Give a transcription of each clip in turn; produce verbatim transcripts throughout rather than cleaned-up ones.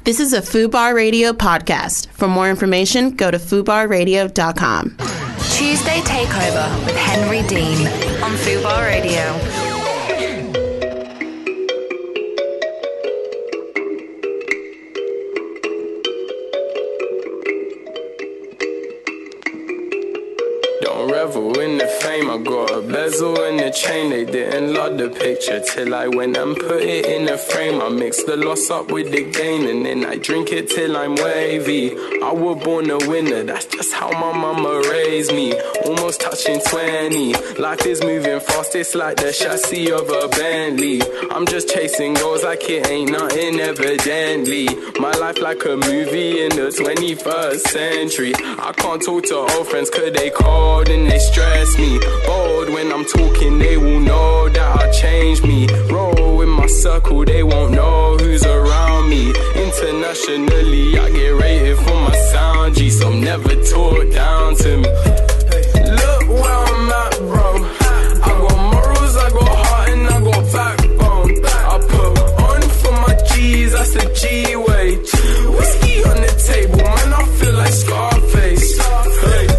This is a Fubar Radio podcast. For more information, go to fubar radio dot com. Tuesday Takeover with Henry Dean on Fubar Radio. Revel in the fame, I got a bezel and a chain. They didn't love the picture till I went and put it in a frame. I mix the loss up with the gain and then I drink it till I'm wavy. I was born a winner, that's just how my mama raised me. Almost touching twenty, life is moving fast, it's like the chassis of a Bentley. I'm just chasing goals like it ain't nothing evidently. My life like a movie in the twenty-first century. I can't talk to old friends cause they cold and they stress me. Bold when I'm talking, they will know that I changed me. Roll with my circle, they won't know who's around me. Internationally, I get rated for my sound, G, so never talk down to me. Look where I'm at, bro. I got morals, I got heart, and I got backbone. I put on for my G's, that's the G way. Whiskey on the table, man, I feel like Scarface. Hey.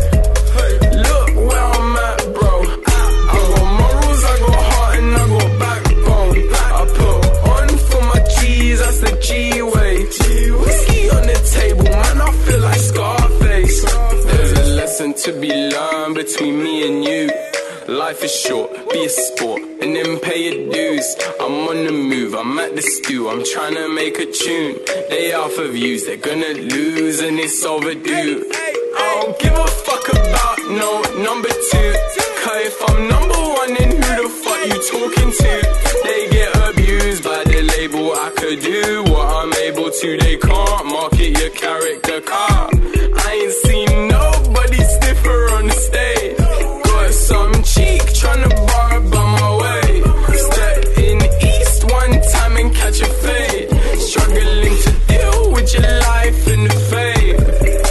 G-way, whiskey on the table, man, I feel like Scarface. There's a lesson to be learned between me and you. Life is short, be a sport, and then pay your dues. I'm on the move, I'm at the stew, I'm trying to make a tune. They out for views, they're gonna lose, and it's overdue. I don't give a fuck about no number two, cause if I'm number one, then who the fuck you talking to? They get abused by the label, I could do what I'm able to. They can't market your character car. I ain't seen nobody stiffer on the stage. Got some cheek tryna borrow by my way. Step in east one time and catch a fade. Struggling to deal with your life in the fade.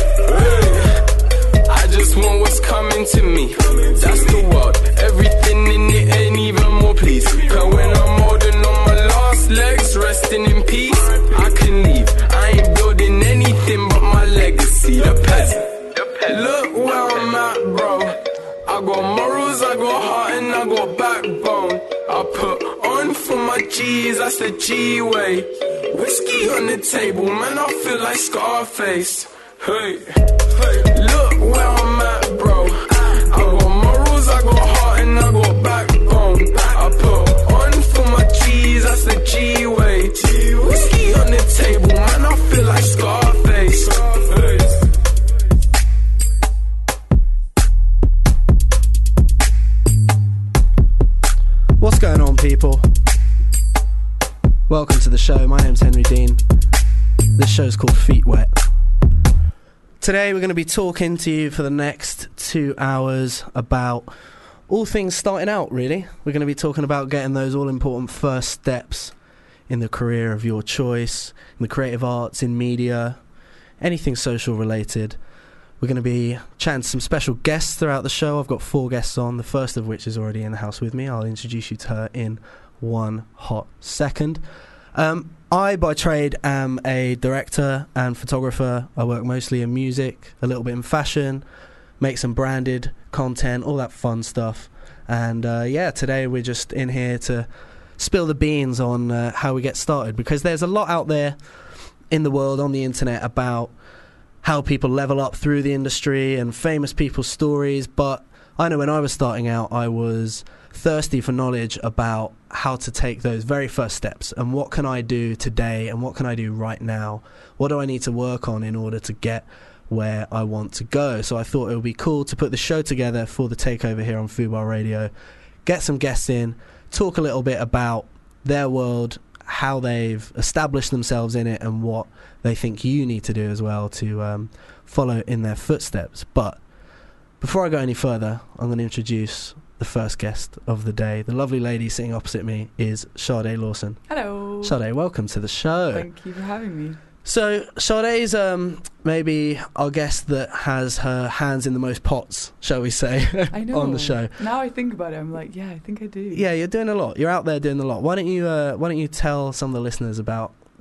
Hey, I just want what's coming to me. That's the world, everything in it and even more please. Cause when I'm holding on my last legs, resting in peace, I can leave. I ain't building anything but my legacy, the peasant. Look where I'm at, bro. I got morals, I got heart, and I got backbone. I put on for my G's, that's the G way. Whiskey on the table, man, I feel like Scarface. Hey, hey, look where I'm at, bro. I got morals, I got heart, and I got backbone. I put on for my G's, that's the G way. Whiskey on the table, man, I feel like Scarface. Scarface. What's going on, people? Welcome to the show. My name's Henry Dean. This show's called Feet Wet. Today we're going to be talking to you for the next two hours about all things starting out, really. We're going to be talking about getting those all-important first steps in the career of your choice, in the creative arts, in media, anything social related. We're going to be chatting to some special guests throughout the show. I've got four guests on, the first of which is already in the house with me. I'll introduce you to her in one hot second. Um, I, by trade, am a director and photographer. I work mostly in music, a little bit in fashion, make some branded content, all that fun stuff. And uh, yeah, today we're just in here to spill the beans on uh, how we get started, because there's a lot out there in the world, on the internet, about how people level up through the industry and famous people's stories. But I know when I was starting out, I was thirsty for knowledge about how to take those very first steps, and what can I do today and what can I do right now? What do I need to work on in order to get where I want to go? So I thought it would be cool to put the show together for the takeover here on Fubar Radio, get some guests in, talk a little bit about their world, how they've established themselves in it, and what they think you need to do as well to um, follow in their footsteps. But before I go any further, I'm going to introduce the first guest of the day. The lovely lady sitting opposite me is Sade Lawson. Hello. Sade, welcome to the show. Thank you for having me. So Sade's um, maybe our guest that has her hands in the most pots, shall we say, I know. on the show. Now I think about it, I'm like, yeah, I think I do. Yeah, you're doing a lot. You're out there doing a lot. Why don't you uh, Why don't you tell some of the listeners about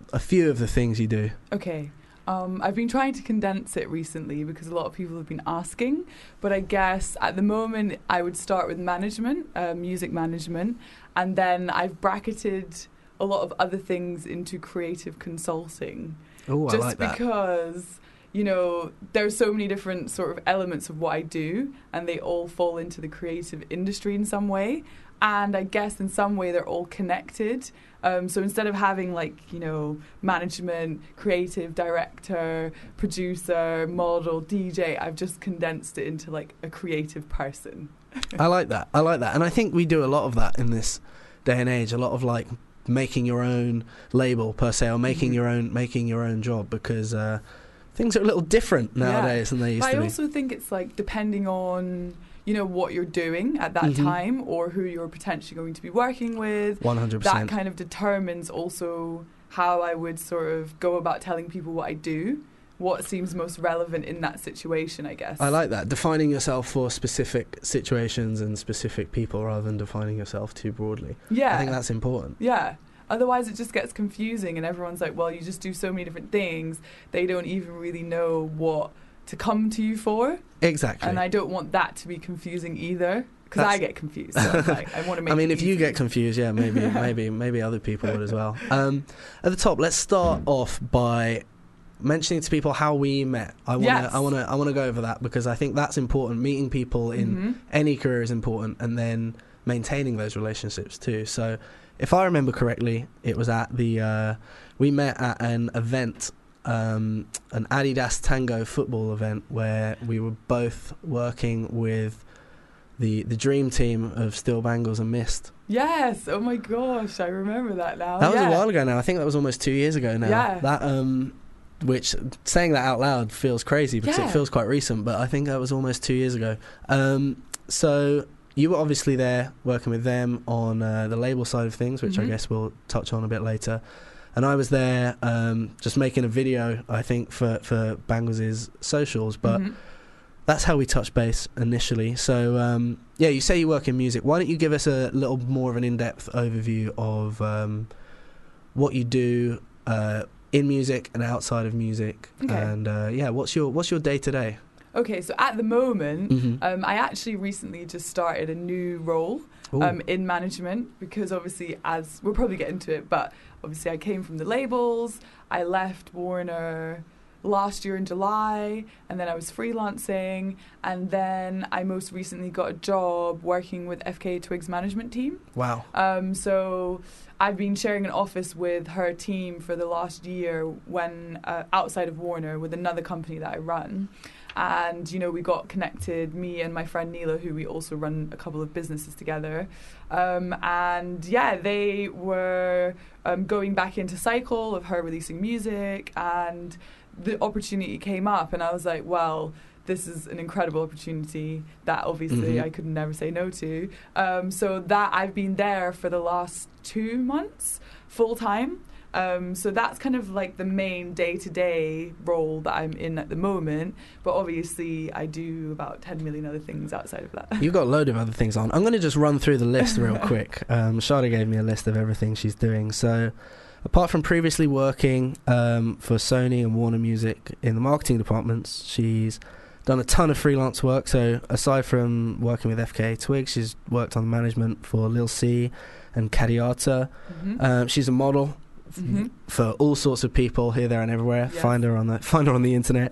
a few of the things you do. Okay. Um, I've been trying to condense it recently because a lot of people have been asking, but I guess at the moment I would start with management, uh, music management, and then I've bracketed a lot of other things into creative consulting. Oh, I just like that. because, you know, there's so many different sort of elements of what I do, and they all fall into the creative industry in some way. And I guess in some way they're all connected. Um, so instead of having like, you know, management, creative director, producer, model, D J, I've just condensed it into like a creative person. I like that. I like that. And I think we do a lot of that in this day and age. A lot of like making your own label per se, or making mm-hmm. your own making your own job, because uh, things are a little different nowadays yeah. than they used but to I be. I also think it's like depending on, you know, what you're doing at that mm-hmm. time, or who you're potentially going to be working with. one hundred percent. That kind of determines also how I would sort of go about telling people what I do, what seems most relevant in that situation, I guess. I like that. Defining yourself for specific situations and specific people rather than defining yourself too broadly. Yeah. I think that's important. Yeah. Otherwise, it just gets confusing and everyone's like, well, you just do so many different things. They don't even really know what to come to you for. Exactly. And I don't want that to be confusing either, because I get confused. So I'm like, I want to make I mean, it if easy. you get confused, yeah, maybe, maybe, maybe other people would as well. Um, at the top, let's start off by mentioning to people how we met. I want to, Yes. I want to, I want to go over that, because I think that's important. Meeting people in Mm-hmm. any career is important, and then maintaining those relationships too. So, if I remember correctly, it was at the uh, we met at an event. Um, an Adidas Tango football event where we were both working with the the dream team of Steel Bangles and Mist. Yes. Oh my gosh, I remember that now. That was yeah. a while ago now. I think that was almost two years ago now. Yeah. That um, which saying that out loud feels crazy because Yeah. it feels quite recent, but I think that was almost two years ago. Um, so you were obviously there working with them on uh, the label side of things, which Mhm. I guess we'll touch on a bit later. And I was there um, just making a video, I think, for, for Bangles' socials. But Mhm. that's how we touched base initially. So, um, yeah, you say you work in music. Why don't you give us a little more of an in-depth overview of um, what you do uh, in music and outside of music? Okay. And, uh, yeah, what's your what's your day-to-day? Okay, so at the moment, Mhm. um, I actually recently just started a new role Ooh. um, in management, because obviously, as we'll probably get into it, but obviously I came from the labels. I left Warner last year in July, and then I was freelancing, and then I most recently got a job working with F K A Twigs management team. Wow. Um, so I've been sharing an office with her team for the last year when uh, outside of Warner with another company that I run. And, you know, we got connected, me and my friend Neela, who we also run a couple of businesses together. Um, and, yeah, they were um, going back into cycle of her releasing music, and the opportunity came up, and I was like, well, this is an incredible opportunity that obviously Mhm. I could never say no to. Um, so that I've been there for the last two months full time. Um, so that's kind of like the main day-to-day role that I'm in at the moment. But obviously I do about ten million other things outside of that. You've got a load of other things on. I'm going to just run through the list real quick. Um, Shada gave me a list of everything she's doing. So apart from previously working um, for Sony and Warner Music in the marketing departments, she's done a ton of freelance work. So aside from working with F K A Twigs, she's worked on management for Lil C and Cadiata. Mm-hmm. Um, she's a model f- Mhm. for all sorts of people here, there, and everywhere. Yes. Find her on the find her on the internet.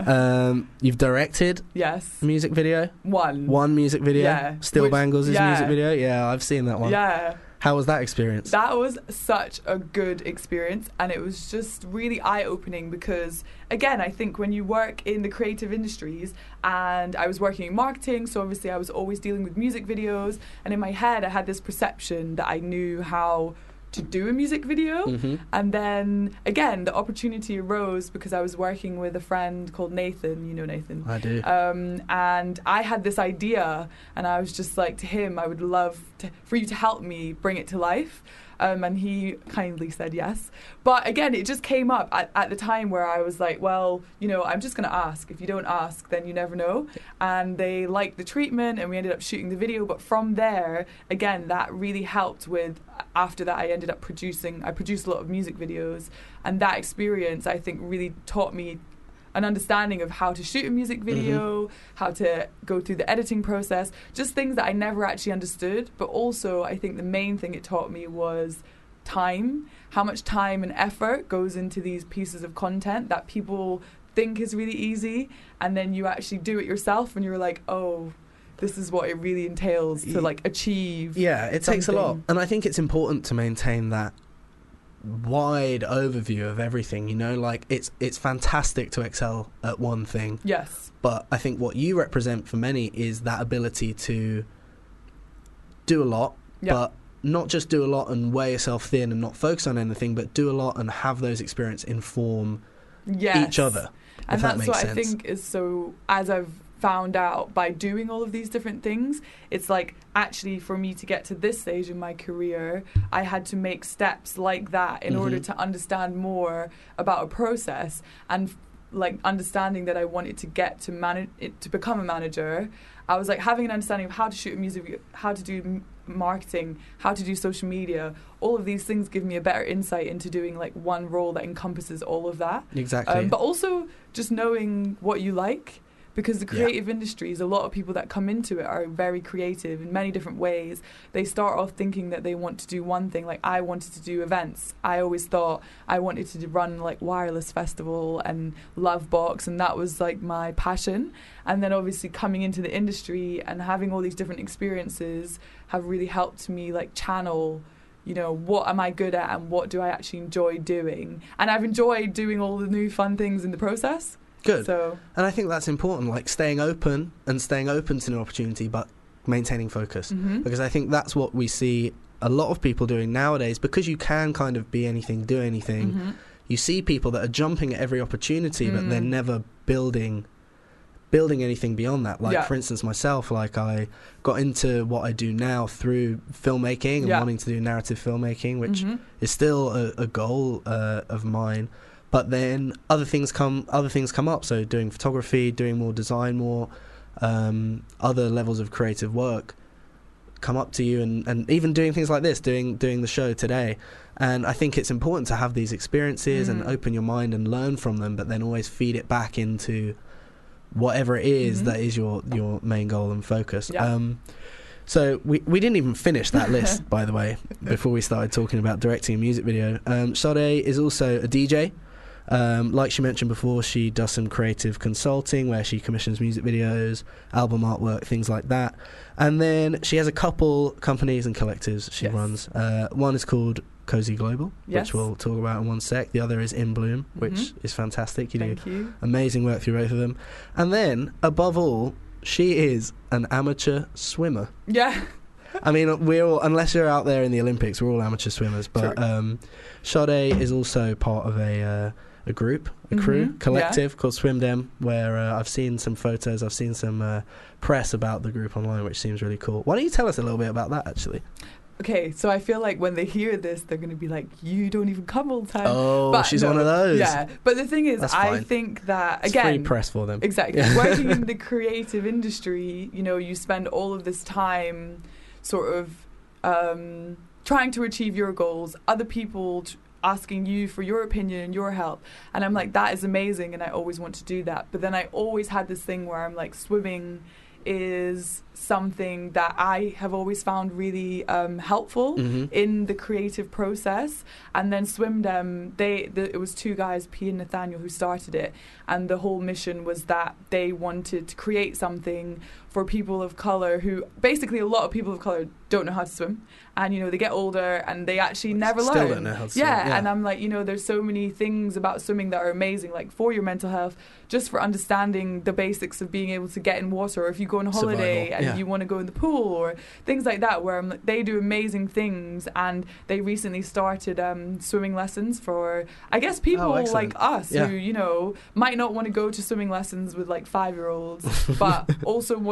um, you've directed Yes. a music video, One. one music video. Yeah. Steel Which- Bangles' yeah. music video. Yeah, I've seen that one. Yeah. How was that experience? That was such a good experience, and it was just really eye-opening because, again, I think when you work in the creative industries, and I was working in marketing, so obviously I was always dealing with music videos, and in my head I had this perception that I knew how to do a music video. hmm And then, again, the opportunity arose because I was working with a friend called Nathan. You know Nathan. I do. Um, and I had this idea, and I was just like to him, I would love to, for you to help me bring it to life. Um, and he kindly said yes. But again, it just came up at, at the time where I was like, well, you know, I'm just going to ask. If you don't ask, then you never know. And they liked the treatment, and we ended up shooting the video. But from there, again, that really helped with, after that, I ended up producing, I produced a lot of music videos. And that experience, I think, really taught me an understanding of how to shoot a music video, mm-hmm. how to go through the editing process, just things that I never actually understood. But also, I think the main thing it taught me was time, how much time and effort goes into these pieces of content that people think is really easy, and then you actually do it yourself and you're like, oh, this is what it really entails to like achieve. Yeah, it something. takes a lot. And I think it's important to maintain that wide overview of everything, you know, like it's it's fantastic to excel at one thing. Yes. But I think what you represent for many is that ability to do a lot, yep. but not just do a lot and wear yourself thin and not focus on anything, but do a lot and have those experiences inform yes. each other. And that that's what sense. I think is so, as I've found out by doing all of these different things, it's like actually for me to get to this stage in my career, I had to make steps like that in mm-hmm. order to understand more about a process, and like understanding that I wanted to get to manage it, to become a manager. I was like having an understanding of how to shoot a music video, how to do m- marketing, how to do social media. All of these things give me a better insight into doing like one role that encompasses all of that. Exactly. Um, but also just knowing what you like. Because the creative yeah. industries, a lot of people that come into it are very creative in many different ways. They start off thinking that they want to do one thing. Like I wanted to do events. I always thought I wanted to run like Wireless Festival and Lovebox, and that was like my passion. And then obviously coming into the industry and having all these different experiences have really helped me like channel, you know, what am I good at and what do I actually enjoy doing. And I've enjoyed doing all the new fun things in the process. Good. So, and I think that's important, like staying open and staying open to new opportunity, but maintaining focus. Mm-hmm. Because I think that's what we see a lot of people doing nowadays, because you can kind of be anything, do anything. Mm-hmm. You see people that are jumping at every opportunity, mm. but they're never building building anything beyond that. Like, yeah. for instance, myself, like I got into what I do now through filmmaking and yeah. wanting to do narrative filmmaking, which mm-hmm. is still a, a goal uh, of mine. But then other things come other things come up. So doing photography, doing more design, more um, other levels of creative work come up to you, and, and even doing things like this, doing doing the show today. And I think it's important to have these experiences mm. and open your mind and learn from them, but then always feed it back into whatever it is mm-hmm. that is your, your main goal and focus. Yeah. Um, so we we didn't even finish that list, by the way, before we started talking about directing a music video. Um, Sade is also a D J. Um, like she mentioned before, she does some creative consulting where she commissions music videos, album artwork, things like that. And then she has a couple companies and collectives she yes. runs. Uh, one is called Cozy Global, yes. which we'll talk about in one sec. The other is In Bloom, mm-hmm. which is fantastic. You Thank do you. amazing work through both of them. And then, above all, she is an amateur swimmer. Yeah. I mean, we're all, unless you're out there in the Olympics, we're all amateur swimmers. But um, Sade is also part of a... Uh, a group, a crew, mm-hmm. collective yeah. called Swimdem, where uh, I've seen some photos, I've seen some uh, press about the group online, which seems really cool. Why don't you tell us a little bit about that, actually? Okay, so I feel like when they hear this, they're going to be like, you don't even come all the time. Oh, but she's no, one of those. Yeah, but the thing is, That's I fine. think that, it's again... free press for them. Exactly. Working in the creative industry, you know, you spend all of this time sort of um, trying to achieve your goals, other people... T- asking you for your opinion and your help, and I'm like, that is amazing, and I always want to do that. But then I always had this thing where I'm like, swimming is something that I have always found really um, helpful mm-hmm. in the creative process. And then Swimdem, they the, it was two guys, P and Nathaniel, who started it, and the whole mission was that they wanted to create something for people of colour who, basically a lot of people of colour don't know how to swim, and you know, they get older and they actually never Still learn. don't know how to swim. Yeah, yeah, and I'm like, you know, there's so many things about swimming that are amazing, like for your mental health, just for understanding the basics of being able to get in water, or if you go on a holiday Survival, and yeah. you want to go in the pool, or things like that, where I'm like, they do amazing things. And they recently started um, swimming lessons for, I guess, people oh, like us yeah. who, you know, might not want to go to swimming lessons with like five-year-olds, but also wa-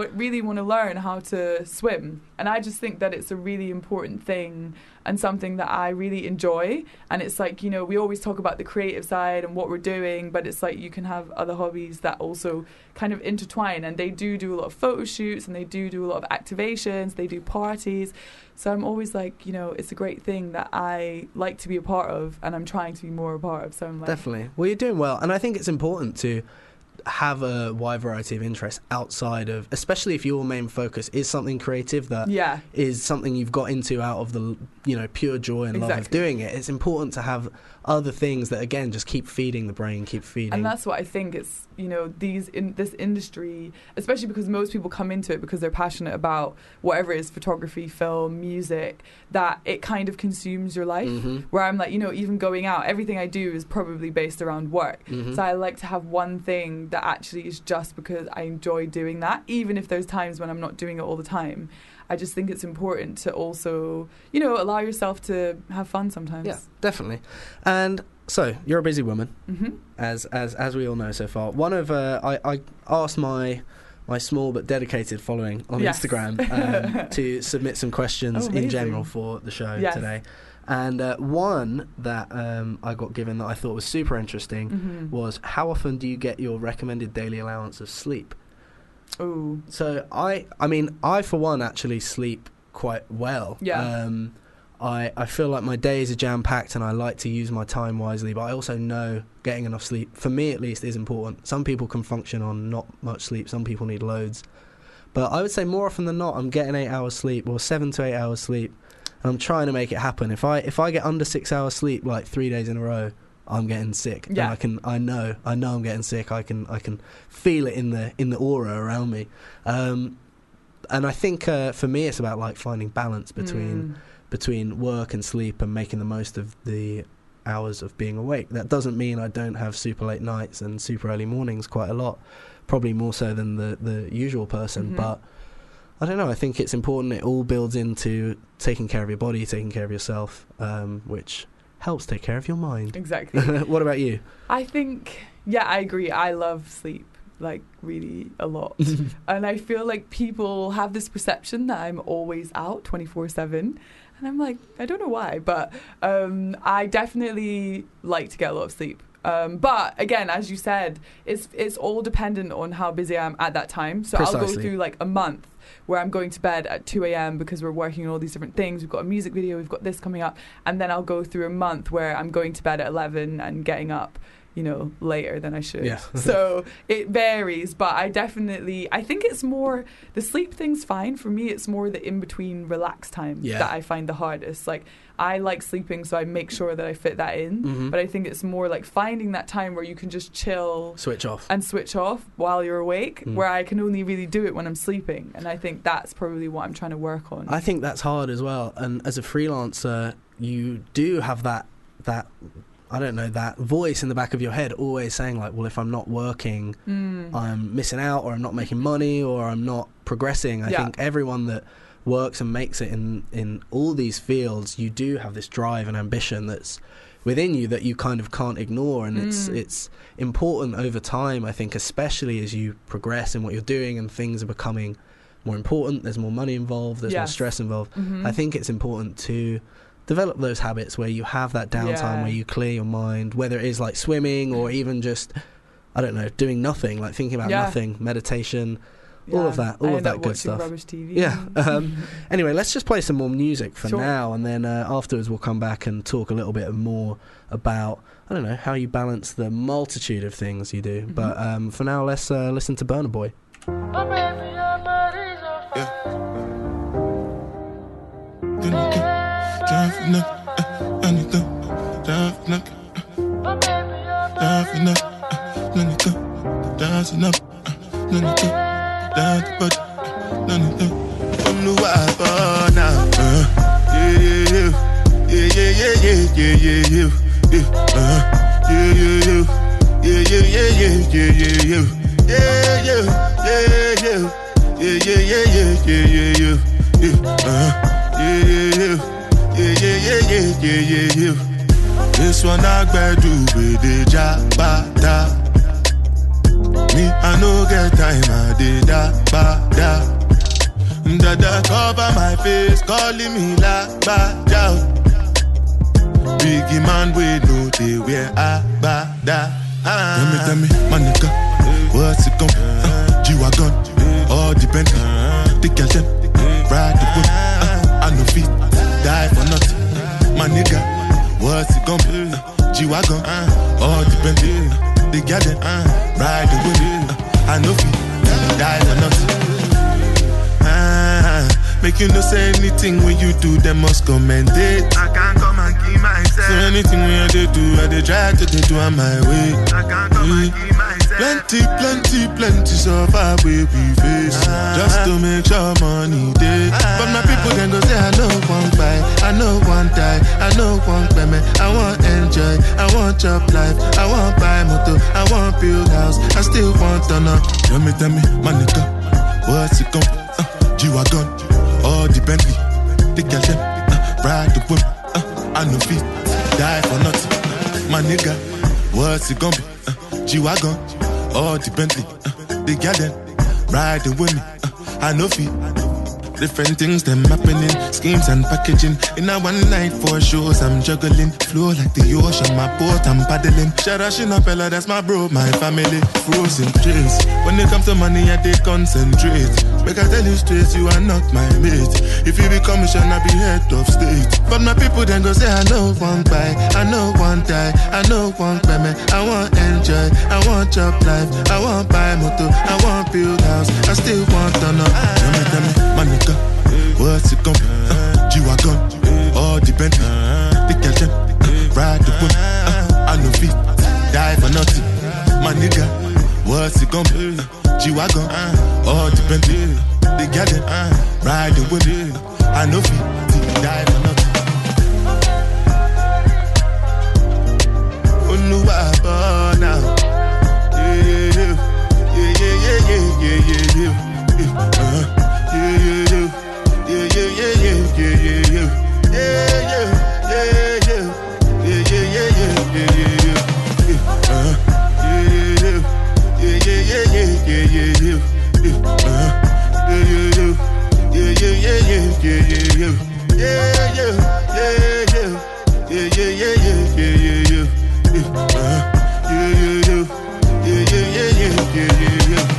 w- really want to learn how to swim. And I just think that it's a really important thing and something that I really enjoy. And it's like, you know, we always talk about the creative side and what we're doing, but it's like you can have other hobbies that also kind of intertwine, and they do do a lot of photo shoots and they do do a lot of activations, they do parties. So I'm always like, you know, it's a great thing that I like to be a part of, and I'm trying to be more a part of. So I'm like, definitely. Well, you're doing well, and I think it's important to have a wide variety of interests outside of, especially if your main focus is something creative that yeah. is something you've got into out of the, you know, pure joy and exactly. love of doing it. It's important to have other things that, again, just keep feeding the brain, keep feeding. And that's what I think it's, you know, these in this industry, especially because most people come into it because they're passionate about whatever it is, photography, film, music, that it kind of consumes your life. Mm-hmm. Where I'm like, you know, even going out, everything I do is probably based around work. Mm-hmm. So I like to have one thing that actually is just because I enjoy doing that, even if there's times when I'm not doing it all the time. I just think it's important to also, you know, allow yourself to have fun sometimes. Yeah, definitely. And so, you're a busy woman, mm-hmm. as as as we all know so far. One of, uh, I, I asked my my small but dedicated following on yes. Instagram um, to submit some questions oh, in general for the show yes. today. And uh, one that um, I got given that I thought was super interesting mm-hmm. was, how often do you get your recommended daily allowance of sleep? Ooh. So I, I mean, I for one actually sleep quite well. Yeah. Um, I, I feel like my days are jam-packed and I like to use my time wisely, but I also know getting enough sleep, for me at least, is important. Some people can function on not much sleep, some people need loads. But I would say more often than not, I'm getting eight hours sleep, or seven to eight hours sleep, and I'm trying to make it happen. If I if I get under six hours sleep like three days in a row, I'm getting sick. Yeah. And I can I know I know I'm getting sick. I can I can feel it in the in the aura around me. Um, and I think uh, for me it's about like finding balance between Mm. between work and sleep and making the most of the hours of being awake. That doesn't mean I don't have super late nights and super early mornings quite a lot, probably more so than the, the usual person, Mm-hmm. but I don't know, I think it's important. It all builds into taking care of your body, taking care of yourself, um, which helps take care of your mind. Exactly. What about you? I think, yeah, I agree. I love sleep, like, really a lot. And I feel like people have this perception that I'm always out twenty-four seven. And I'm like, I don't know why, but um, I definitely like to get a lot of sleep. Um, but again, as you said, it's it's all dependent on how busy I am at that time. So I'll go Precisely. through like a month where I'm going to bed at two a.m. because we're working on all these different things. We've got a music video, we've got this coming up. And then I'll go through a month where I'm going to bed at eleven and getting up, you know, later than I should. Yeah. So it varies, but I definitely, I think it's more, the sleep thing's fine. For me, it's more the in-between relax time Yeah. that I find the hardest. Like, I like sleeping, so I make sure that I fit that in. Mhm. But I think it's more like finding that time where you can just chill Switch off. and switch off while you're awake, Mm. where I can only really do it when I'm sleeping. And I think that's probably what I'm trying to work on. I think that's hard as well. And as a freelancer, you do have that that I don't know, that voice in the back of your head always saying like, well, if I'm not working, Mm. I'm missing out, or I'm not making money, or I'm not progressing. I Yeah. think everyone that works and makes it in, in all these fields, you do have this drive and ambition that's within you that you kind of can't ignore, and it's Mm. it's important over time, I think, especially as you progress in what you're doing and things are becoming more important, there's more money involved, there's more Yes. stress involved. Mhm. I think it's important to develop those habits where you have that downtime, Yeah. where you clear your mind, whether it is like swimming or even just, I don't know, doing nothing, like thinking about Yeah. nothing, meditation, all Yeah. of that, all I of end that up good watching stuff. Rubbish T V. Yeah. Um, anyway, let's just play some more music for Sure. now, and then uh, afterwards we'll come back and talk a little bit more about, I don't know, how you balance the multitude of things you do. Mhm. But um, for now, let's uh, listen to Burna Boy. This one I better do with the jabata. Me, I no get time I did that, ba, da. Dada cover my face, calling me la, ba, da. Biggie man, we know they wear a, ba, da. Ah. Tell me, tell me, my nigga, what's it gon' uh, G-Wagon, all the Bentley, the girl them, ride the whip, uh, I no fit, die for nothing. My nigga, what's it gon' be? Uh, G-Wagon, uh, all the Bentley, uh, the girl them, uh, ride the whip, uh, I no fit, die for nothing. Ah, make you no say anything when you do, them must commend it. I can't come and keep myself. So anything when I do, I dey try to do on my way. I can't come mm. and keep myself. Plenty, plenty, plenty so far we we face ah. Just to make sure money day ah. But my people then go say I know one buy, I know one die, I know one payment. I want enjoy, I want job life, I want buy motor, I want build house, I still want to know. Tell me, tell me, my nigga, what's it gon' uh, G-Wagon, all the Bentley, the girl them, uh, ride the whip, uh, I no fit, die for nothing. My nigga, what's it gon' be? Uh, G-Wagon, all the Bentley, uh, the girl them, ride the whip, uh, I no fit. Different things them happening, schemes and packaging. In a one night for shows I'm juggling. Flow like the ocean, my boat I'm paddling. Shara Shinapella, that's my bro, my family. Frozen dreams. When it comes to money, I they concentrate. Make I tell you straight, you are not my mate. If you be commission, I be head of state. But my people then go say I know one buy, I know one die, I know one payment. I want enjoy, I want job life, I want buy motor, I want build house, I still want to know. Tell me, tell me, money. What's it gon' be? Uh, G-Wagon, all the Bentley, the girl them, uh, ride the whip, uh, I no fit, die for nothing. My nigga, what's it gon' be? Uh, G-Wagon, all the Bentley, the girl them, uh, ride the whip, uh, I no fit, die for nothing. Oh no, I burn now. Yeah, yeah, yeah, yeah, yeah, yeah, yeah, yeah, yeah, uh-huh. Yeah, yeah, yeah, yeah, yeah, yeah, yeah, yeah, yeah, yeah, yeah, yeah, yeah, yeah, yeah, yeah, yeah, yeah, uh-huh. Yeah, yeah, yeah, yeah, yeah, yeah, yeah, yeah, uh-huh. Yeah, yeah, yeah, yeah, yeah, yeah, yeah, yeah, yeah, yeah, yeah, yeah, yeah, yeah, yeah, yeah, yeah, yeah, uh-huh. Yeah, yeah, yeah, yeah, yeah, yeah, yeah, yeah, yeah.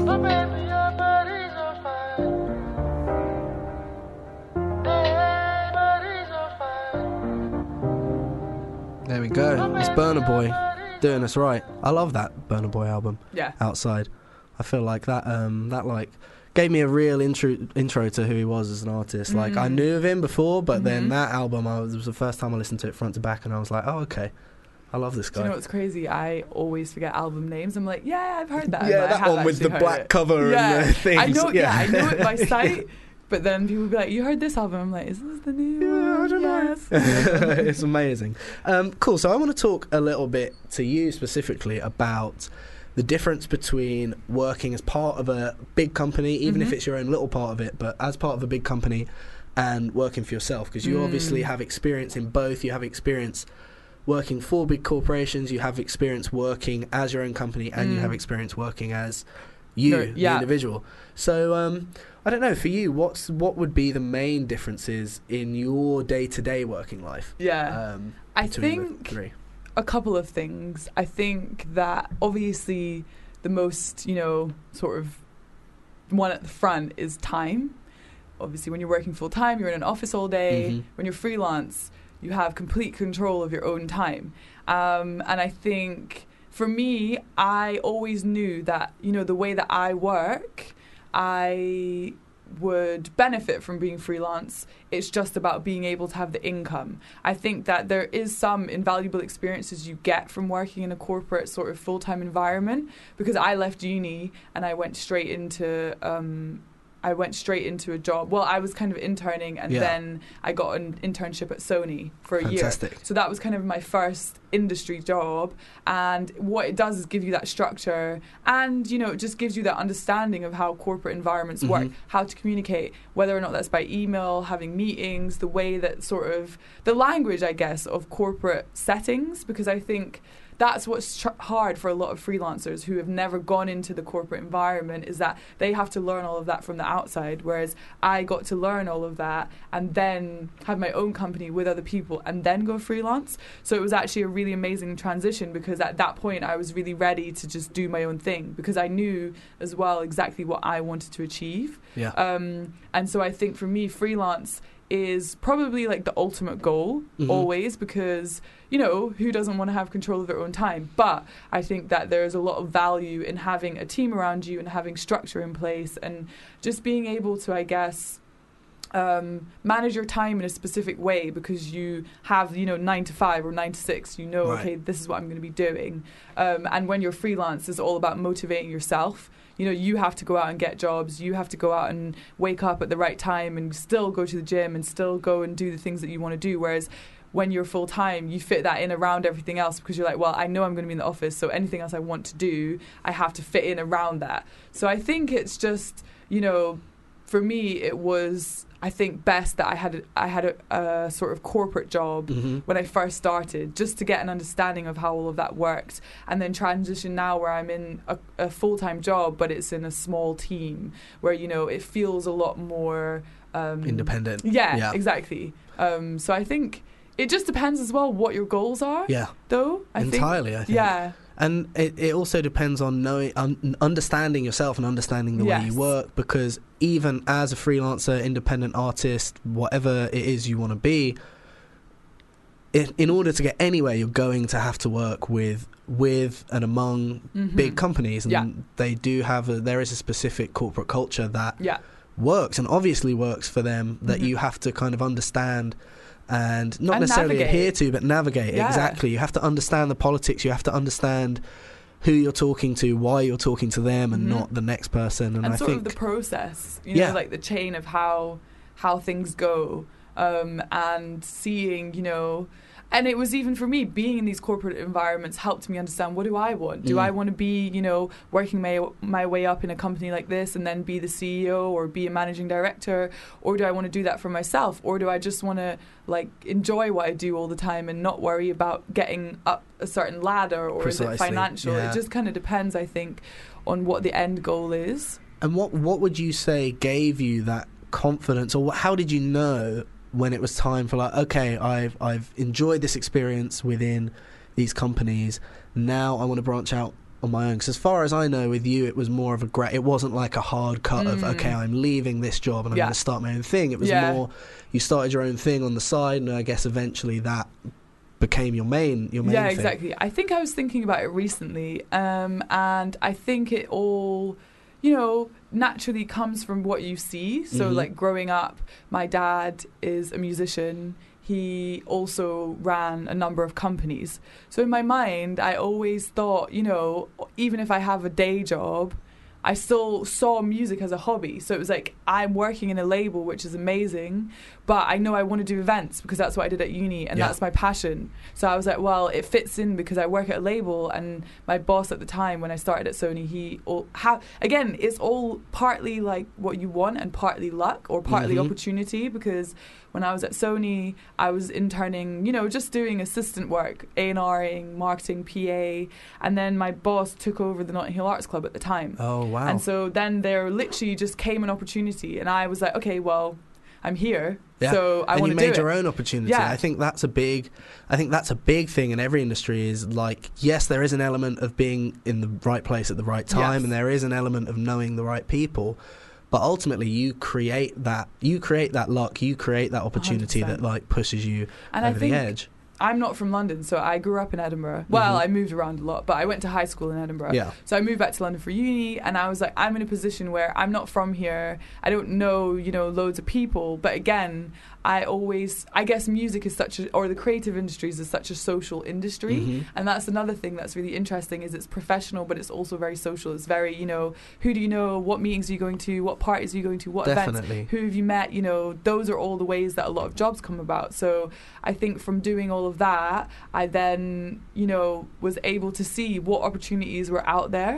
There we go. It's Burna Boy doing us right. I love that Burna Boy album. Yeah. Outside. I feel like that um that like gave me a real intro intro to who he was as an artist. Mm. Like I knew of him before, but mm-hmm. then that album I was, it was the first time I listened to it front to back and I was like, "Oh, okay. I love this guy." Do you know what's crazy? I always forget album names. I'm like, "Yeah, I've heard that." Yeah, that one with the black it. cover yeah. and the things. I know yeah. yeah, I know it by sight. But then people will be like, "You heard this album?" I'm like, "Is this the new yeah, one?" I don't yes. know. It's amazing. Um, cool. So I want to talk a little bit to you specifically about the difference between working as part of a big company, even mm-hmm. if it's your own little part of it, but as part of a big company, and working for yourself. Because you mm. obviously have experience in both. You have experience working for big corporations. You have experience working as your own company, and mm. you have experience working as you, no, yeah. the individual. So um, I don't know, for you, what's what would be the main differences in your day-to-day working life? Yeah, um, I think a couple of things. I think that obviously the most, you know, sort of one at the front is time. Obviously, when you're working full-time, you're in an office all day. Mm-hmm. When you're freelance, you have complete control of your own time. Um, and I think for me, I always knew that, you know, the way that I work, I would benefit from being freelance. It's just about being able to have the income. I think that there is some invaluable experiences you get from working in a corporate sort of full-time environment, because I left uni and I went straight into um, I went straight into a job. Well, I was kind of interning, and yeah. then I got an internship at Sony for a Fantastic. year. So that was kind of my first industry job. And what it does is give you that structure, and, you know, it just gives you that understanding of how corporate environments mm-hmm. work, how to communicate, whether or not that's by email, having meetings, the way that sort of the language, I guess, of corporate settings. Because I think that's what's tr- hard for a lot of freelancers who have never gone into the corporate environment, is that they have to learn all of that from the outside, whereas I got to learn all of that and then have my own company with other people and then go freelance. So it was actually a really amazing transition, because at that point I was really ready to just do my own thing, because I knew as well exactly what I wanted to achieve. Yeah. Um, and so I think for me, freelance is probably like the ultimate goal, mm-hmm. always, because, you know, who doesn't want to have control of their own time? But I think that there's a lot of value in having a team around you and having structure in place and just being able to, I guess, um, manage your time in a specific way, because you have, you know, nine to five or nine to six, you know, right. okay, this is what I'm going to be doing. Um, and when you're freelance, it's all about motivating yourself. You know, you have to go out and get jobs. You have to go out and wake up at the right time and still go to the gym and still go and do the things that you want to do. Whereas when you're full time, you fit that in around everything else, because you're like, well, I know I'm going to be in the office, so anything else I want to do, I have to fit in around that. So I think it's just, you know, for me, it was, I think, best that I had a, I had a, a sort of corporate job mm-hmm. when I first started, just to get an understanding of how all of that worked, and then transition now where I'm in a, a full-time job, but it's in a small team where, you know, it feels a lot more um, independent. Yeah, yeah. exactly. Um, so I think it just depends as well what your goals are. Yeah, though I entirely. think. I think. Yeah. And it, it also depends on knowing, un, understanding yourself and understanding the yes. way you work, because even as a freelancer, independent artist, whatever it is you want to be, it, in order to get anywhere, you're going to have to work with with and among mm-hmm. big companies, and yeah. they do have a, there is a specific corporate culture that yeah. works and obviously works for them, that mm-hmm. you have to kind of understand. And not and necessarily navigate. adhere to, but navigate. Yeah. Exactly. You have to understand the politics. You have to understand who you're talking to, why you're talking to them, and mm-hmm. not the next person. And, and I sort think of the process, you know, yeah. like the chain of how how things go, um, and seeing, you know. And it was even for me, being in these corporate environments helped me understand, what do I want? Do mm. I want to be, you know, working my my way up in a company like this and then be the C E O or be a managing director? Or do I want to do that for myself? Or do I just want to, like, enjoy what I do all the time and not worry about getting up a certain ladder, or Precisely. is it financial? Yeah. It just kind of depends, I think, on what the end goal is. And what what would you say gave you that confidence, or how did you know when it was time for, like, okay, I've I've enjoyed this experience within these companies, now I want to branch out on my own? Because as far as I know, with you, it was more of a gra- it wasn't like a hard cut mm. of, okay, I'm leaving this job and I'm yeah. going to start my own thing. It was yeah. more, you started your own thing on the side, and I guess eventually that became your main your main yeah thing. Exactly. I think I was thinking about it recently, um, and I think it all, you know, naturally comes from what you see. So, mm-hmm. like, growing up, my dad is a musician. He also ran a number of companies. So in my mind, I always thought, you know, even if I have a day job, I still saw music as a hobby. So it was like, I'm working in a label, which is amazing, but I know I want to do events because that's what I did at uni, and yeah. that's my passion. So I was like, well, it fits in because I work at a label, and my boss at the time when I started at Sony, he all ha- again, it's all partly like what you want and partly luck, or partly mm-hmm. opportunity, because when I was at Sony, I was interning, you know, just doing assistant work, A and R-ing, marketing, P A, and then my boss took over the Notting Hill Arts Club at the time. Oh, wow. And so then there literally just came an opportunity, and I was like, okay, well, I'm here, yeah. so I want to do it. And you made your own opportunity. Yeah. I think that's a big, I think that's a big thing in every industry. Is like, yes, there is an element of being in the right place at the right time, yes. and there is an element of knowing the right people. But ultimately, you create that. You create that luck. You create that opportunity one hundred percent that like pushes you and over I think the edge. I'm not from London, so I grew up in Edinburgh. Well, mm-hmm. I moved around a lot, but I went to high school in Edinburgh. Yeah. So I moved back to London for uni, and I was like, I'm in a position where I'm not from here. I don't know, you know, loads of people. But again, I always, I guess music is such a, or the creative industries is such a social industry. Mm-hmm. And that's another thing that's really interesting, is it's professional, but it's also very social. It's very, you know, who do you know? What meetings are you going to? What parties are you going to? What Definitely. events? Who have you met? You know, those are all the ways that a lot of jobs come about. So I think from doing all of that, I then, you know, was able to see what opportunities were out there.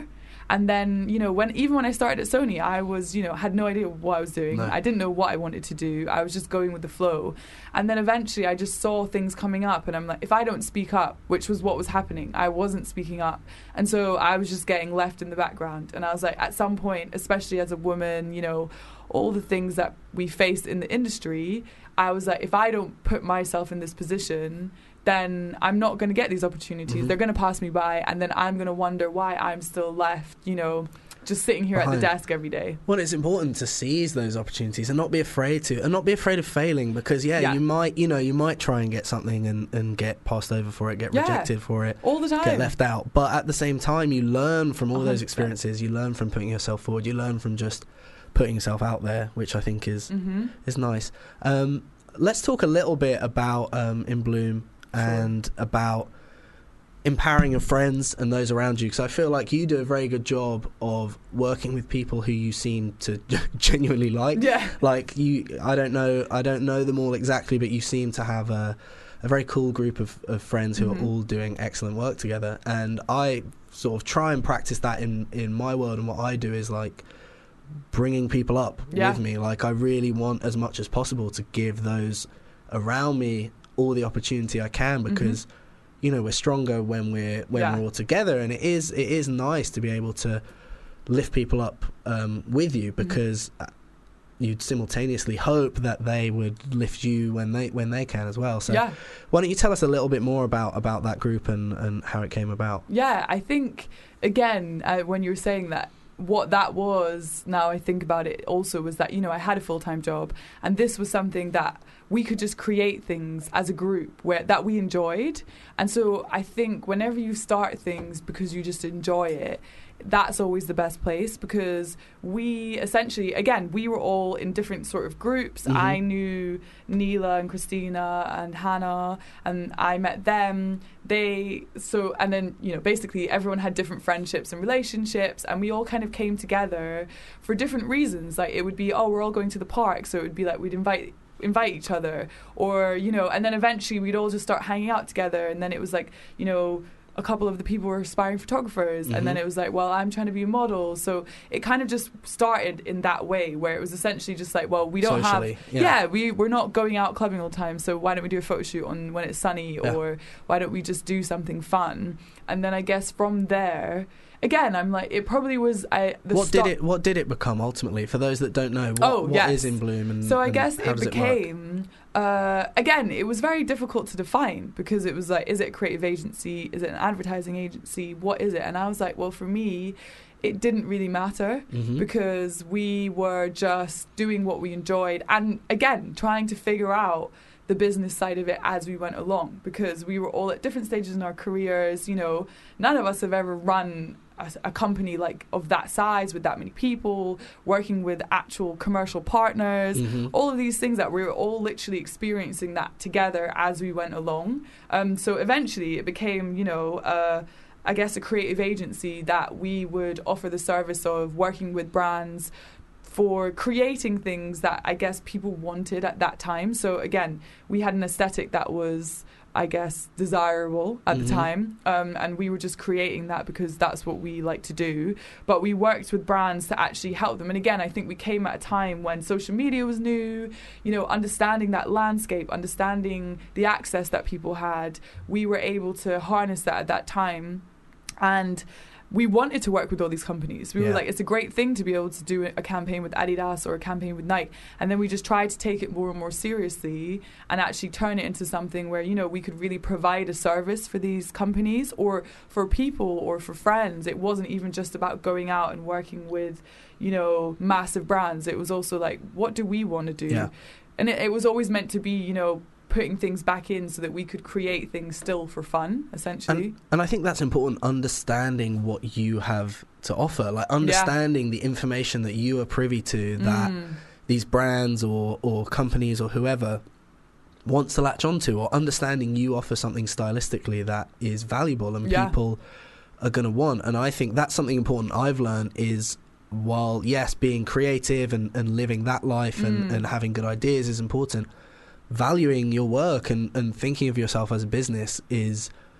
And then, you know, when even when I started at Sony, I was, you know, had no idea what I was doing. No. I didn't know what I wanted to do. I was just going with the flow. And then eventually I just saw things coming up, and I'm like, if I don't speak up, which was what was happening, I wasn't speaking up. And so I was just getting left in the background. And I was like, at some point, especially as a woman, you know, all the things that we face in the industry, I was like, if I don't put myself in this position, then I'm not going to get these opportunities. Mm-hmm. They're going to pass me by, and then I'm going to wonder why I'm still left, you know, just sitting here Behind. at the desk every day. Well, it's important to seize those opportunities and not be afraid to, and not be afraid of failing, because yeah, yeah. you might, you know, you might try and get something and, and get passed over for it, get yeah. rejected for it, all the time, get left out. But at the same time, you learn from all one hundred percent those experiences. You learn from putting yourself forward. You learn from just putting yourself out there, which I think is mm-hmm. is nice. Um, let's talk a little bit about um, In Bloom sure. and about empowering your friends and those around you, because I feel like you do a very good job of working with people who you seem to genuinely like. Yeah. Like you, I don't know, I don't know them all exactly, but you seem to have a, a very cool group of, of friends who mm-hmm. are all doing excellent work together. And I sort of try and practice that in, in my world, and what I do is like bringing people up yeah. with me. Like I really want as much as possible to give those around me all the opportunity I can, because mm-hmm. you know, we're stronger when we're when yeah. we're all together, and it is it is nice to be able to lift people up um, with you, because mm-hmm. you'd simultaneously hope that they would lift you when they when they can as well. So yeah. why don't you tell us a little bit more about, about that group and, and how it came about? Yeah, I think again uh, when you were saying that, what that was, now I think about it also, was that, you know, I had a full-time job, and this was something that we could just create things as a group where that we enjoyed. And so I think whenever you start things because you just enjoy it, that's always the best place, because we essentially, again, we were all in different sort of groups. Mm-hmm. I knew Neela and Christina and Hannah, and I met them. They, so, and then, you know, basically everyone had different friendships and relationships, and we all kind of came together for different reasons. Like it would be, oh, we're all going to the park, so it would be like we'd invite invite each other, or, you know, and then eventually we'd all just start hanging out together, and then it was like, you know, a couple of the people were aspiring photographers, mm-hmm. and then it was like, well, I'm trying to be a model. So it kind of just started in that way, where it was essentially just like, well, we don't Socially, have yeah. yeah we we're not going out clubbing all the time, so why don't we do a photo shoot on when it's sunny, yeah. or why don't we just do something fun? And then I guess from there, again, I'm like, it probably was I the what stop- did it what did it become ultimately, for those that don't know? What, oh what yes. is In Bloom? And so I and guess how it does became it uh, again, it was very difficult to define, because it was like, is it a creative agency, is it an advertising agency, what is it? And I was like, well, for me, it didn't really matter, mm-hmm. because we were just doing what we enjoyed, and again, trying to figure out the business side of it as we went along, because we were all at different stages in our careers. You know, none of us have ever run a, a company like of that size, with that many people, working with actual commercial partners, mm-hmm. all of these things that we were all literally experiencing that together as we went along. Um, so eventually it became, you know, uh, I guess a creative agency that we would offer the service of working with brands for creating things that I guess people wanted at that time. So again, we had an aesthetic that was, I guess, desirable at mm-hmm. the time, um, and we were just creating that because that's what we like to do. But we worked with brands to actually help them. And again, I think we came at a time when social media was new, you know, understanding that landscape, understanding the access that people had. We were able to harness that at that time, and we wanted to work with all these companies. We yeah. were like, it's a great thing to be able to do a campaign with Adidas or a campaign with Nike. And then we just tried to take it more and more seriously and actually turn it into something where, you know, we could really provide a service for these companies or for people or for friends. It wasn't even just about going out and working with, you know, massive brands. It was also like, what do we want to do? Yeah. And it, it was always meant to be, you know, putting things back in so that we could create things still for fun, essentially. And, and I think that's important, understanding what you have to offer, like understanding yeah. the information that you are privy to that mm. these brands or, or companies or whoever wants to latch onto, or understanding you offer something stylistically that is valuable and yeah. people are going to want. And I think that's something important I've learned is, while, yes, being creative and, and living that life mm. and, and having good ideas is important, valuing your work and, and thinking of yourself as a business is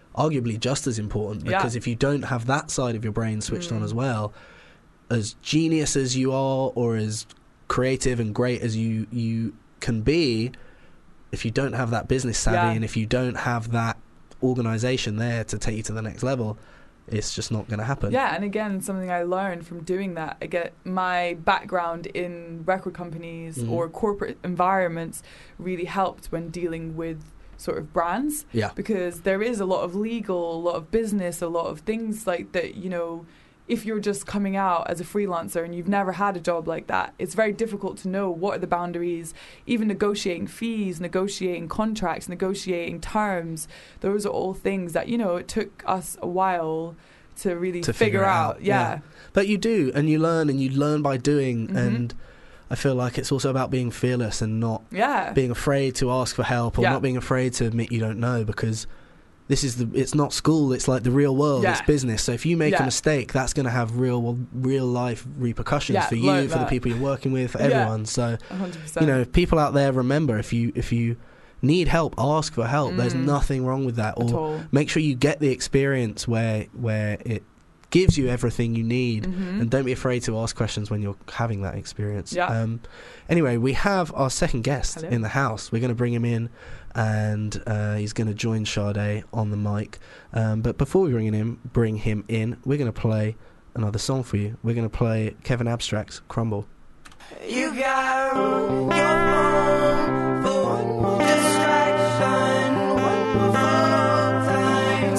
arguably just as important, because Yeah. if you don't have that side of your brain switched Mm. on as well, as genius as you are, or as creative and great as you you can be, if you don't have that business savvy Yeah. and if you don't have that organisation there to take you to the next level, it's just not going to happen. Yeah, and again, something I learned from doing that. Again, my background in record companies Mhm. or corporate environments really helped when dealing with sort of brands, Yeah. because there is a lot of legal, a lot of business, a lot of things like that, you know. If you're just coming out as a freelancer and you've never had a job like that, it's very difficult to know what are the boundaries, even negotiating fees, negotiating contracts, negotiating terms. Those are all things that, you know, it took us a while to really To figure, figure it out. out, Yeah. yeah. But you do, and you learn, and you learn by doing, Mhm. and I feel like it's also about being fearless and not Yeah. being afraid to ask for help, or Yeah. not being afraid to admit you don't know, because this is the it's not school, it's like the real world. Yeah. It's business. So if you make Yeah. a mistake, that's going to have real real life repercussions Yeah, for you, like for the that. people you're working with, for Yeah. everyone. So one hundred percent. you know, if people out there, remember, if you if you need help, ask for help. There's Mm. nothing wrong with that. At Or all. make sure you get the experience where where it gives you everything you need. Mhm. And don't be afraid to ask questions when you're having that experience. Yeah. Um, anyway, we have our second guest Hello. in the house. We're going to bring him in, and uh, he's going to join Sade on the mic. Um, but before we bring him in, bring him in, we're going to play another song for you. We're going to play Kevin Abstract's Crumble. You got room, your room for one more distraction, one more full time.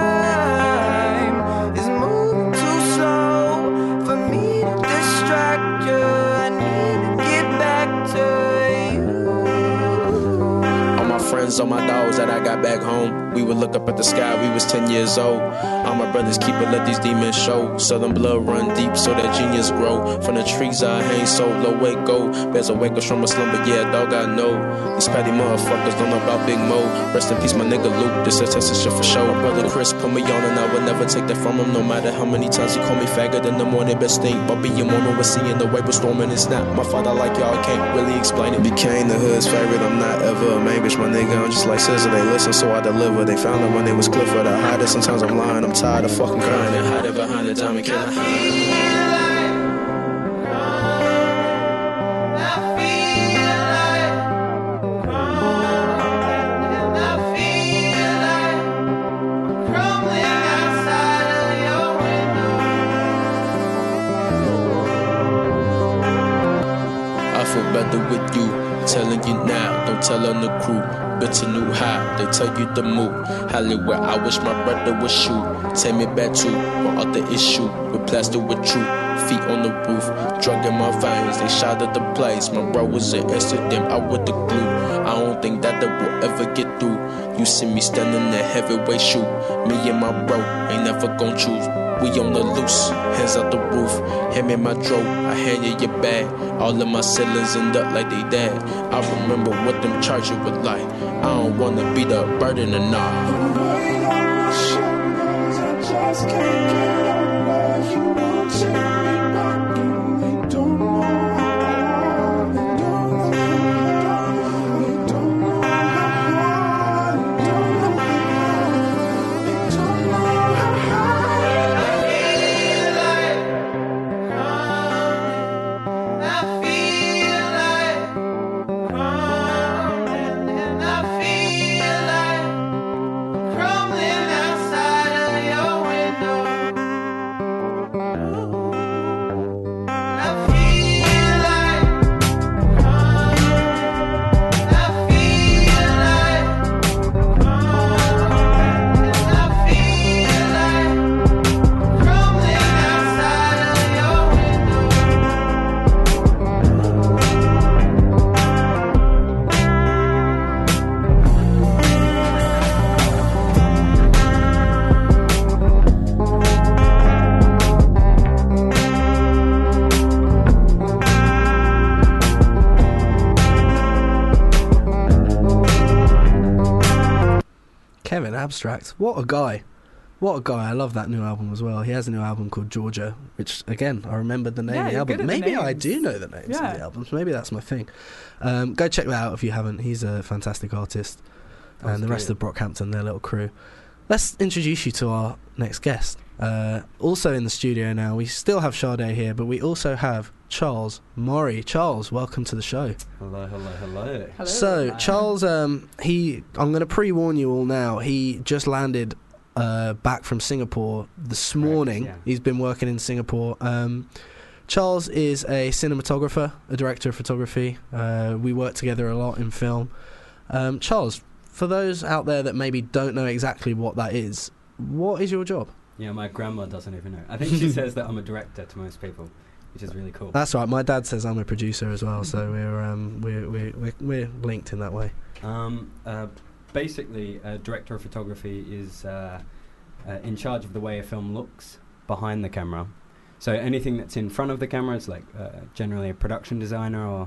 Time is moving too slow for me to distract you. I need to get back to you. All my friends, all my dogs that I got back home, we would look up at the sky, we was ten years old. All my brothers keep it, let these demons show. Southern blood run deep so that genius grow. From the trees I hang so low, wake go. Bears awake us from a slumber, yeah, dog I know. These petty motherfuckers don't know about Big Mo. Rest in peace, my nigga Luke, this is Texas shit for show. My brother Chris put me on and I would never take that from him. No matter how many times he call me faggot in the morning, best thing. But being morning was seeing the way we're storming and snap. My father like y'all can't really explain it. Became the hood's favorite, I'm not ever a main bitch, my nigga. I'm just like Scissor, they listen so I deliver. They found out my name was Clifford, I hide it, sometimes I'm lying. I'm tired of fucking crying and hide it behind the diamond killer. I feel better with you, telling you now, don't tell on the crew. Bitter new high, they tell you to move. Hollywood, I wish my brother would shoot. Take me back to my other issue, with plaster with truth. Feet on the roof, drug in my veins, they shot at the place. My bro was an incident, I with the glue. I don't think that they will ever get through. You see me standing there, heavyweight shoot. Me and my bro ain't never gon' choose. We on the loose, hands out the roof. Hand me my dro, I hand you your bag. All of my ceilings end up like they dad. I remember what them charges were like. I don't wanna be the burden or not. Weight on my shoulders, I just can't get over. You won't take me back, and they don't know how. They don't know how. They don't know how. They don't know how. They don't know how. Kevin Abstract, what a guy. What a guy. I love that new album as well. He has a new album called Georgia, which, again, I remembered the name Yeah, of the you're album. good at the Maybe I names. do know the names Yeah. of the albums. Maybe that's my thing. Um, go check that out if you haven't. He's a fantastic artist. That's And the rest great. of Brockhampton, their little crew. let's introduce you to our next guest. Uh, also in the studio now, we still have Sade here, but we also have Charles Maury. Charles, welcome to the show. Hello, hello, hello. Hello. So, Hi. Charles, um, he, I'm going to pre-warn you all now, he just landed uh, back from Singapore this morning. yeah. He's been working in Singapore. Um, Charles is a cinematographer, a director of photography. Uh, we work together a lot in film. Um, Charles, for those out there that maybe don't know exactly what that is, what is your job? Yeah, my grandma doesn't even know. I think she says that I'm a director to most people, which is really cool. That's right. My dad says I'm a producer as well, so we're um, we're, we're we're we're linked in that way. Um, uh, basically, a director of photography is uh, uh, in charge of the way a film looks behind the camera. So anything that's in front of the camera is like uh, generally a production designer or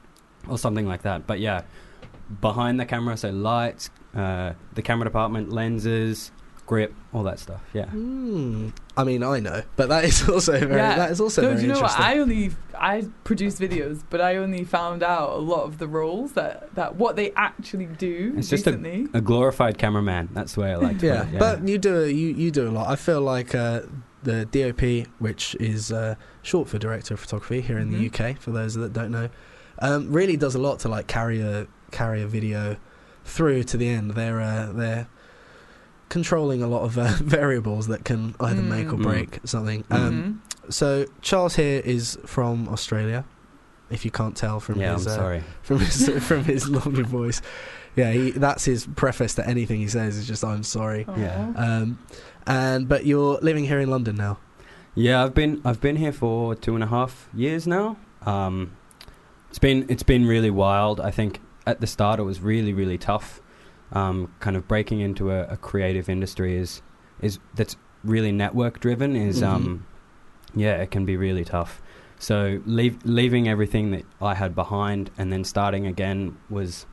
or something like that. But yeah, behind the camera, so lights, uh, the camera department, lenses, grip, all that stuff. Yeah. Mm. I mean, I know, but that is also very Yeah. that is also No, very do you know what? interesting. I only I produce videos, but I only found out a lot of the roles that, that what they actually do It's just a, recently. a glorified cameraman. That's the way I like to yeah, put it. but you do you you do a lot. I feel like uh, the D O P, which is uh, short for director of photography here in Mhm. the U K, for those that don't know, um, really does a lot to like carry a carry a video through to the end. They're uh, they're controlling a lot of uh, variables that can either Mm. make or Mm. break something. Um, Mhm. So Charles here is from Australia, if you can't tell from yeah, his I'm uh, sorry. from his from his lovely voice. Yeah, he, that's his preface to anything he says is just "I'm sorry." Aw. Yeah. Um, and but you're living here in London now. Yeah, I've been I've been here for two and a half years now. Um, it's been it's been really wild. I think at the start it was really really tough. Um, kind of breaking into a, a creative industry is is that's really network driven. Is Mhm. um, yeah, it can be really tough. So leave, leaving everything that I had behind and then starting again was,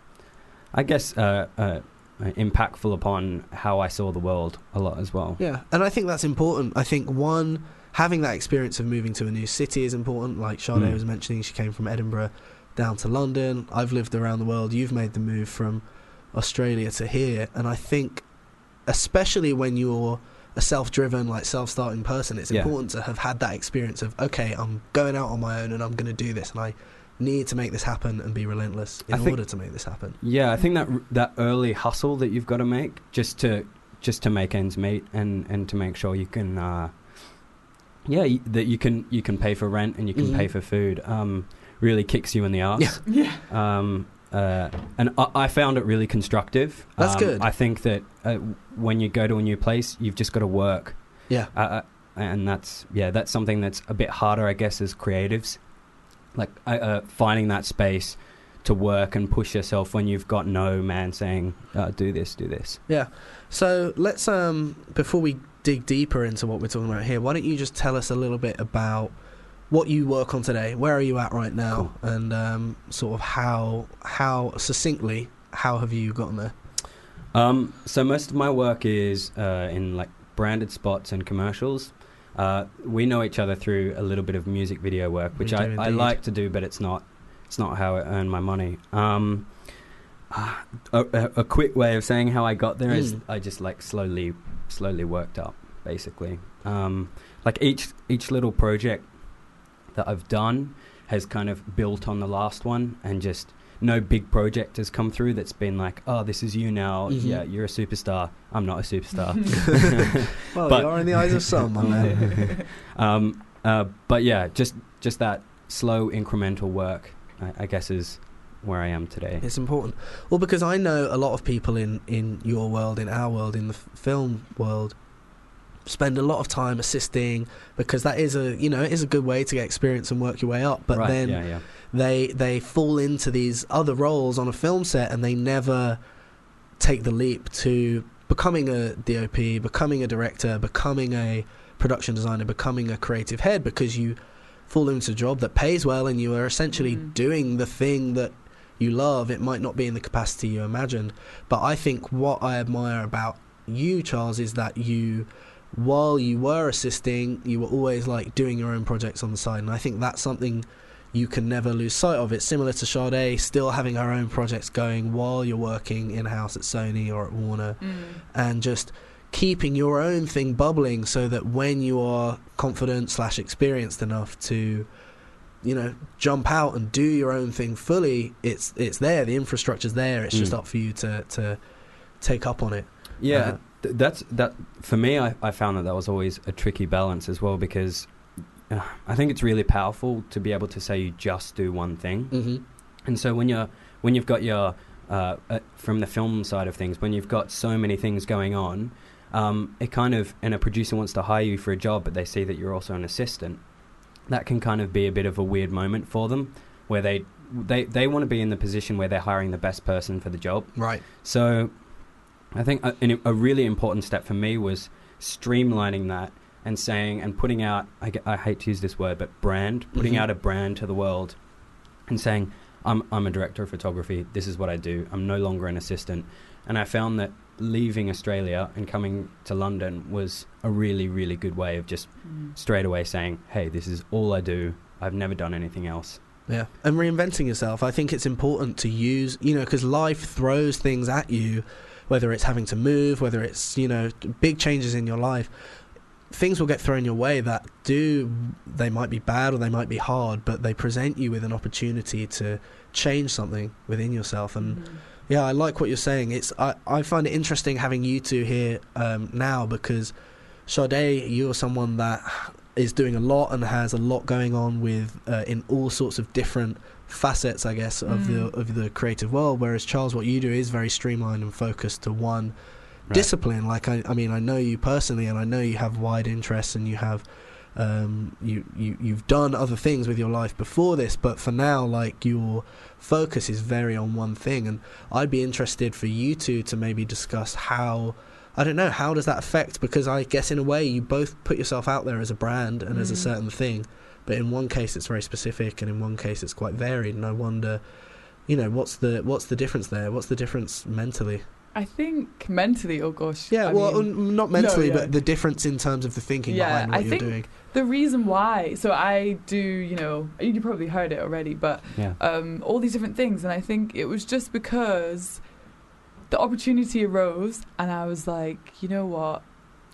I guess, uh, uh, uh, impactful upon how I saw the world a lot as well. Yeah, and I think that's important. I think one, having that experience of moving to a new city is important. Like Sade Mm. was mentioning, she came from Edinburgh down to London. I've lived around the world. You've made the move from Australia to here, and I think, especially when you're a self-driven, like self-starting person, it's Yeah. important to have had that experience of, okay, I'm going out on my own and I'm going to do this, and I need to make this happen and be relentless in I think- order to make this happen. Yeah, I think that r- that early hustle that you've got to make just to just to make ends meet and, and to make sure you can, uh, yeah, y- that you can you can pay for rent and you can Mhm. pay for food, um, really kicks you in the arse. Yeah. Yeah. Um, uh, and I, I found it really constructive. That's Um, good. I think that uh, when you go to a new place, you've just got to work. Yeah. Uh, uh, and that's yeah, that's something that's a bit harder, I guess, as creatives. Like uh, uh, finding that space to work and push yourself when you've got no man saying, uh, "Do this, do this." Yeah. So let's um before we dig deeper into what we're talking about here, why don't you just tell us a little bit about what you work on today? Where are you at right now? And um, sort of how how succinctly how have you gotten there? Um, so most of my work is uh, in like branded spots and commercials. Uh, we know each other through a little bit of music video work, which We I, do I indeed. like to do, but it's not it's not how I earn my money. Um, uh, a, a, a quick way of saying how I got there is Mm. I just like slowly slowly worked up, basically. Um, like each each little project that I've done has kind of built on the last one, and just no big project has come through that's been like, oh, this is you now. Mhm. Yeah, you're a superstar. I'm not a superstar. Well, But- you are in the eyes of some, my man. um, uh, but yeah, just just that slow incremental work, I, I guess, is where I am today. It's important. Well, because I know a lot of people in, in your world, in our world, in the f- film world, spend a lot of time assisting, because that is a you know it is a good way to get experience and work your way up. But right, then yeah, yeah. they they fall into these other roles on a film set, and they never take the leap to becoming a D O P, becoming a director, becoming a production designer, becoming a creative head, because you fall into a job that pays well and you are essentially Mm. doing the thing that you love. It might not be in the capacity you imagined, but I think what I admire about you, Charles, is that you, while you were assisting, you were always like doing your own projects on the side, and I think that's something you can never lose sight of. It's similar to Sade, still having her own projects going while you're working in-house at Sony or at Warner, Mm. and just keeping your own thing bubbling so that when you are confident slash experienced enough to, you know, jump out and do your own thing fully, it's it's there, the infrastructure's there, it's mm. just up for you to, to take up on it. Yeah, uh, th- that's that for me. I, I found that that was always a tricky balance as well, because uh, I think it's really powerful to be able to say you just do one thing. Mm-hmm. And so when you're when you've got your uh, uh, from the film side of things, when you've got so many things going on, um, it kind of, and a producer wants to hire you for a job, but they see that you're also an assistant. That can kind of be a bit of a weird moment for them, where they they they want to be in the position where they're hiring the best person for the job. Right. So I think a, a really important step for me was streamlining that and saying and putting out, I, get, I hate to use this word, but brand, putting mm-hmm. out a brand to the world and saying, I'm I'm a director of photography, this is what I do, I'm no longer an assistant. And I found that leaving Australia and coming to London was a really, really good way of just mm. straight away saying, hey, this is all I do, I've never done anything else. Yeah, and reinventing yourself. I think it's important to use, you know, because life throws things at you, whether it's having to move, whether it's, you know, big changes in your life. Things will get thrown your way that do, they might be bad or they might be hard, but they present you with an opportunity to change something within yourself. And mm. yeah, I like what you're saying. It's I, I find it interesting having you two here um, now, because Sade, you're someone that is doing a lot and has a lot going on with uh, in all sorts of different facets, I guess, of mm. the of the creative world. Whereas Charles, what you do is very streamlined and focused to one right. discipline. Like I, I mean, I know you personally, and I know you have wide interests, and you have um, you you you've done other things with your life before this, but for now, like your focus is very on one thing. And I'd be interested for you two to maybe discuss how. I don't know, how does that affect? Because I guess in a way you both put yourself out there as a brand and mm. as a certain thing, but in one case it's very specific and in one case it's quite varied. And I wonder, you know, what's the what's the difference there? What's the difference mentally? I think mentally, oh gosh. Yeah, I well, mean, not mentally, no, yeah. but the difference in terms of the thinking yeah, behind what I you're think doing. The reason why, so I do, you know, you probably heard it already, but yeah. um, all these different things, and I think it was just because the opportunity arose and I was like, you know what,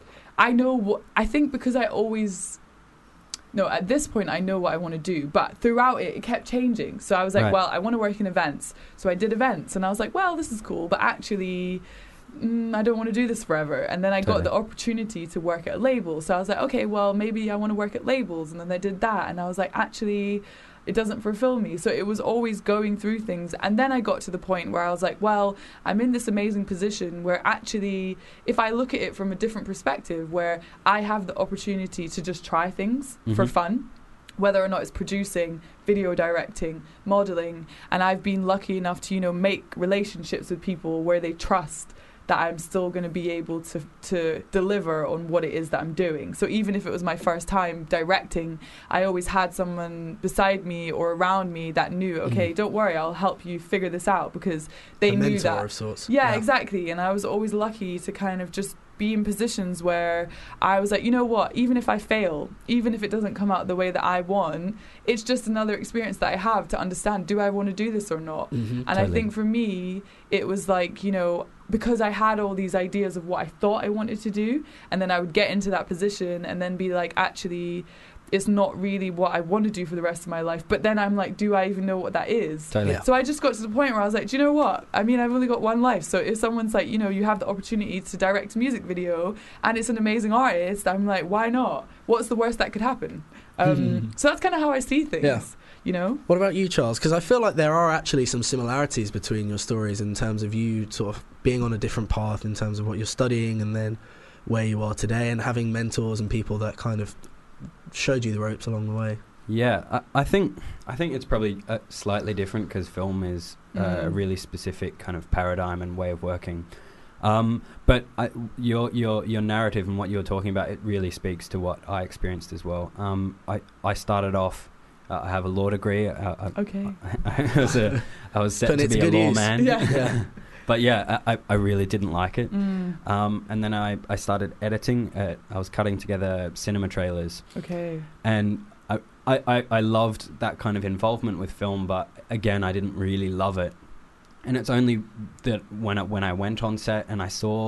I know what, I think because I always, no, at this point I know what I want to do, but throughout it, it kept changing. So I was like, right. well, I want to work in events. So I did events and I was like, well, this is cool, but actually, mm, I don't want to do this forever. And then I totally. got the opportunity to work at a label. So I was like, okay, well, maybe I want to work at labels. And then I did that. And I was like, actually, it doesn't fulfill me. So it was always going through things. And then I got to the point where I was like, well, I'm in this amazing position where actually, if I look at it from a different perspective, where I have the opportunity to just try things mm-hmm. for fun, whether or not it's producing, video directing, modeling, and I've been lucky enough to, you know, make relationships with people where they trust that I'm still going to be able to to deliver on what it is that I'm doing. So even if it was my first time directing, I always had someone beside me or around me that knew, okay, mm. don't worry, I'll help you figure this out, because they a knew mentor that. Of sorts. Yeah, yeah, exactly. And I was always lucky to kind of just be in positions where I was like, you know what, even if I fail, even if it doesn't come out the way that I want, it's just another experience that I have to understand, do I want to do this or not? Mm-hmm, and totally. I think for me, it was like, you know, because I had all these ideas of what I thought I wanted to do, and then I would get into that position and then be like, actually, it's not really what I want to do for the rest of my life. But then I'm like, do I even know what that is? Totally. Yeah. So I just got to the point where I was like, do you know what? I mean, I've only got one life. So if someone's like, you know, you have the opportunity to direct a music video and it's an amazing artist, I'm like, why not? What's the worst that could happen? Um, mm-hmm. So that's kind of how I see things. Yeah. You know? What about you, Charles? Because I feel like there are actually some similarities between your stories in terms of you sort of being on a different path in terms of what you're studying and then where you are today, and having mentors and people that kind of showed you the ropes along the way. Yeah, I, I think I think it's probably uh, slightly different because film is uh, Mm. a really specific kind of paradigm and way of working. Um, but I, your your your narrative and what you're talking about, it really speaks to what I experienced as well. Um, I I started off. Uh, I have a law degree. Uh, I, Okay. I, I was a, I was set But to it's be a good use. lawman. Yeah. Yeah. But yeah, I, I really didn't like it. Mm. Um, and then I, I started editing. Uh, I was cutting together cinema trailers. Okay. And I, I, I, I loved that kind of involvement with film, but again, I didn't really love it. And it's only that when I, when I went on set and I saw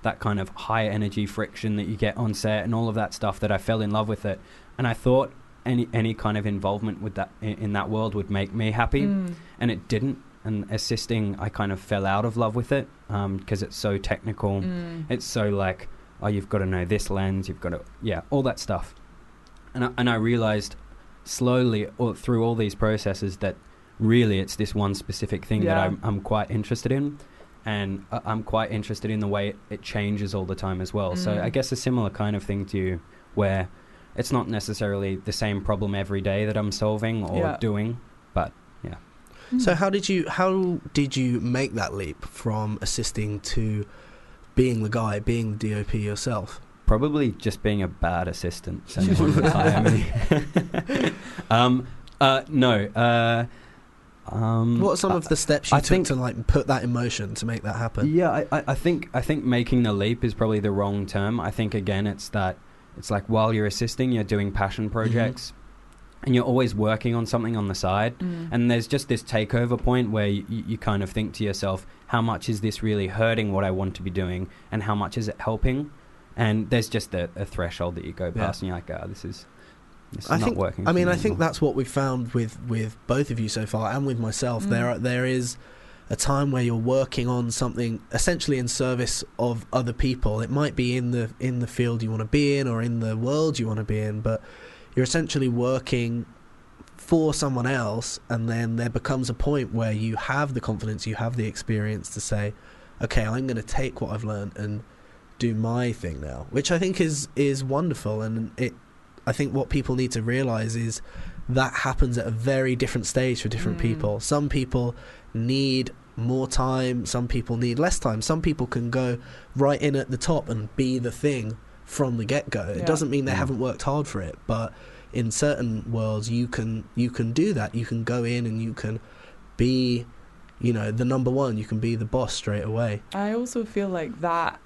that kind of high energy friction that you get on set and all of that stuff, that I fell in love with it. And I thought any any kind of involvement with that in, in that world would make me happy, Mm. and it didn't. And assisting, I kind of fell out of love with it because it's so technical. Mm. It's so like, oh, you've got to know this lens, you've got to, yeah, all that stuff. And I, and I realized slowly all, through all these processes that really it's this one specific thing Yeah. that I'm, I'm quite interested in. And I, I'm quite interested in the way it, it changes all the time as well. So Mm. I guess a similar kind of thing to you, where it's not necessarily the same problem every day that I'm solving or Yeah. doing, but yeah. So how did you how did you make that leap from assisting to being the guy, being the D O P yourself? Probably just being a bad assistant. So no one would hire me. um, uh, no. Uh, um, What are some I- of the steps you I took think- to like put that in motion to make that happen? Yeah, I, I, I think I think making the leap is probably the wrong term. I think again, it's that it's like while you're assisting, you're doing passion projects, and you're always working on something on the side. Mm. And there's just this takeover point where you, you kind of think to yourself, how much is this really hurting what I want to be doing, and how much is it helping? And there's just a, a threshold that you go past, and you're like, oh, this is this is I not think, working. I for mean, me I think anymore. that's what we've found with, with both of you so far, and with myself. Mm. There, are, there is a time where you're working on something essentially in service of other people. It might be in the in the field you want to be in, or in the world you want to be in, but you're essentially working for someone else, and then there becomes a point where you have the confidence, you have the experience to say, okay, I'm going to take what I've learned and do my thing now, which I think is is wonderful. And it I think what people need to realise is that happens at a very different stage for different Mm. people. Some people need more time, some people need less time. Some people can go right in at the top and be the thing from the get-go. It Yeah. doesn't mean they Mm. haven't worked hard for it, but in certain worlds you can you can do that. You can go in and you can be, you know, the number one. You can be the boss straight away. I also feel like that,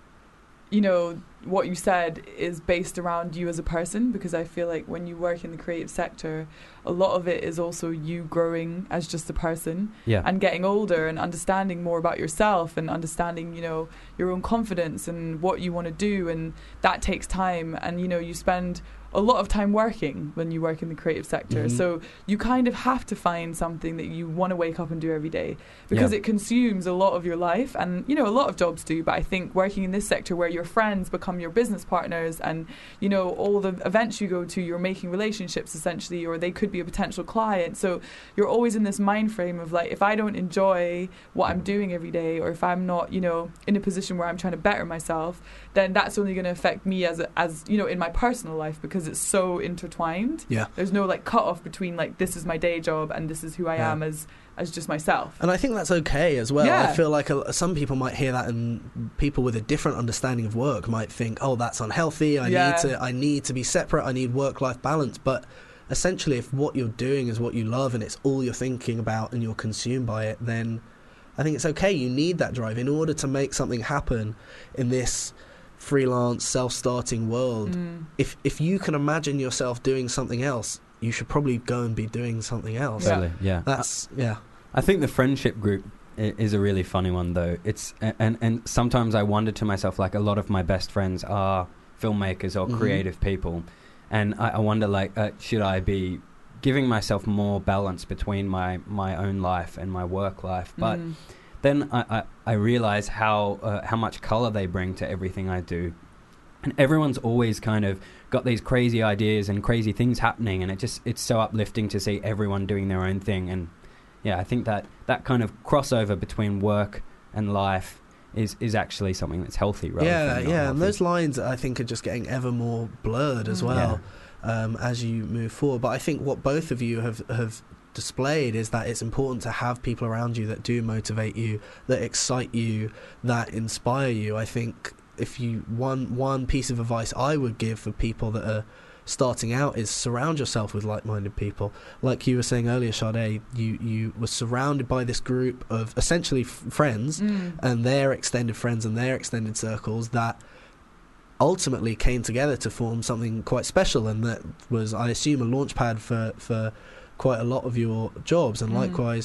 you know, what you said is based around you as a person, because I feel like when you work in the creative sector, a lot of it is also you growing as just a person yeah. and getting older and understanding more about yourself and understanding, you know, your own confidence and what you want to do, and that takes time. And, you know, you spend a lot of time working when you work in the creative sector. Mhm. So you kind of have to find something that you want to wake up and do every day, because Yeah. it consumes a lot of your life. And, you know, a lot of jobs do, but I think working in this sector where your friends become your business partners, and, you know, all the events you go to, you're making relationships essentially, or they could be a potential client. So you're always in this mind frame of like, if I don't enjoy what I'm doing every day, or if I'm not, you know, in a position where I'm trying to better myself, then that's only going to affect me as, a, as you know, in my personal life, because it's so intertwined. Yeah. There's no like cut off between like, this is my day job and this is who I Yeah. am as as just myself. And I think that's okay as well. Yeah. I feel like a, some people might hear that, and people with a different understanding of work might think, "Oh, that's unhealthy. I Yeah. need to. I need to be separate. I need work-life balance." But essentially, if what you're doing is what you love and it's all you're thinking about and you're consumed by it, then I think it's okay. You need that drive in order to make something happen in this freelance, self-starting world. Mm. If if you can imagine yourself doing something else, you should probably go and be doing something else. Yeah. Totally, yeah. That's yeah. I think the friendship group i- is a really funny one, though. It's a- and and sometimes I wonder to myself, like, a lot of my best friends are filmmakers or Mhm. creative people, and I, I wonder, like, uh, should I be giving myself more balance between my my own life and my work life? But Mm. then I, I, I realize how uh, how much color they bring to everything I do. And everyone's always kind of got these crazy ideas and crazy things happening, and it just it's so uplifting to see everyone doing their own thing. And yeah, I think that that kind of crossover between work and life is, is actually something that's healthy, rather Yeah, than not yeah, and healthy. those lines I think are just getting ever more blurred as Mm. well um, as you move forward. But I think what both of you have have displayed is that it's important to have people around you that do motivate you, that excite you, that inspire you. I think if you one one piece of advice I would give for people that are starting out is surround yourself with like-minded people. Like you were saying earlier, Sade, you you were surrounded by this group of essentially f- friends Mm. and their extended friends and their extended circles that ultimately came together to form something quite special, and that was, I assume, a launch pad for, for quite a lot of your jobs. And Mm. likewise,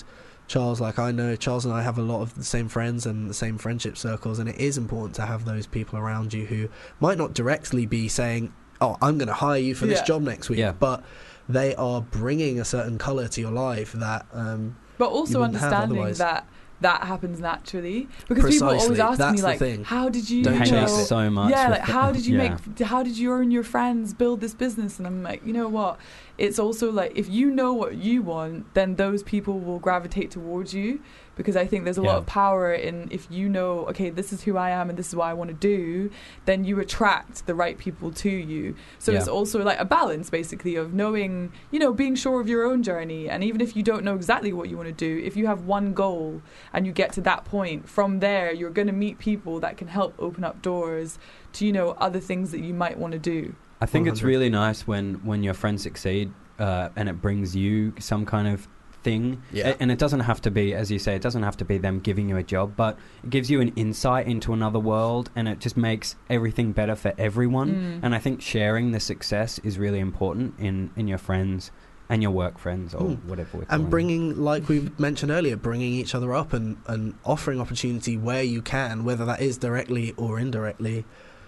Charles, like I know Charles and I have a lot of the same friends and the same friendship circles, and it is important to have those people around you who might not directly be saying, oh, I'm going to hire you for this Yeah. job next week, Yeah. but they are bringing a certain colour to your life that um, But also wouldn't have understanding otherwise. that that happens naturally, because people always Precisely, ask that's me the like, thing. how did you, Don't you Hate know, chase it so much. yeah, with like the- how did you yeah. make, how did you and your friends build this business? And I'm like, you know what? It's also like, if you know what you want, then those people will gravitate towards you, because I think there's a Yeah. lot of power in, if you know, okay, this is who I am and this is what I want to do, then you attract the right people to you. So Yeah. it's also like a balance, basically, of knowing, you know, being sure of your own journey. And even if you don't know exactly what you want to do, if you have one goal and you get to that point, from there you're going to meet people that can help open up doors to, you know, other things that you might want to do. I think it's one hundred. really nice when, when your friends succeed uh, and it brings you some kind of thing. Yeah. A- and it doesn't have to be, as you say, it doesn't have to be them giving you a job, but it gives you an insight into another world, and it just makes everything better for everyone. Mm. And I think sharing the success is really important in, in your friends and your work friends, or Mm. whatever we're calling and them. bringing, like we mentioned earlier, bringing each other up and, and offering opportunity where you can, whether that is directly or indirectly,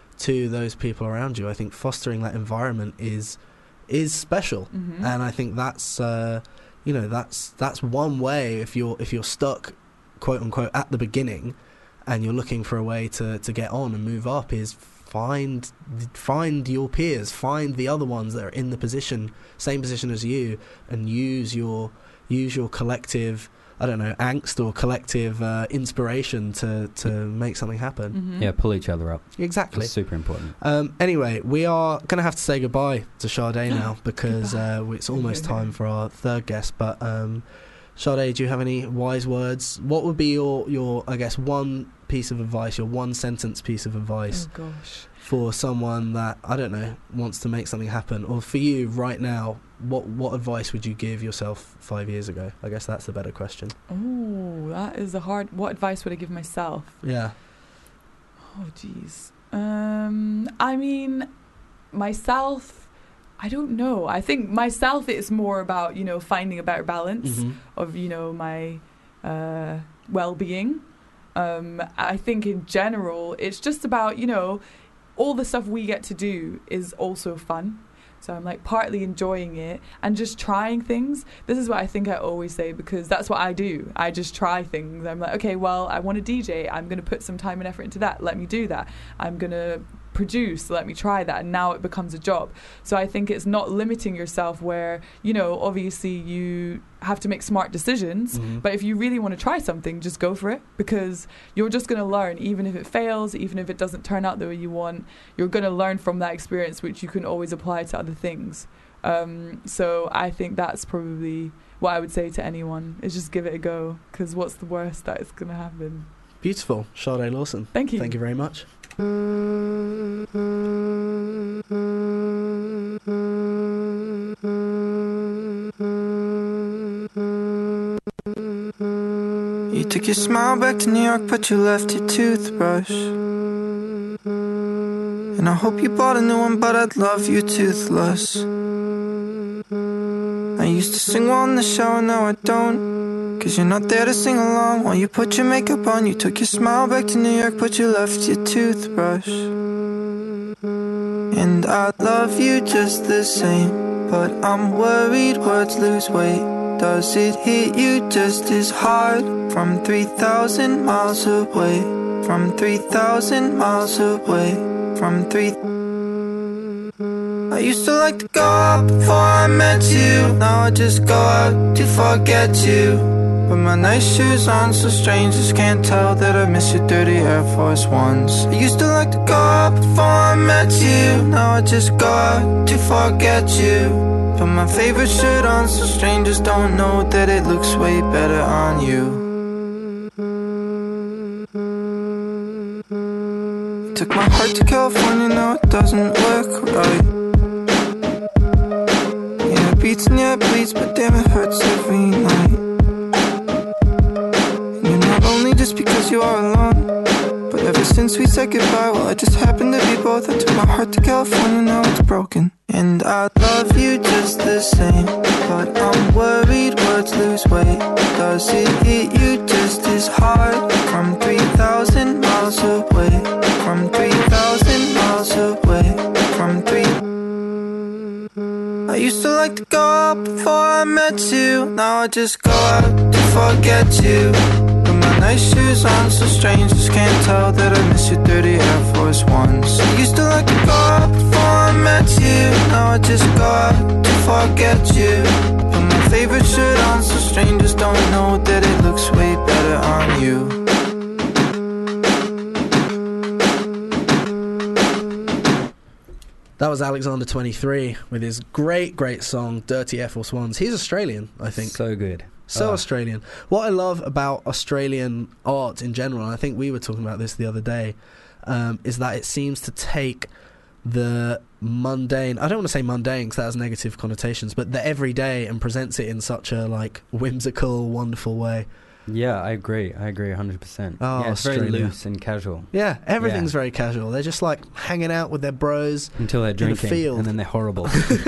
to those people around you. I think fostering that environment is is special, Mhm. and I think that's uh, you know that's that's one way. If you're if you're stuck, quote unquote, at the beginning, and you're looking for a way to, to get on and move up, is find find your peers, find the other ones that are in the position, same position as you, and use your use your collective, I don't know, angst or collective uh, inspiration to, to make something happen. Mhm. Yeah, pull each other up. Exactly. It's super important. Um, anyway, we are going to have to say goodbye to Sade now, because uh, it's almost time for our third guest. But um, Sade, do you have any wise words? What would be your, your, I guess, one piece of advice, your one sentence piece of advice Oh gosh. for someone that, I don't know, wants to make something happen? Or for you right now, what what advice would you give yourself five years ago? I guess that's the better question. Oh, that is a hard. What advice would I give myself? Yeah. Oh, jeez. Um, I mean, myself, I don't know. I think myself, it's more about, you know, finding a better balance Mhm. of, you know, my uh, well-being. Um, I think in general, it's just about, you know, all the stuff we get to do is also fun. So I'm like partly enjoying it and just trying things. This is what I think I always say, because that's what I do. I just try things. I'm like, okay, well, I want to D J. I'm going to put some time and effort into that. Let me do that. I'm going to produce. Let me try that. And now it becomes a job. So I think it's not limiting yourself where, you know, obviously you have to make smart decisions. Mhm. But if you really want to try something, just go for it, because you're just going to learn. Even if it fails, even if it doesn't turn out the way you want, you're going to learn from that experience, which you can always apply to other things. Um, so I think that's probably what I would say to anyone, is just give it a go, because what's the worst that is going to happen? Beautiful. Sade Lawson. Thank you. Thank you very much. You took your smile back to New York, but you left your toothbrush. And I hope you bought a new one, but I'd love you toothless. I used to sing while in the shower, now I don't. Cause you're not there to sing along while you put your makeup on. You took your smile back to New York, but you left your toothbrush. And I love you just the same, but I'm worried words lose weight. Does it hit you just as hard from three thousand miles away? From three thousand miles away? From three... I used to like to go out before I met you. Now I just go out to forget you. Put my nice shoes on so strangers can't tell that I miss your dirty Air Force Ones. I used to like to go out before I met you. Now I just go out to forget you. Put my favorite shirt on so strangers don't know that it looks way better on you. Took my heart to California, now it doesn't work right. Yeah, it beats and yeah, it bleeds, but damn, it hurts every night. And you're not lonely just because you are alone, but ever since we said goodbye, well, I just happened to be both. I took my heart to California, now it's broken. And I love you just the same, but I'm worried words lose weight. Does it used to like to go out before I met you. Now I just go out to forget you. Put my nice shoes on so strangers can't tell that I miss your dirty Air Force Ones. I used to like to go out before I met you. Now I just go out to forget you. Put my favorite shirt on so strangers don't know that it looks way better on you. That was Alexander twenty-three with his great, great song, Dirty Air Force Ones. He's Australian, I think. So good. So Oh. Australian. What I love about Australian art in general, and I think we were talking about this the other day, um, is that it seems to take the mundane, I don't want to say mundane because that has negative connotations, but the everyday, and presents it in such a like whimsical, wonderful way. Yeah, I agree. I agree one hundred percent. Oh, yeah, it's very Australia. loose and casual. Yeah, everything's Yeah. very casual. They're just like hanging out with their bros Until they're in a drinking, field. and then they're horrible.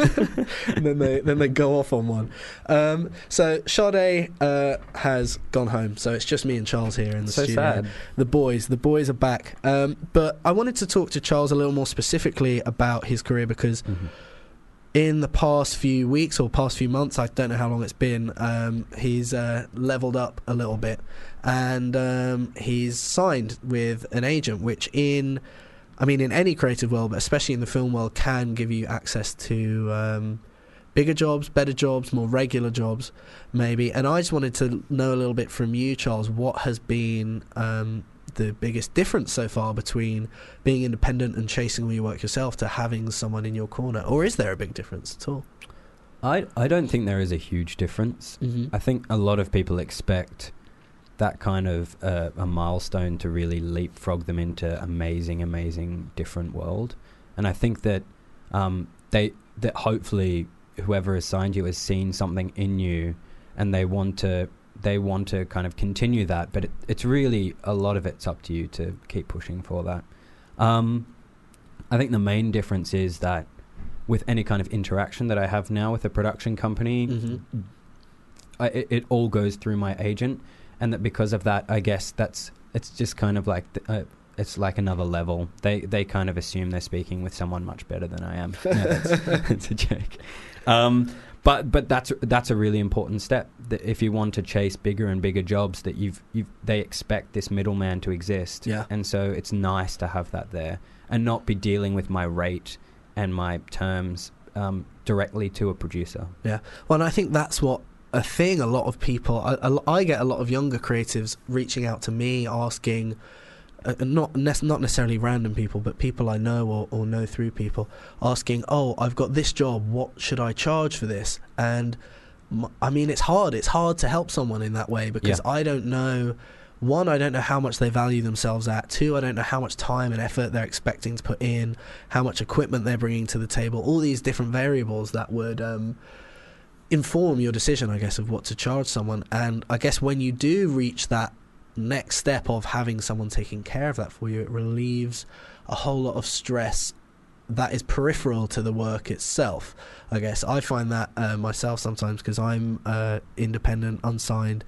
and then they then they go off on one. Um, so Sade uh, has gone home, so it's just me and Charles here in the So studio. sad. The boys, the boys are back. Um, but I wanted to talk to Charles a little more specifically about his career because Mhm. in the past few weeks or past few months, I don't know how long it's been, um, he's uh, leveled up a little bit, and um, he's signed with an agent, which in, I mean, in any creative world, but especially in the film world, can give you access to um, bigger jobs, better jobs, more regular jobs, maybe. And I just wanted to know a little bit from you, Charles, what has been um, the biggest difference so far between being independent and chasing all your work yourself to having someone in your corner, or is there a big difference at all? I, I don't think there is a huge difference. Mm-hmm. I think a lot of people expect that kind of uh, a milestone to really leapfrog them into amazing, amazing different world. And I think that um, they that hopefully whoever has signed you has seen something in you, and they want to they want to kind of continue that. But it, it's really a lot of it's up to you to keep pushing for that. Um, I think the main difference is that with any kind of interaction that I have now with a production company, Mm-hmm. I, it, it all goes through my agent, and that because of that, I guess that's it's just kind of like th- uh, it's like another level. They they kind of assume they're speaking with someone much better than I am. No, that's, that's a joke. Um, but but that's that's a really important step. That if you want to chase bigger and bigger jobs, that you've you've they expect this middleman to exist. Yeah. And so it's nice to have that there and not be dealing with my rate and my terms um, directly to a producer. Yeah. Well, and I think that's what a thing a lot of people, I, I, I get a lot of younger creatives reaching out to me asking, uh, not ne- not necessarily random people, but people I know or, or know through people, asking, oh, I've got this job, what should I charge for this? And m- I mean, it's hard. It's hard to help someone in that way because Yeah. I don't know, one, I don't know how much they value themselves at. Two, I don't know how much time and effort they're expecting to put in, how much equipment they're bringing to the table, all these different variables that would um, inform your decision, I guess, of what to charge someone. And I guess when you do reach that next step of having someone taking care of that for you, it relieves a whole lot of stress that is peripheral to the work itself. I guess I find that uh, myself sometimes because I'm uh, independent, unsigned,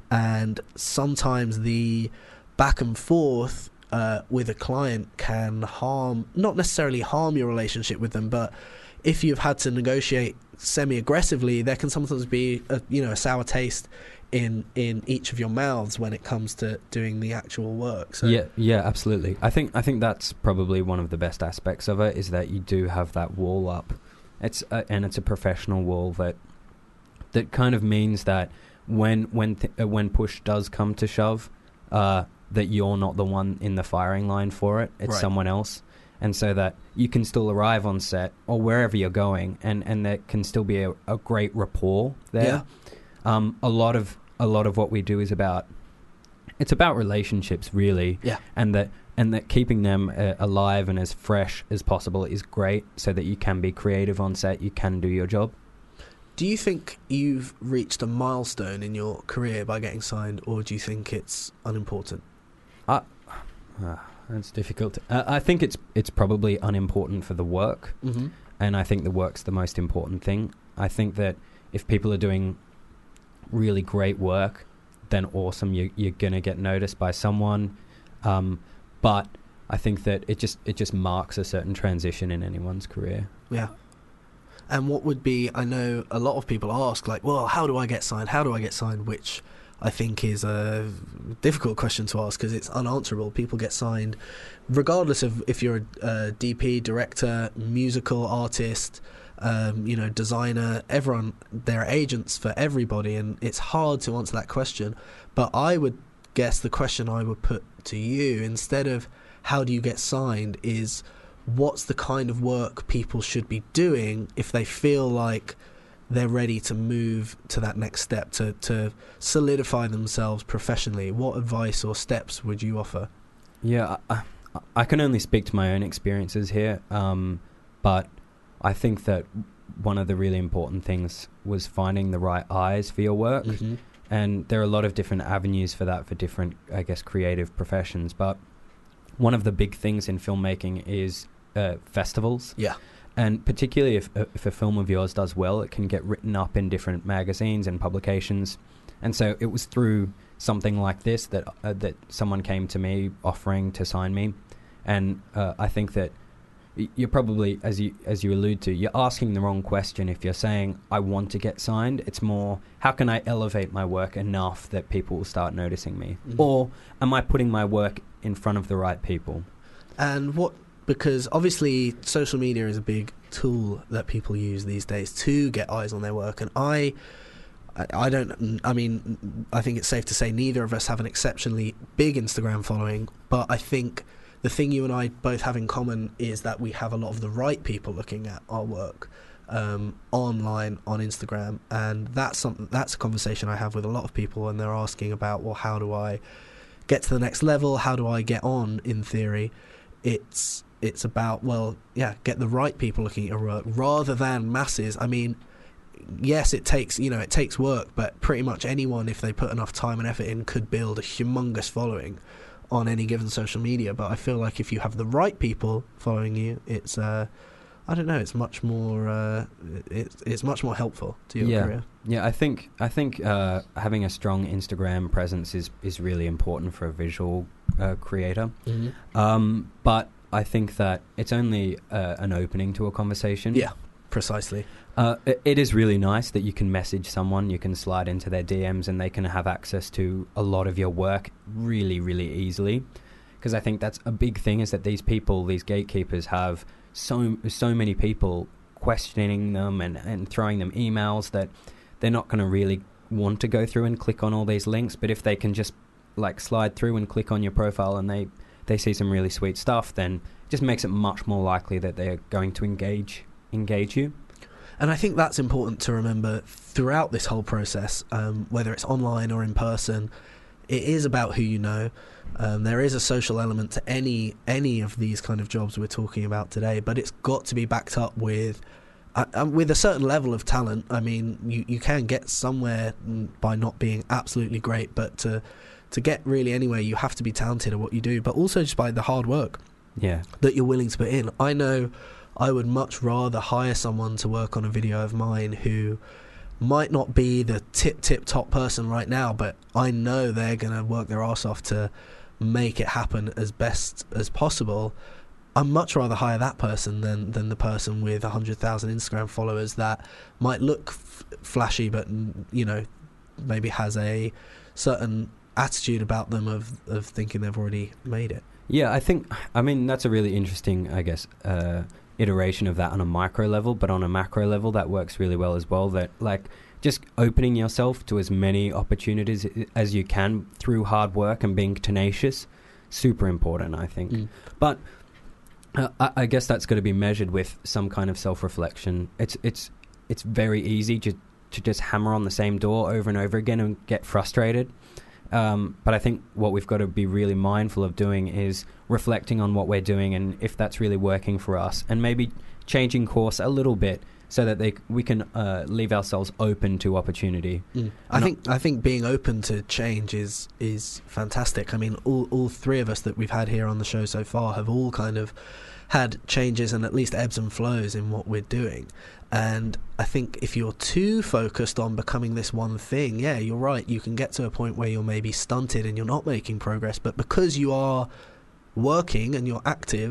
and sometimes the back and forth uh, with a client can harm, not necessarily harm your relationship with them, but if you've had to negotiate semi-aggressively, there can sometimes be a, you know, a sour taste in in each of your mouths when it comes to doing the actual work. So Yeah, yeah, absolutely. I think I think that's probably one of the best aspects of it is that you do have that wall up. It's a, and it's a professional wall that that kind of means that when when th- uh, when push does come to shove, uh, that you're not the one in the firing line for it. It's Right. someone else. And so that you can still arrive on set or wherever you're going, and, and there can still be a, a great rapport there. Yeah. Um, a lot of a lot of what we do is about it's about relationships, really. Yeah. And that and that keeping them uh, alive and as fresh as possible is great, so that you can be creative on set, you can do your job. do you think you've reached a milestone in your career by getting signed, or do you think it's unimportant? Uh, uh, that's difficult. Uh, I think it's it's probably unimportant for the work. Mm-hmm. And I think the work's the most important thing. I think that if people are doing really great work, then awesome, you, you're going to get noticed by someone. Um, but I think that it just it just marks a certain transition in anyone's career. Yeah. And what would be, I know a lot of people ask, like, well, how do I get signed? How do I get signed? Which I think is a difficult question to ask because it's unanswerable. People get signed regardless of if you're a, a D P, director, musical artist, um, you know, designer, everyone, there are agents for everybody, and it's hard to answer that question. But I would guess the question I would put to you, instead of how do you get signed, is what's the kind of work people should be doing if they feel like they're ready to move to that next step, to, to solidify themselves professionally. What advice or steps would you offer? Yeah, I, I can only speak to my own experiences here, um, but I think that one of the really important things was finding the right eyes for your work. Mm-hmm. And there are a lot of different avenues for that for different, I guess, creative professions. But one of the big things in filmmaking is uh, festivals. Yeah. And particularly if, uh, if a film of yours does well, it can get written up in different magazines and publications. And so it was through something like this that uh, that someone came to me offering to sign me. And uh, I think that y- you're probably, as you as you allude to, you're asking the wrong question if you're saying, I want to get signed. It's more, how can I elevate my work enough that people will start noticing me? Mm-hmm. Or am I putting my work in front of the right people? And what... Because obviously social media is a big tool that people use these days to get eyes on their work. And I, I, I don't, I mean, I think it's safe to say neither of us have an exceptionally big Instagram following. But I think the thing you and I both have in common is that we have a lot of the right people looking at our work um, online on Instagram. And that's something, that's a conversation I have with a lot of people. And they're asking about, well, how do I get to the next level? How do I get on, in theory? It's... It's about, well, yeah, get the right people looking at your work rather than masses. I mean, yes, it takes, you know, it takes work, but pretty much anyone, if they put enough time and effort in, could build a humongous following on any given social media. But I feel like if you have the right people following you, it's, uh, I don't know, it's much more, uh, it's it's much more helpful to your yeah. career. Yeah, I think I think uh, having a strong Instagram presence is is really important for a visual uh, creator. Mm-hmm. Um, but I think that it's only uh, an opening to a conversation. Yeah, precisely. Uh, it, it is really nice that you can message someone, you can slide into their D Ms, and they can have access to a lot of your work really, really easily. Because I think that's a big thing, is that these people, these gatekeepers, have so so many people questioning them and, and throwing them emails that they're not going to really want to go through and click on all these links. But if they can just like slide through and click on your profile and they... they see some really sweet stuff, then it just makes it much more likely that they're going to engage engage you. And I think that's important to remember throughout this whole process, um, whether it's online or in person. It is about who you know. Um, there is a social element to any any of these kind of jobs we're talking about today, but it's got to be backed up with uh, uh, with a certain level of talent. I mean, you, you can get somewhere by not being absolutely great, but to to get really anywhere, you have to be talented at what you do, but also just by the hard work yeah. that you're willing to put in. I know I would much rather hire someone to work on a video of mine who might not be the tip, tip, top person right now, but I know they're going to work their arse off to make it happen as best as possible. I'd much rather hire that person than, than the person with one hundred thousand Instagram followers that might look f- flashy, but, you know, maybe has a certain attitude about them of of thinking they've already made it. Yeah, I think, I mean, that's a really interesting, I guess, uh, iteration of that on a micro level, but on a macro level, that works really well as well. That, like, just opening yourself to as many opportunities as you can through hard work and being tenacious, super important, I think. Mm. But uh, I, I guess that's got to be measured with some kind of self-reflection. It's it's it's very easy to to just hammer on the same door over and over again and get frustrated. Um, but I think what we've got to be really mindful of doing is reflecting on what we're doing and if that's really working for us, and maybe changing course a little bit so that they we can uh, leave ourselves open to opportunity. Mm. I think I think being open to change is is fantastic. I mean, all all three of us that we've had here on the show so far have all kind of had changes and at least ebbs and flows in what we're doing. And I think if you're too focused on becoming this one thing, yeah, you're right, you can get to a point where you're maybe stunted and you're not making progress. But because you are working and you're active,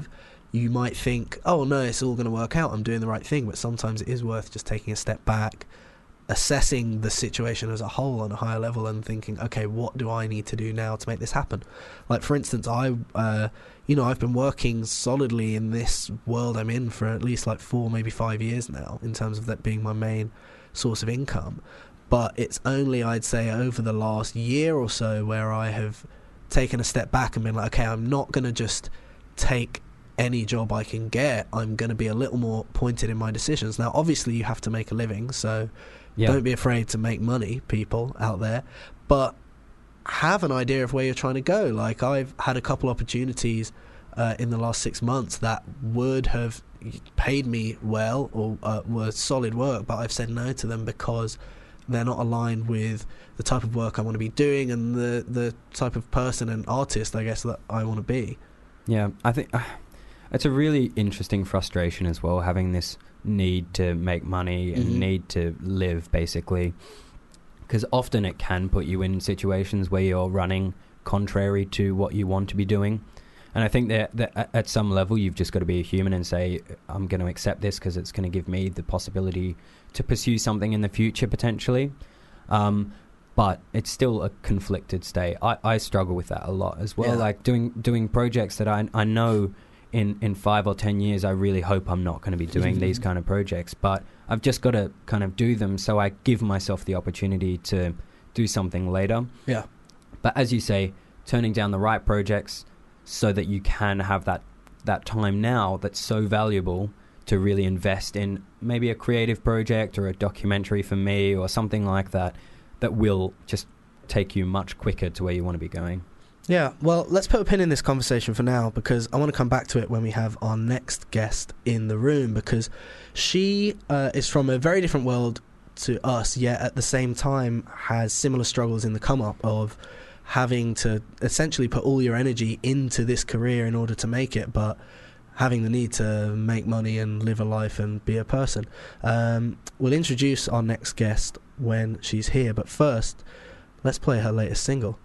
you might think, oh no, it's all going to work out, I'm doing the right thing, but sometimes it is worth just taking a step back, assessing the situation as a whole on a higher level and thinking, okay, what do I need to do now to make this happen? Like, for instance, I, uh, you know, I've been working solidly in this world I'm in for at least like four, maybe five years now, in terms of that being my main source of income. But it's only, I'd say, over the last year or so where I have taken a step back and been like, okay, I'm not going to just take any job I can get. I'm going to be a little more pointed in my decisions. Now, obviously, you have to make a living, so yeah. Don't be afraid to make money, people out there. But have an idea of where you're trying to go. Like, I've had a couple opportunities uh, in the last six months that would have paid me well or uh, were solid work, but I've said no to them because they're not aligned with the type of work I want to be doing and the, the type of person and artist, I guess, that I want to be. Yeah, I think uh, it's a really interesting frustration as well, having this need to make money and Mm-hmm. need to live, basically. Because often it can put you in situations where you're running contrary to what you want to be doing. And I think that, that at some level you've just got to be a human and say, I'm going to accept this because it's going to give me the possibility to pursue something in the future, potentially. Um, but it's still a conflicted state. I, I struggle with that a lot as well. Yeah. Like doing doing projects that I I know in, in five or ten years, I really hope I'm not going to be doing Mm-hmm. these kind of projects. But I've just got to kind of do them so I give myself the opportunity to do something later. Yeah. But as you say, turning down the right projects so that you can have that, that time now that's so valuable to really invest in maybe a creative project or a documentary for me or something like that, that will just take you much quicker to where you want to be going. Yeah, well, let's put a pin in this conversation for now, because I want to come back to it when we have our next guest in the room, because she uh, is from a very different world to us, yet at the same time has similar struggles in the come-up of having to essentially put all your energy into this career in order to make it, but having the need to make money and live a life and be a person. Um, we'll introduce our next guest when she's here, but first, let's play her latest single.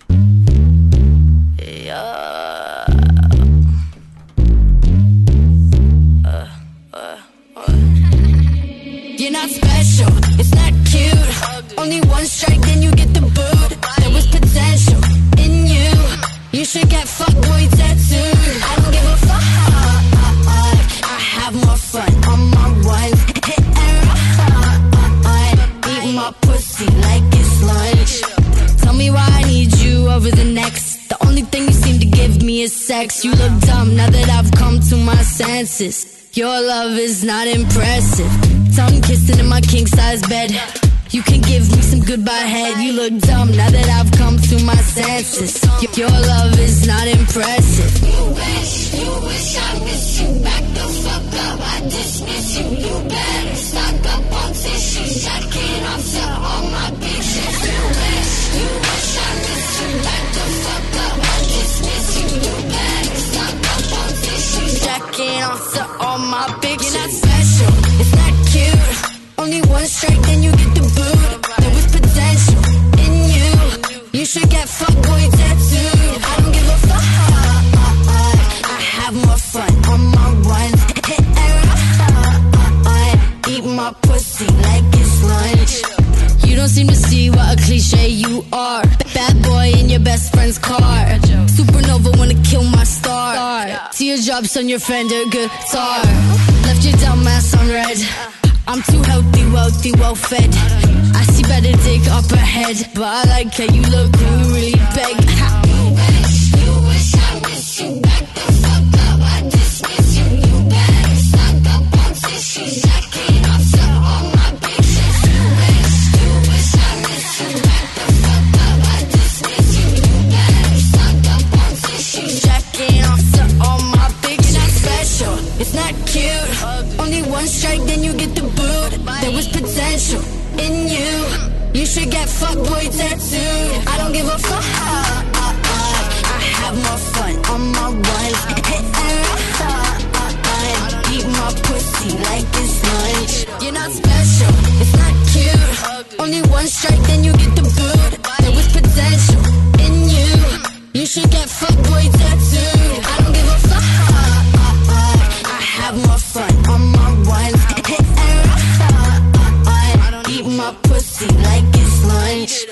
Yeah. Uh, uh, uh. You're not special, it's not cute. Only one strike, then you get the boot. There was potential in you. You should get fuckboy tattooed. I don't give a fuck. I have more fun on my ones. Hit and run. Eat my pussy like it's lunch. Tell me why I need you over the next. The only thing you seem to give me is sex. You look dumb now that I've come to my senses. Your love is not impressive. Tongue kissing in my king-size bed. You can give me some goodbye head. You look dumb now that I've come to my senses. Y- Your love is not impressive. You wish, you wish I miss you. Back the fuck up, I dismiss you. You better stock up on tissues. Jacking off to all my bitches. You wish, you wish I miss you. Back the fuck up, I dismiss you. You better stock up on tissues. Jacking off to all my bitches. You're not special, it's not cute. Only one strike, then you get the boot. There was potential in you. You should get fuckboy tattooed. I don't give a fuck. I have more fun on my ones. Hit and run. Eat my pussy like it's lunch. You don't seem to see what a cliche you are. Bad boy in your best friend's car. Supernova wanna kill my star. Teardrops on your Fender guitar. Left your dumb ass on red. I'm too healthy, wealthy, well fed. I see better dick up ahead, but I like how you look when you really beg. You wish, you wish I miss you. Back the fuck up, I dismiss you. You better stock up on tissues. Jacking off to all my bitches. You wish, you wish I miss you. Back the fuck up, I dismiss you. You better stock up on tissues. Jacking off to all my bitches. You're not special, it's not cute. Only one strike, then you get the boot. There was potential in you. You should get fuckboy tattooed. I don't give a fuck. I have more fun on my ones. Hit and run. Eat my pussy like it's lunch. You're not special, it's not cute. Only one strike, then you get the boot. There was potential in you. You should get fuckboy tattooed. I don't give a fuck. pussy like it's lunch.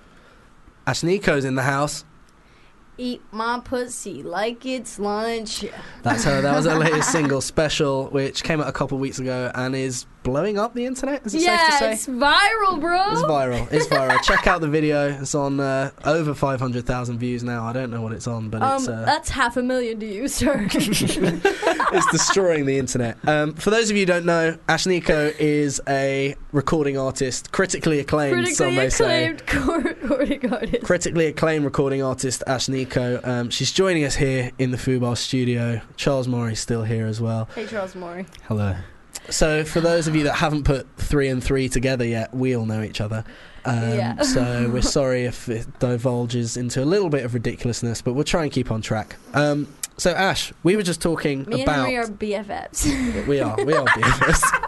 Ashniko's in the house. Eat my pussy like it's lunch. That's her. That was her latest single, Special, which came out a couple of weeks ago and is blowing up the internet. Is it yeah, safe to say? it's viral, bro. It's viral. It's viral. Check out the video. It's on uh, over five hundred thousand views now. I don't know what it's on, but um, it's... Uh, that's half a million to you, sir. it's destroying the internet. Um, for those of you who don't know, Ashniko is a recording artist, critically acclaimed, Critically some may acclaimed say. recording artist. Critically acclaimed recording artist, Ashniko. Um, she's joining us here in the Fubar studio. Charles Morey's still here as well. Hey, Charles Morey. Hello. So, for those of you that haven't put three and three together yet, we all know each other. Um, Yeah. so, we're sorry if it divulges into a little bit of ridiculousness, but we'll try and keep on track. Um, so, Ash, we were just talking Me about... and Henry are B F Fs. we are, we are B F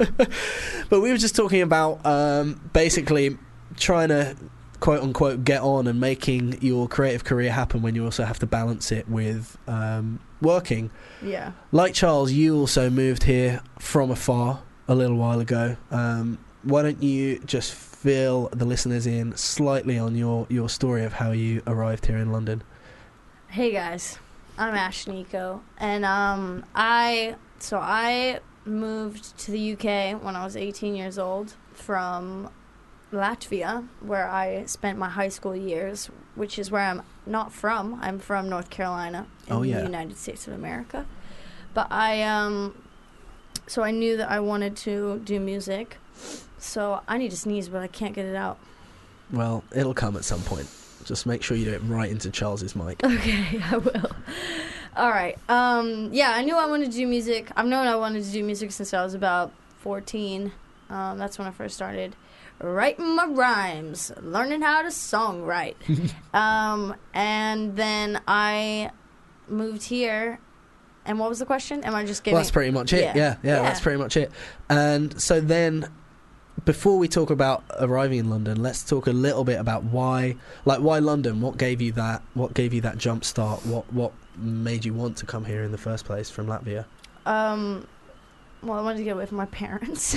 Fs. But we were just talking about um, basically trying to, quote-unquote, get on and making your creative career happen when you also have to balance it with um, working. Yeah. Like Charles, you also moved here from afar a little while ago. Um, why don't you just fill the listeners in slightly on your, your story of how you arrived here in London? Hey guys, I'm Ashniko, and um, I so I moved to the U K when I was eighteen years old from Latvia, where I spent my high school years, which is where I'm not from. I'm from North Carolina in Oh, yeah. the United States of America. But I, um, so I knew that I wanted to do music. So I need to sneeze, but I can't get it out. Well, it'll come at some point. Just make sure you do it right into Charles's mic. Okay, I will. All right. Um, yeah, I knew I wanted to do music. I've known I wanted to do music since I was about fourteen. Um, that's when I first started writing my rhymes, learning how to songwrite. um, and then I moved here. And what was the question? Am I just giving... Well, that's pretty much it. Yeah. Yeah, yeah, that's pretty much it. And so then, before we talk about arriving in London, let's talk a little bit about why, like, why London? What gave you that? What gave you that jump start? What what made you want to come here in the first place from Latvia? Um, well, I wanted to get away from my parents,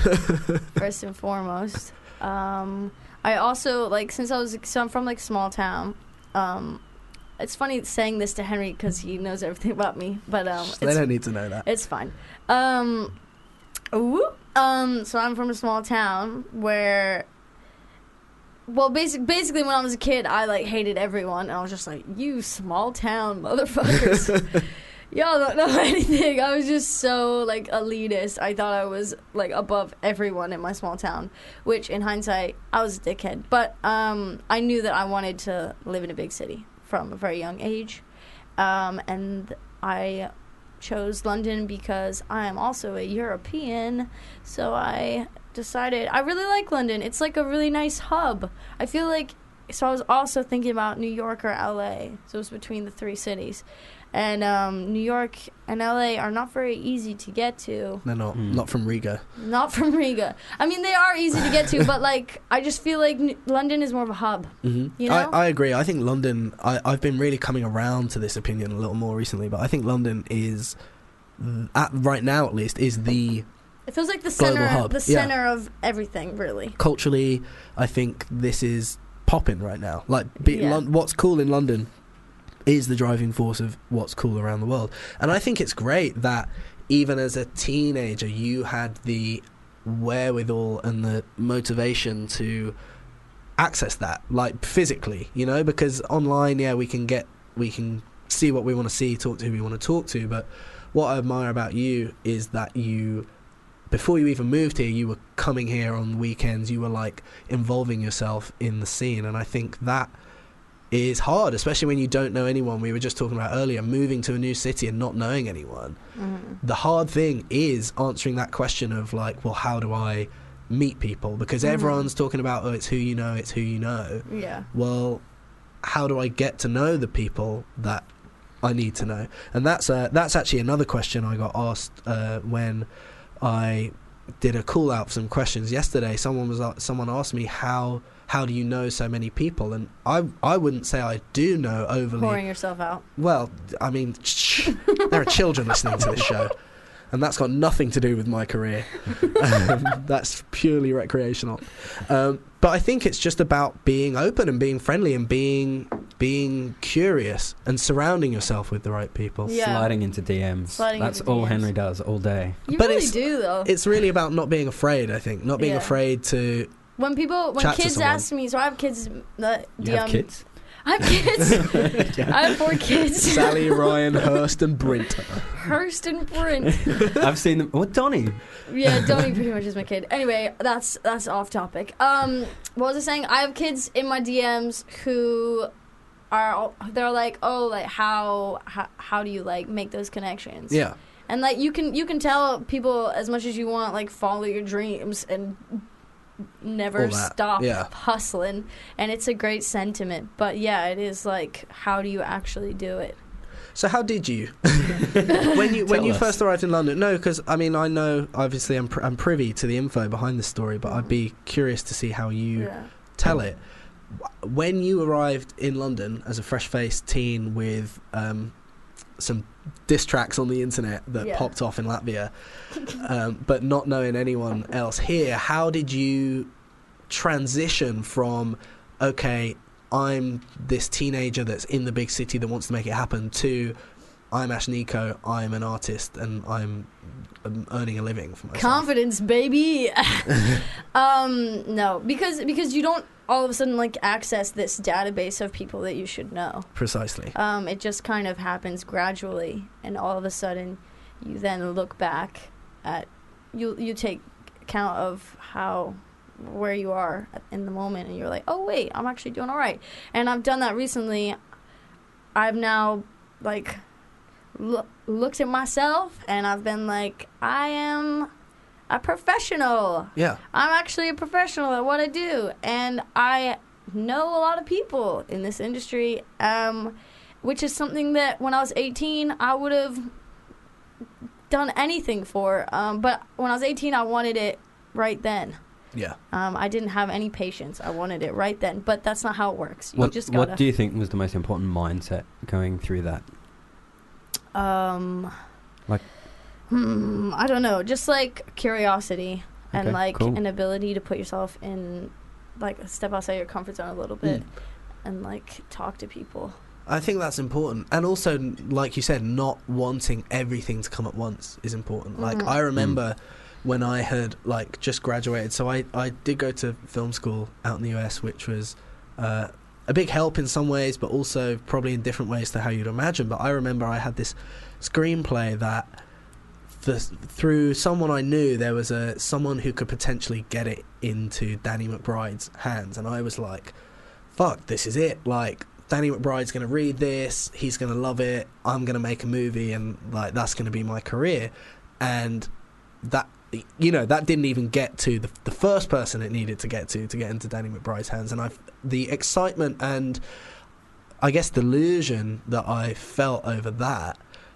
first and foremost. Um, I also, like, since I was, so I'm from, like, small town, um... It's funny saying this to Henry because he knows everything about me, but um, they don't need to know that. It's fine. Um, ooh, um, so I'm from a small town where, well, basic, basically when I was a kid, I like hated everyone. And I was just like, you small town motherfuckers, y'all don't know anything. I was just so like elitist. I thought I was like above everyone in my small town, which in hindsight, I was a dickhead. But um, I knew that I wanted to live in a big city from a very young age, um, and I chose London because I am also a European, so I decided I really like London. It's like a really nice hub. I feel like, so I was also thinking about New York or L A, so it was between the three cities, and um, New York and L A are not very easy to get to. They're not, mm. not from Riga. Not from Riga. I mean, they are easy to get to, but like, I just feel like N- London is more of a hub. Mm-hmm. You know? I, I agree. I think London, I, I've been really coming around to this opinion a little more recently, but I think London is, at, right now at least, is the It feels like the global center, hub. the Yeah. center of everything, really. Culturally, I think this is popping right now. Like, be, Yeah. Lon- what's cool in London is the driving force of what's cool around the world. And I think it's great that even as a teenager you had the wherewithal and the motivation to access that, like, physically, you know, because online, yeah, we can get we can see what we want to see, talk to who we want to talk to, but what I admire about you is that you, before you even moved here, you were coming here on weekends, you were like involving yourself in the scene, and I think that is hard, especially when you don't know anyone. We were just talking about earlier, moving to a new city and not knowing anyone. Mm-hmm. The hard thing is answering that question of like, well, how do I meet people? Because mm-hmm. everyone's talking about, oh, it's who you know, it's who you know. Yeah. Well, how do I get to know the people that I need to know? And that's uh, that's actually another question I got asked uh, when I did a call out for some questions yesterday. Someone was uh, someone asked me how how do you know so many people, and I I wouldn't say I do know overly. Pouring yourself out. Well, I mean, shh, there are children listening to this show. and that's got nothing to do with my career. um, that's purely recreational. Um, but I think it's just about being open and being friendly and being being curious and surrounding yourself with the right people. Yeah. Sliding into D Ms. Sliding That's into all D Ms. Henry does all day. You But really it's- do, though. It's really about not being afraid, I think. Not being Yeah. afraid to... When people, when Chat to kids someone. ask me, so I have kids that You D M. have kids? I have kids. Yeah. I have four kids. Sally, Ryan, Hurst and Brint. Hurst and Brent. I've seen them. What, Donnie? Yeah, Donnie pretty much is my kid. Anyway, that's that's off topic. Um, what was I saying? I have kids in my D Ms who are all- they're like, oh, like how how how do you like make those connections? Yeah. And like you can you can tell people as much as you want, like follow your dreams and never All that, stop yeah. hustling, and it's a great sentiment. But yeah, it is like, how do you actually do it? So how did you when you when Tell you us. first arrived in London? No, because I mean I know obviously I'm pr- I'm privy to the info behind the story, but I'd be curious to see how you Yeah. tell it. When you arrived in London as a fresh-faced teen with um, some diss tracks on the internet that Yeah. popped off in Latvia, um, but not knowing anyone else here, how did you transition from, okay, I'm this teenager that's in the big city that wants to make it happen, to I'm Ash Nico, I'm an artist and I'm, I'm earning a living for myself? Confidence, baby. um, no, because because you don't all of a sudden like access this database of people that you should know. Precisely. Um, it just kind of happens gradually, and all of a sudden, you then look back at you. You take account of how where you are at- in the moment, and you're like, oh wait, I'm actually doing all right. And I've done that recently. I've now like loo- looked at myself, and I've been like, I am a professional. Yeah. I'm actually a professional at what I do, and I know a lot of people in this industry, um, which is something that when I was eighteen, I would have done anything for. Um, but when I was eighteen, I wanted it right then. Yeah. Um, I didn't have any patience. I wanted it right then, but that's not how it works. You What, just gotta. what do you think was the most important mindset going through that? Um, Like- hmm, I don't know. Just like curiosity and Okay, like cool. an ability to put yourself in, like, step outside your comfort zone a little bit, and like talk to people. I think that's important. And also, like you said, not wanting everything to come at once is important. Like, Mhm. I remember when I had, like, just graduated. So I, I did go to film school out in the U S, which was uh, a big help in some ways, but also probably in different ways to how you'd imagine. But I remember I had this screenplay that, for, through someone I knew, there was a someone who could potentially get it into Danny McBride's hands. And I was like, fuck, this is it. Like, Danny McBride's going to read this, he's going to love it, I'm going to make a movie, and like that's going to be my career. And that, you know, that didn't even get to the, the first person it needed to get to to get into Danny McBride's hands. And I, the excitement and I guess delusion that I felt over that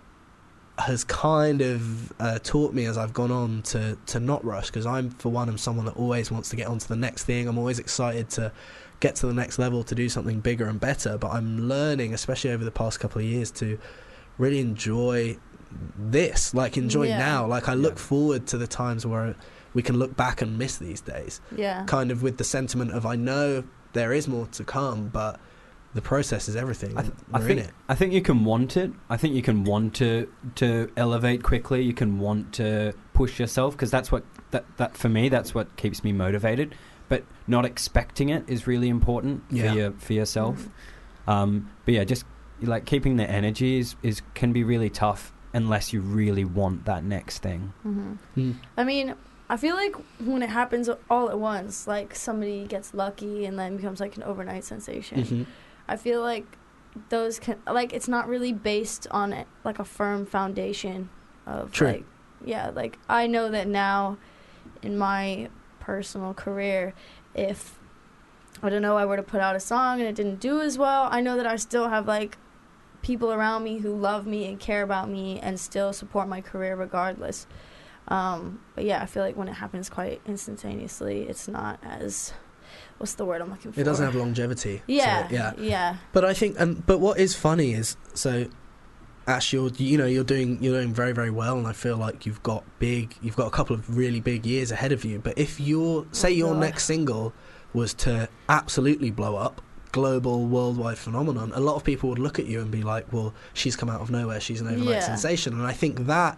has kind of uh, taught me as I've gone on to, to not rush, because I'm, for one, am someone that always wants to get on to the next thing. I'm always excited to get to the next level, to do something bigger and better. But I'm learning, especially over the past couple of years, to really enjoy this, like enjoy Yeah. now. Like I look Yeah. forward to the times where we can look back and miss these days, Yeah. kind of with the sentiment of, I know there is more to come, but the process is everything. I, th- We're I think in it. I think you can want it. I think you can want to to elevate quickly. You can want to push yourself, because that's what that that for me that's what keeps me motivated. But not expecting it is really important Yeah. for your for yourself. Um, but yeah, just like keeping the energy is, is can be really tough unless you really want that next thing. hmm Mm. I mean, I feel like when it happens all at once, like somebody gets lucky and then becomes like an overnight sensation. Mhm. I feel like those can, like, it's not really based on it, like a firm foundation of True. like, yeah, like I know that now in my personal career, if I don't know, I were to put out a song and it didn't do as well, I know that I still have like people around me who love me and care about me and still support my career regardless. Um, but yeah, I feel like when it happens quite instantaneously, it's not as, what's the word I'm looking for? It doesn't have longevity. Yeah, So, yeah. yeah. But I think, and but what is funny is, so Ash, you're you know you're doing you're doing very very well, and I feel like you've got big you've got a couple of really big years ahead of you. But if your say Oh, your God. next single was to absolutely blow up, global worldwide phenomenon, a lot of people would look at you and be like, well, she's come out of nowhere, she's an overnight Yeah. sensation. And I think that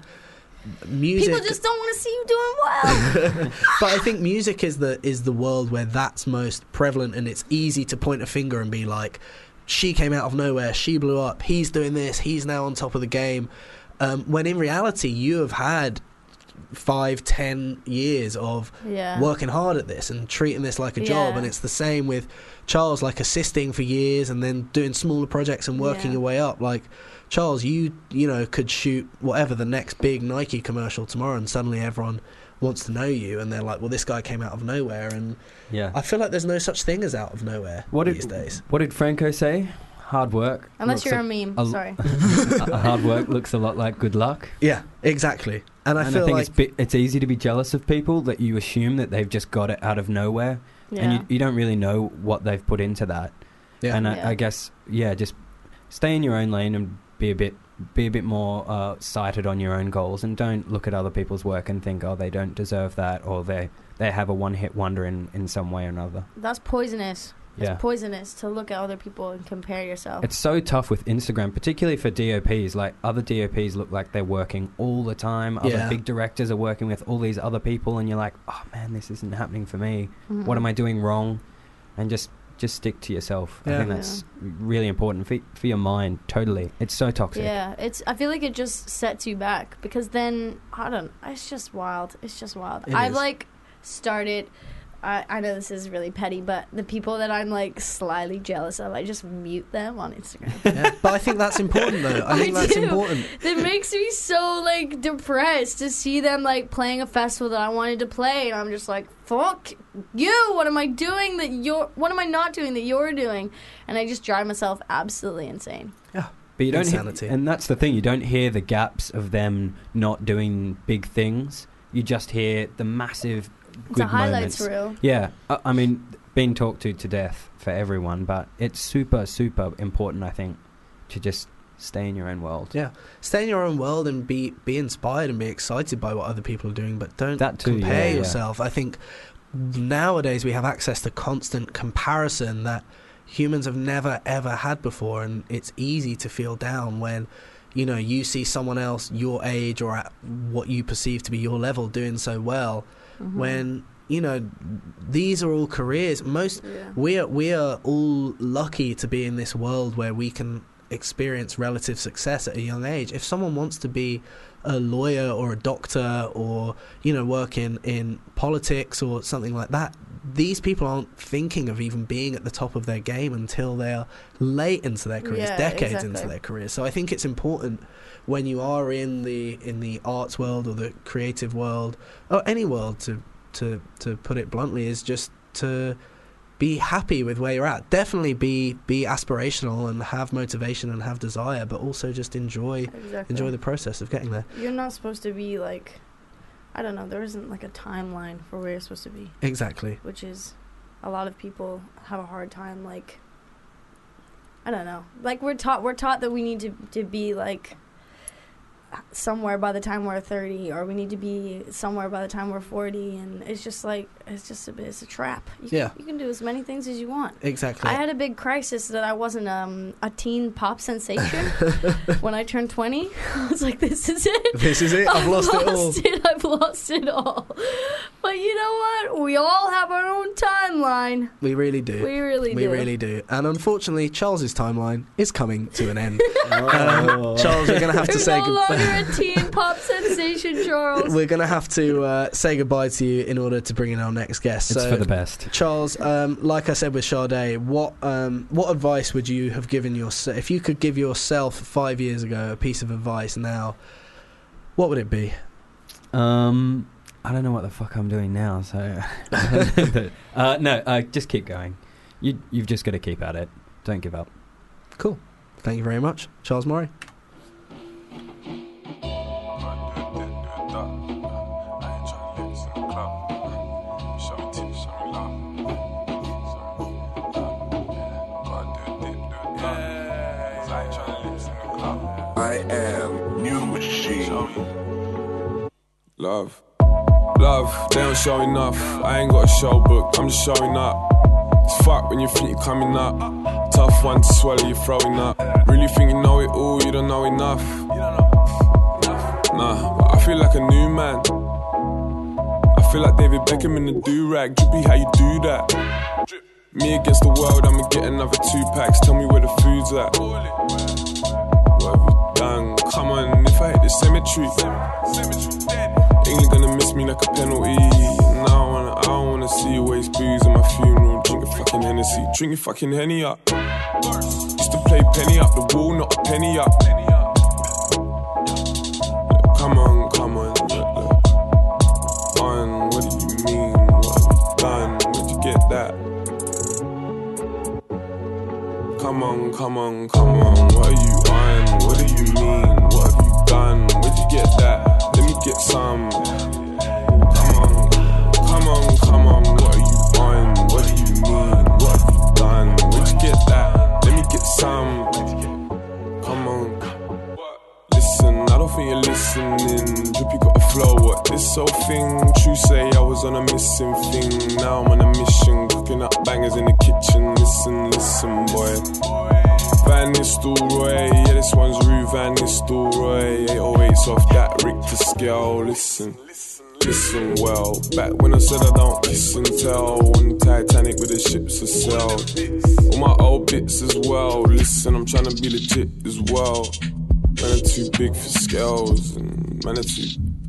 music People just don't want to see you doing well. but I think music is the is the world where that's most prevalent, and it's easy to point a finger and be like, she came out of nowhere, she blew up, he's doing this, he's now on top of the game, um, when in reality you have had five, ten years of Yeah. working hard at this and treating this like a job. Yeah. And it's the same with Charles, like assisting for years and then doing smaller projects and working Yeah. your way up. Like, Charles, you you know could shoot whatever the next big Nike commercial tomorrow, and suddenly everyone wants to know you, and they're like, well, this guy came out of nowhere. And Yeah. I feel like there's no such thing as out of nowhere What these did days. What did Franco say? Hard work. Unless looks you're a, a meme. a- Sorry. a hard work looks a lot like good luck. Yeah, exactly. And I and feel I think like it's bi- it's easy to be jealous of people that you assume that they've just got it out of nowhere, Yeah. and you, you don't really know what they've put into that. yeah, And I, Yeah. I guess yeah, just stay in your own lane and be a bit be a bit more uh, sighted on your own goals, and don't look at other people's work and think, oh, they don't deserve that, or they they have a one hit wonder in, in some way or another. That's poisonous. It's Yeah. poisonous to look at other people and compare yourself. It's so tough with Instagram, particularly for D O Ps. Like, other D O Ps look like they're working all the time. Other Yeah. big directors are working with all these other people, and you're like, oh man, this isn't happening for me. Mhm. What am I doing wrong? And just just stick to yourself. I Yeah. think that's really important for, for your mind. Totally, it's so toxic. Yeah, it's. I feel like it just sets you back, because then I don't. It's just wild. It's just wild. It I've is. like started. I, I know this is really petty, but the people that I'm like slyly jealous of, I just mute them on Instagram. yeah. But I think that's important, though. I I think that's do. important. It makes me so like depressed to see them like playing a festival that I wanted to play, and I'm just like, fuck you. What am I doing that you're? What am I not doing that you're doing? And I just drive myself absolutely insane. Yeah. But you don't, he- Insanity. and that's the thing. You don't hear the gaps of them not doing big things. You just hear the massive It's good a highlights moments. reel. Yeah, I, I mean, being talked to to death for everyone, but it's super, super important, I think, to just stay in your own world. Yeah, stay in your own world and be be inspired and be excited by what other people are doing, but don't That too, compare yeah, yeah. yourself. I think nowadays we have access to constant comparison that humans have never ever had before, and it's easy to feel down when you know you see someone else your age or at what you perceive to be your level doing so well. Mhm. When you know these are all careers. Most Yeah. we are we are all lucky to be in this world where we can experience relative success at a young age. If someone wants to be a lawyer or a doctor, or you know work in in politics or something like that, these people aren't thinking of even being at the top of their game until they are late into their careers, Yeah, decades exactly. into their careers. So I think it's important when you are in the in the arts world or the creative world or any world, to to to put it bluntly, is just to be happy with where you're at. Definitely be be aspirational and have motivation and have desire, but also just enjoy Exactly. enjoy the process of getting there. You're not supposed to be like, I don't know, there isn't like a timeline for where you're supposed to be, Exactly. which is a lot of people have a hard time, like, I don't know, like we're taught we're taught that we need to to be like somewhere by the time we're thirty, or we need to be somewhere by the time we're forty, and it's just like it's just a bit it's a trap. You Yeah. can, you can do as many things as you want. Exactly. I had a big crisis that I wasn't um, a teen pop sensation when I turned twenty. I was like, this is it. This is it. I've lost it all. it. I've lost it all. But you know what? We all have our own timeline. We really do. We really we do. really do. And unfortunately, Charles's timeline is coming to an end. um, Charles, we're going to have to You're say no goodbye. longer a teen pop sensation, Charles. We're going to have to uh, say goodbye to you in order to bring in our next guest. It's so, for the best. Charles, um, like I said with Sade, what um, what advice would you have given yourself if you could give yourself five years ago a piece of advice now? What would it be? Um, I don't know what the fuck I'm doing now, so uh, no, uh, just keep going. You you've just got to keep at it. Don't give up. Cool. Thank you very much, Charles Murray. I I am New Machine. Love, love, they don't show enough. I ain't got a show book, I'm just showing up. It's fuck when you think you're coming up. Tough one to swallow, you're throwing up. Really think you know it all, you don't know enough. Nah, but I feel like a new man. I feel like David Beckham in the do-rag. Drippy, how you do that? Me against the world, I'ma get another two packs. Tell me where the food's at. What have you done? Come on, if I hit the cemetery, England gonna miss me like a penalty. And I don't wanna, I don't wanna see you waste booze at my funeral. Drink a fucking Hennessy, drink your fucking Henny up. Used to play penny up the wall, not a penny up. Come on, come on, look, look. On, what do you mean? What have you done? Where'd you get that? Come on, come on, come on, what are you on? What do you mean? What have you done? Where'd you get that? Let me get some. Come on, come on, come on, what are you on? What do you mean? What have you done? Where'd you get that? Let me get some. Come on. Listen, I don't think you're listening. Drippy got a flow, what this whole thing? True say I was on a missing thing. Now I'm on a mission, cooking up bangers in the kitchen. Listen, listen, boy. Van Nistelrooy, yeah, this one's Rue Van Nistelrooy. eight oh eight's off that Richter scale. Listen, listen well. Back when I said I don't kiss and tell, on the Titanic with the ships to sell. All my old bits as well. Listen, I'm trying to be legit as well. Man are too big for scales, and man are too.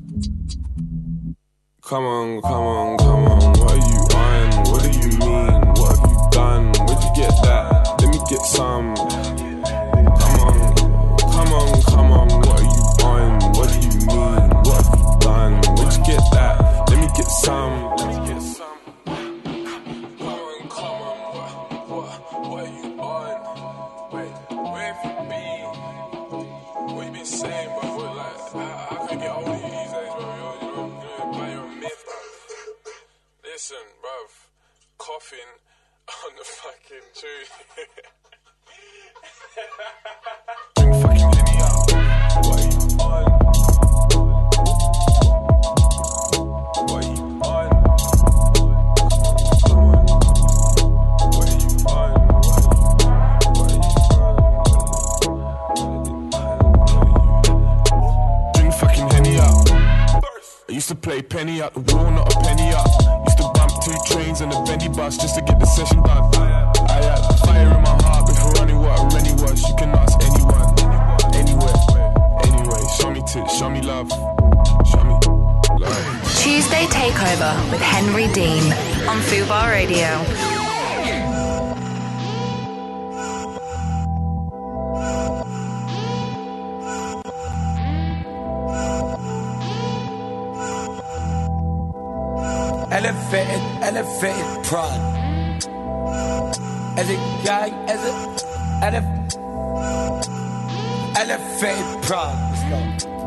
Come on, come on, come on. What are you on? What do you mean? What have you done? Where'd you get that? Let me get some. Come on, come on, come on. What are you on? What do you mean? What have you done? Where'd you get that? Let me get some. Let me get some. Come on, come on. What, what, what are you on? Wait, where have you been? What you been saying, bro? What, like, I, I can't get hold of you these days, bro. You're, you're, you're, you're a myth, bro. Listen, bruv, coughing on the fucking tree. Drink fucking Henny up. What are you on? What are you on? Come on. What are you on? What are you on? Drink fucking Henny up. I used to play penny out the wall, not a penny up. Used to bump two trains and a Bendy bus just to get the session done. I had fire in my heart before running what a Rennie was. You can ask anyone, anywhere, anyway. Show me tits, show me love, show me love. Tuesday Takeover with Henry Dean on Fubar Radio. Elevated, elevated pride. As a guy, as a elef- elevated pride. Let's go.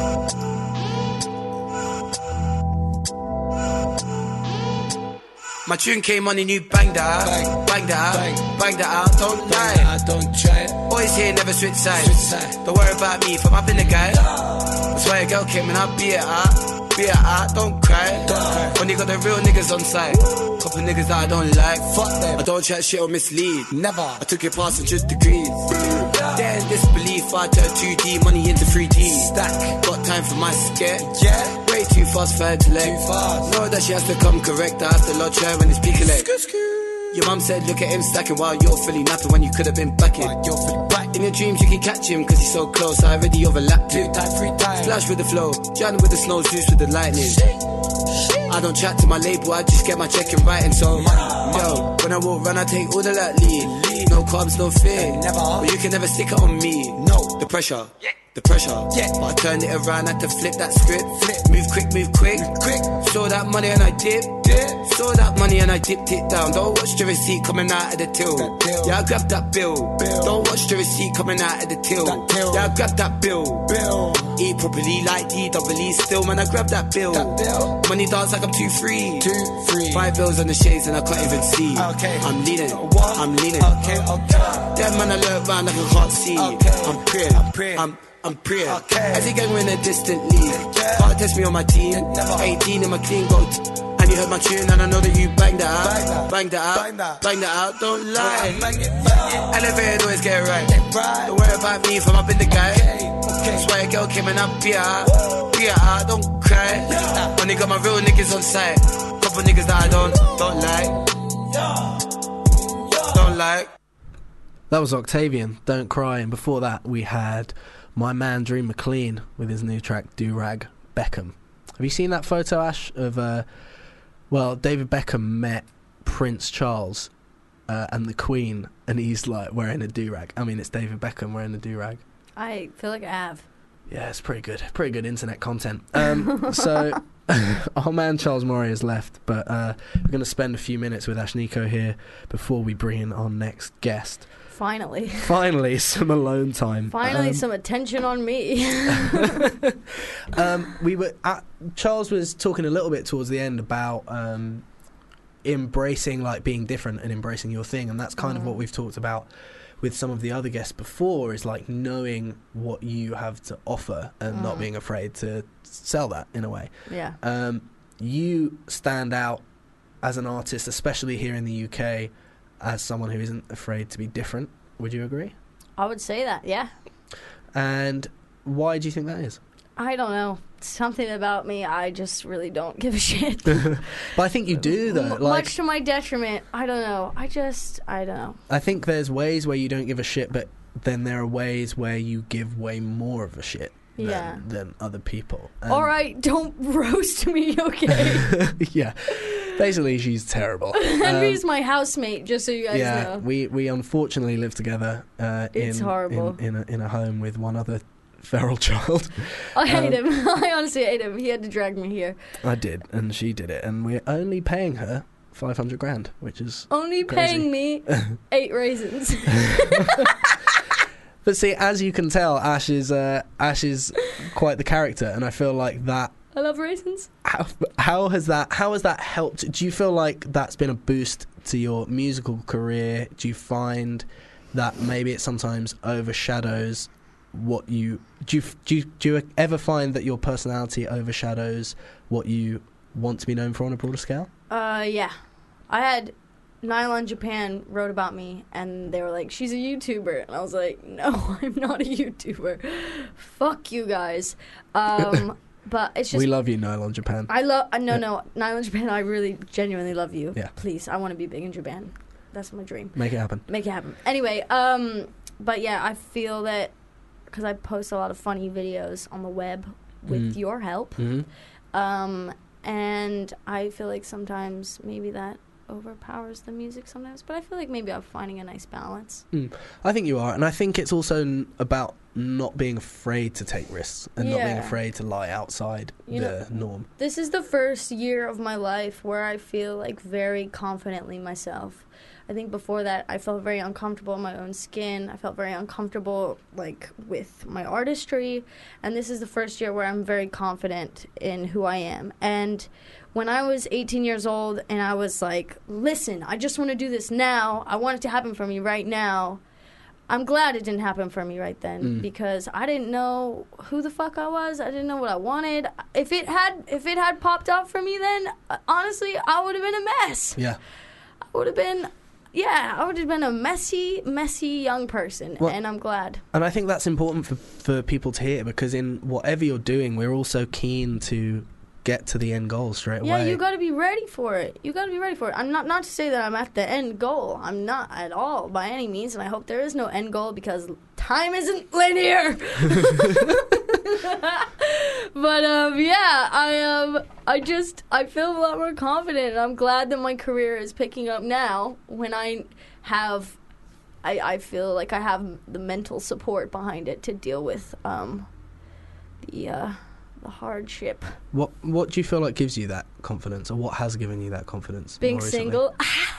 My tune came on and you banged that out, bang, banged that out, bang, banged that out. Don't lie, I don't try it. Always here, never switch sides. Switch side. Don't worry about me if I'm up in the guy. That's why a girl came and I beat it out. Be it out, don't cry. Don't cry. When you got the real niggas on side. Couple niggas that I don't like. Fuck them. I don't chat shit or mislead. Never. I took your pass in just degrees. Then disbelief, I turned two D money into three D. Stack. Got time for my scare. Yeah. Way too fast for her to let. Too fast. Know that she has to come correct. I have to lodge her when it's peak elect. Your mum said look at him stacking while you're fully napping when you could have been backing. You're fully back. In your dreams you can catch him cause he's so close. I already overlapped him. Two times, three times. Splash with the flow. Jan with the snow, Zeus with the lightning. I don't chat to my label, I just get my check in writing. So, yo, when I walk run, I take all the that lead. No carbs, no fear. Never. But you can never stick it on me. No. The pressure. Yeah. The pressure, yeah. But I turned it around, had to flip that script. Flip, move quick, move quick, move quick. Saw that money and I dipped, dip. Saw that money and I dipped it down. Don't watch the receipt coming out of the till. Yeah, I grabbed that bill. bill. Don't watch the receipt coming out of the till. Yeah, I grabbed that bill. bill. Eat properly like D double E still, man. I grabbed that bill. that bill. Money dance like I'm too free. Too free. Five bills on the shades and I can't even see. Okay. I'm leaning. What? I'm leaning. Okay. Okay. That man I look round like I can't see. Okay. I'm I'm praying, I'm praying, I'm, I'm praying. Okay. As he gang in a distant league, yeah. Can't test me on my team. eighteen in my clean gold. And you heard my tune, and I know that you banged that out, banged that out, bang that, bang that out. Don't lie. Bang it, bang it. Elevated always get it right. Get right. Don't worry about me if I'm up in the guy. Okay. Okay. That's why a girl came and I beat her, beat her. Don't cry. Yeah. Only got my real niggas on site. Couple niggas that I don't, don't like, don't like. That was Octavian, Don't Cry, and before that we had my man Dream McLean with his new track Do Rag Beckham. Have you seen that photo, Ash, of uh, well, David Beckham met Prince Charles uh, and the Queen, and he's like wearing a do-rag. I mean, it's David Beckham wearing a do-rag. I feel like I have. Yeah, it's pretty good. Pretty good internet content. Um, so, our man Charles Murray has left, but uh, we're going to spend a few minutes with Ash Nico here before we bring in our next guest. Finally. Finally, some alone time. Finally, um, some attention on me. um, we were at, Charles was talking a little bit towards the end about um, embracing, like, being different and embracing your thing, and that's kind mm. of what we've talked about with some of the other guests before, is like knowing what you have to offer and mm. not being afraid to sell that in a way. Yeah. Um, you stand out as an artist, especially here in the U K, as someone who isn't afraid to be different. Would you agree? I would say that, yeah. And why do you think that is? I don't know. Something about me, I just really don't give a shit. But I think you do, though. M- like, much to my detriment. I don't know. I just, I don't know. I think there's ways where you don't give a shit, but then there are ways where you give way more of a shit than, yeah. than other people. And all right, don't roast me, okay? Yeah. Basically, she's terrible. Henry's um, my housemate, just so you guys yeah, know. Yeah, we, we unfortunately live together uh, it's in, horrible. In, in, a, in a home with one other feral child. I hate um, him. I honestly hate him. He had to drag me here. I did, and she did it, and we're only paying her five hundred grand, which is only crazy. Paying me eight raisins. But see, as you can tell, Ash is uh, Ash is quite the character, and I feel like that. I love raisins. How, how has that? How has that helped? Do you feel like that's been a boost to your musical career? Do you find that maybe it sometimes overshadows what you do? You, do you, do you ever find that your personality overshadows what you want to be known for on a broader scale? Uh, yeah. I had Nylon Japan wrote about me, and they were like, "She's a YouTuber," and I was like, "No, I'm not a YouTuber. Fuck you guys." Um. But it's just... We love you, Nylon Japan. I love... Uh, no, yeah. no. Nylon Japan, I really genuinely love you. Yeah. Please, I want to be big in Japan. That's my dream. Make it happen. Make it happen. Anyway, um... But yeah, I feel that... Because I post a lot of funny videos on the web with mm. your help. Mm-hmm. Um... And I feel like sometimes maybe that overpowers the music sometimes. But I feel like maybe I'm finding a nice balance. Mm. I think you are. And I think it's also n- about... not being afraid to take risks and yeah. not being afraid to lie outside you the know, norm. This is the first year of my life where I feel like very confidently myself. I think before that I felt very uncomfortable in my own skin. I felt very uncomfortable like with my artistry, and this is the first year where I'm very confident in who I am. And when I was eighteen years old and I was like, listen, I just want to do this now. I want it to happen for me right now. I'm glad it didn't happen for me right then mm. because I didn't know who the fuck I was. I didn't know what I wanted. If it had if it had popped up for me then, uh, honestly, I would have been a mess. Yeah. I would have been, yeah, I would have been a messy, messy young person, well, and I'm glad. And I think that's important for, for people to hear, because in whatever you're doing, we're also keen to get to the end goal straight yeah, away. Yeah, you got to be ready for it. You got to be ready for it. I'm not not to say that I'm at the end goal. I'm not at all by any means, and I hope there is no end goal because time isn't linear. But um, yeah, I um, I just I feel a lot more confident, and I'm glad that my career is picking up now. When I have, I I feel like I have the mental support behind it to deal with um, the. Uh, The hardship. What What do you feel like gives you that confidence, or what has given you that confidence? Being single.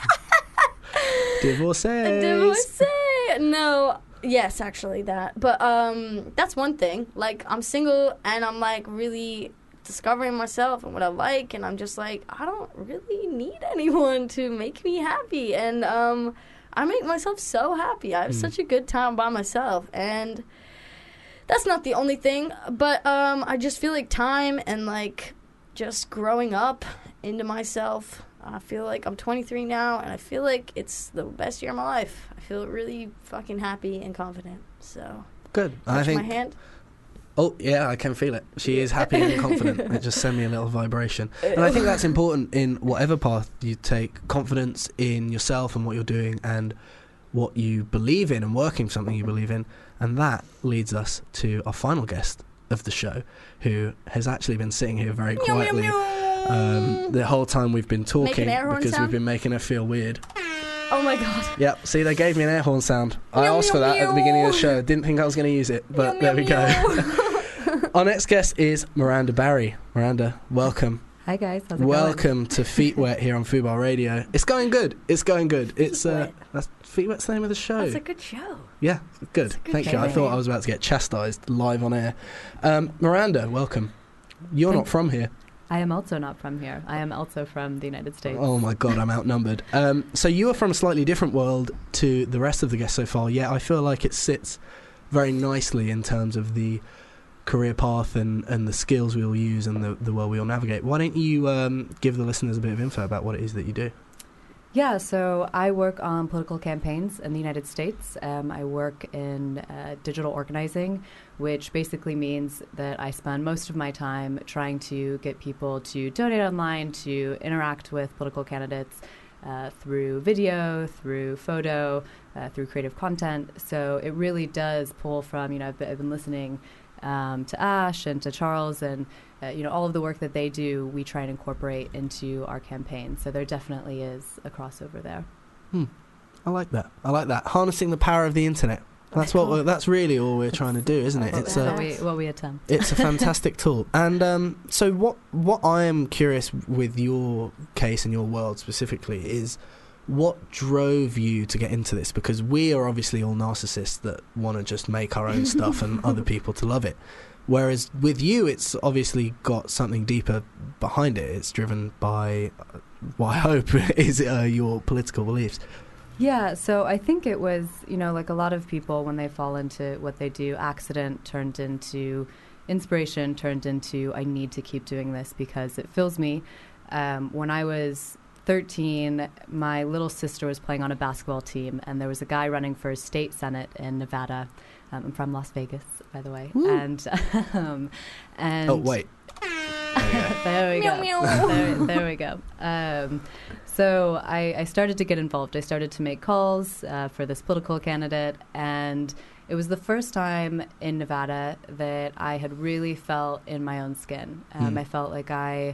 Divorcee. Divorcee. No. Yes, actually that. But um, that's one thing. Like, I'm single and I'm like really discovering myself and what I like, and I'm just like, I don't really need anyone to make me happy, and um, I make myself so happy. I have mm. such a good time by myself, and that's not the only thing, but um, I just feel like time and like just growing up into myself. I feel like I'm twenty-three now, and I feel like it's the best year of my life. I feel really fucking happy and confident. So good. Touch I think. my hand. Oh yeah, I can feel it. She is happy and confident. It just sent me a little vibration, and I think that's important in whatever path you take. Confidence in yourself and what you're doing, and what you believe in, and working for something you believe in, and that leads us to our final guest of the show, who has actually been sitting here very quietly. Meow, meow, meow. Um, the whole time we've been talking because sound? we've been making her feel weird. Oh my god. Yep, see, they gave me an air horn sound. Meow, I asked meow, for that meow. at the beginning of the show. Didn't think I was going to use it, but meow, there we meow. go. Our next guest is Miranda Barry. Miranda, welcome. Hi guys, how's it welcome going? to Feet Wet here on Fubar Radio. It's going good. It's going good. It's uh, that's Feet Wet's the name of the show. That's a good show. Yeah, good. good Thank show. you. I thought I was about to get chastised live on air. Um, Miranda, welcome. You're Thank not from here. I am also not from here. I am also from the United States. Oh my god, I'm outnumbered. Um, so you are from a slightly different world to the rest of the guests so far. Yeah, I feel like it sits very nicely in terms of the career path and, and the skills we'll use and the, the world we'll navigate. Why don't you um, give the listeners a bit of info about what it is that you do? Yeah, so I work on political campaigns in the United States. Um, I work in uh, digital organizing, which basically means that I spend most of my time trying to get people to donate online, to interact with political candidates uh, through video, through photo, uh, through creative content. So it really does pull from, you know, I've been, I've been listening um, to Ash and to Charles, and uh, you know, all of the work that they do, we try and incorporate into our campaign. So there definitely is a crossover there. Hmm. I like that. I like that. Harnessing the power of the internet. That's what. We're, that's really all we're trying to do, isn't it? It's uh, what, we, what we attempt. It's a fantastic tool. And um, so, what what I am curious with your case and your world specifically is, what drove you to get into this? Because we are obviously all narcissists that want to just make our own stuff and other people to love it. Whereas with you, it's obviously got something deeper behind it. It's driven by, uh, what I hope is uh, your political beliefs. Yeah, so I think it was, you know, like a lot of people, when they fall into what they do, accident turned into inspiration, turned into I need to keep doing this because it fills me. Um, when I was thirteen, my little sister was playing on a basketball team, and there was a guy running for state senate in Nevada. Um, I'm from Las Vegas, by the way. Woo. And um, and oh wait, there we go. there, there we go. Um, so I, I started to get involved. I started to make calls uh, for this political candidate, and it was the first time in Nevada that I had really felt in my own skin. Um, mm. I felt like I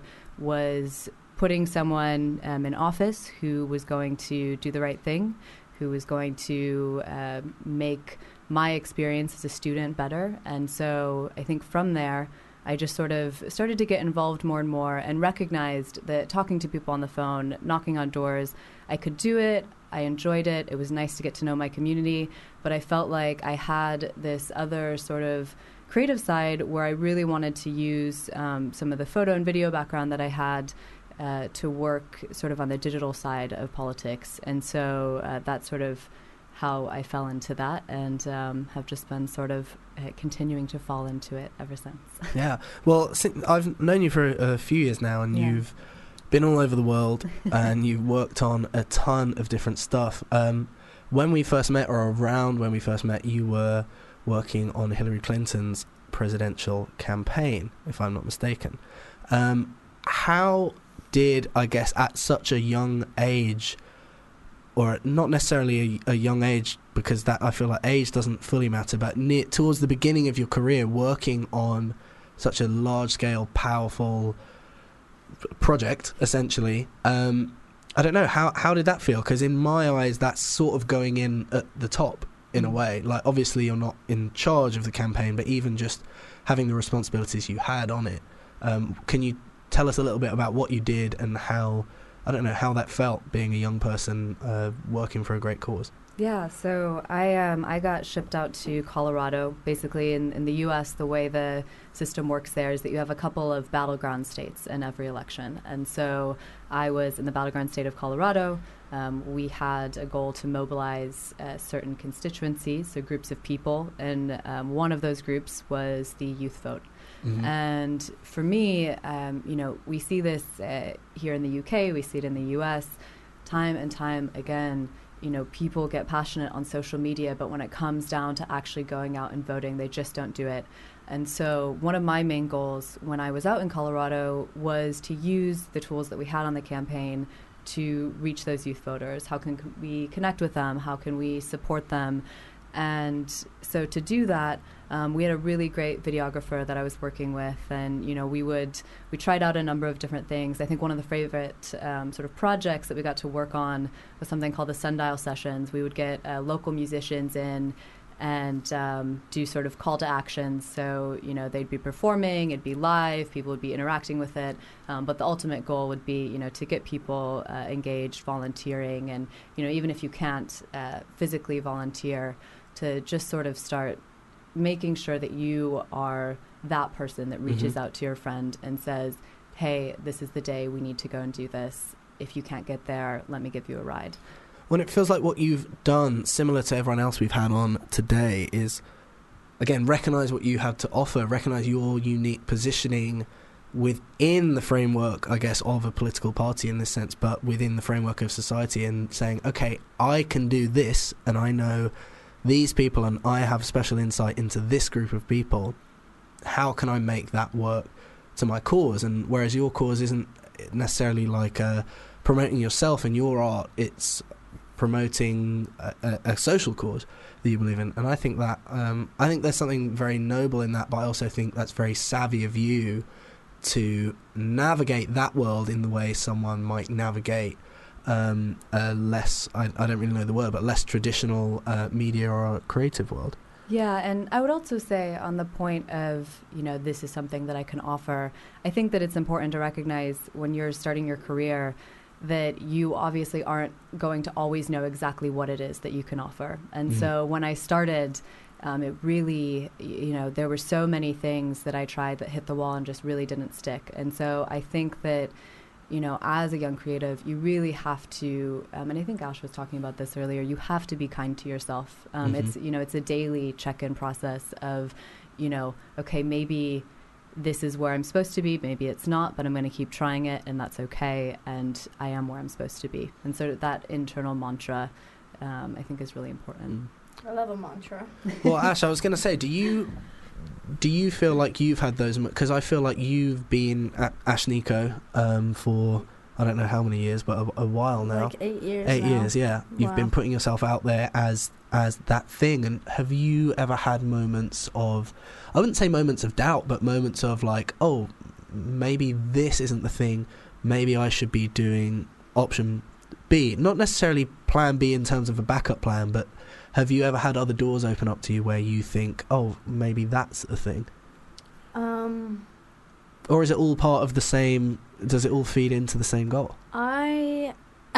was putting someone um, in office who was going to do the right thing, who was going to uh, make my experience as a student better. And so I think from there, I just sort of started to get involved more and more and recognized that talking to people on the phone, knocking on doors, I could do it. I enjoyed it. It was nice to get to know my community, but I felt like I had this other sort of creative side where I really wanted to use um, some of the photo and video background that I had uh, to work sort of on the digital side of politics. And so uh, that's sort of how I fell into that, and um, have just been sort of uh, continuing to fall into it ever since. Yeah. Well, I've known you for a, a few years now, and yeah. you've been all over the world, and you've worked on a ton of different stuff. Um, when we first met, or around when we first met, you were working on Hillary Clinton's presidential campaign, if I'm not mistaken. Um, how did, I guess, at such a young age, or not necessarily a, a young age, because that I feel like age doesn't fully matter, but near, towards the beginning of your career, working on such a large-scale, powerful project, essentially, um, I don't know, how how did that feel? Because in my eyes, that's sort of going in at the top, in a way. Like, obviously, you're not in charge of the campaign, but even just having the responsibilities you had on it. Um, can you tell us a little bit about what you did and how I don't know how that felt being a young person uh, working for a great cause. Yeah, so I um, I got shipped out to Colorado. Basically, in, in the U S, the way the system works there is that you have a couple of battleground states in every election. And so I was in the battleground state of Colorado. Um, we had a goal to mobilize uh, certain constituencies, so groups of people, and um, one of those groups was the youth vote. Mm-hmm. And for me, um, you know, we see this uh, here in the U K, we see it in the U S, time and time again. You know, people get passionate on social media, but when it comes down to actually going out and voting, they just don't do it. And so one of my main goals when I was out in Colorado was to use the tools that we had on the campaign to reach those youth voters. How can c- we connect with them? How can we support them? And so to do that, um, we had a really great videographer that I was working with, and you know, we would we tried out a number of different things. I think one of the favorite um, sort of projects that we got to work on was something called the Sundial Sessions. We would get uh, local musicians in and um, do sort of call to actions. So, you know, they'd be performing, it'd be live, people would be interacting with it. Um, but the ultimate goal would be, you know, to get people uh, engaged, volunteering. And, you know, even if you can't uh, physically volunteer, to just sort of start making sure that you are that person that reaches Mm-hmm. out to your friend and says, hey, this is the day we need to go and do this. If you can't get there, let me give you a ride. When it feels like what you've done, similar to everyone else we've had on today, is, again, recognise what you have to offer, recognise your unique positioning within the framework, I guess, of a political party in this sense, but within the framework of society, and saying, okay, I can do this, and I know these people, and I have special insight into this group of people. How can I make that work to my cause? And whereas your cause isn't necessarily like uh, promoting yourself and your art, it's promoting a, a, a social cause that you believe in. And I think that um, I think there's something very noble in that, but I also think that's very savvy of you to navigate that world in the way someone might navigate um, a less, I, I don't really know the word, but less traditional uh, media or creative world. Yeah, and I would also say on the point of, you know, this is something that I can offer, I think that it's important to recognize when you're starting your career that you obviously aren't going to always know exactly what it is that you can offer. And mm. so when I started, um, it really, you know, there were so many things that I tried that hit the wall and just really didn't stick. And so I think that, you know, as a young creative, you really have to, um, and I think Ash was talking about this earlier, you have to be kind to yourself. Um, mm-hmm. It's, you know, it's a daily check-in process of, you know, okay, maybe this is where I'm supposed to be, maybe it's not, but I'm going to keep trying it, and that's okay, and I am where I'm supposed to be. And so that internal mantra, um, I think, is really important. I love a mantra. Well, Ash, I was going to say, do you do you feel like you've had those, because I feel like you've been at Ash Nico um, for, I don't know how many years, but a, a while now. Like eight years Eight now. years, yeah. You've Wow. been putting yourself out there as as that thing. And have you ever had moments of, I wouldn't say moments of doubt, but moments of like, oh, maybe this isn't the thing, maybe I should be doing option B, not necessarily plan B in terms of a backup plan, but have you ever had other doors open up to you where you think, oh, maybe that's the thing? Um, or is it all part of the same, does it all feed into the same goal? I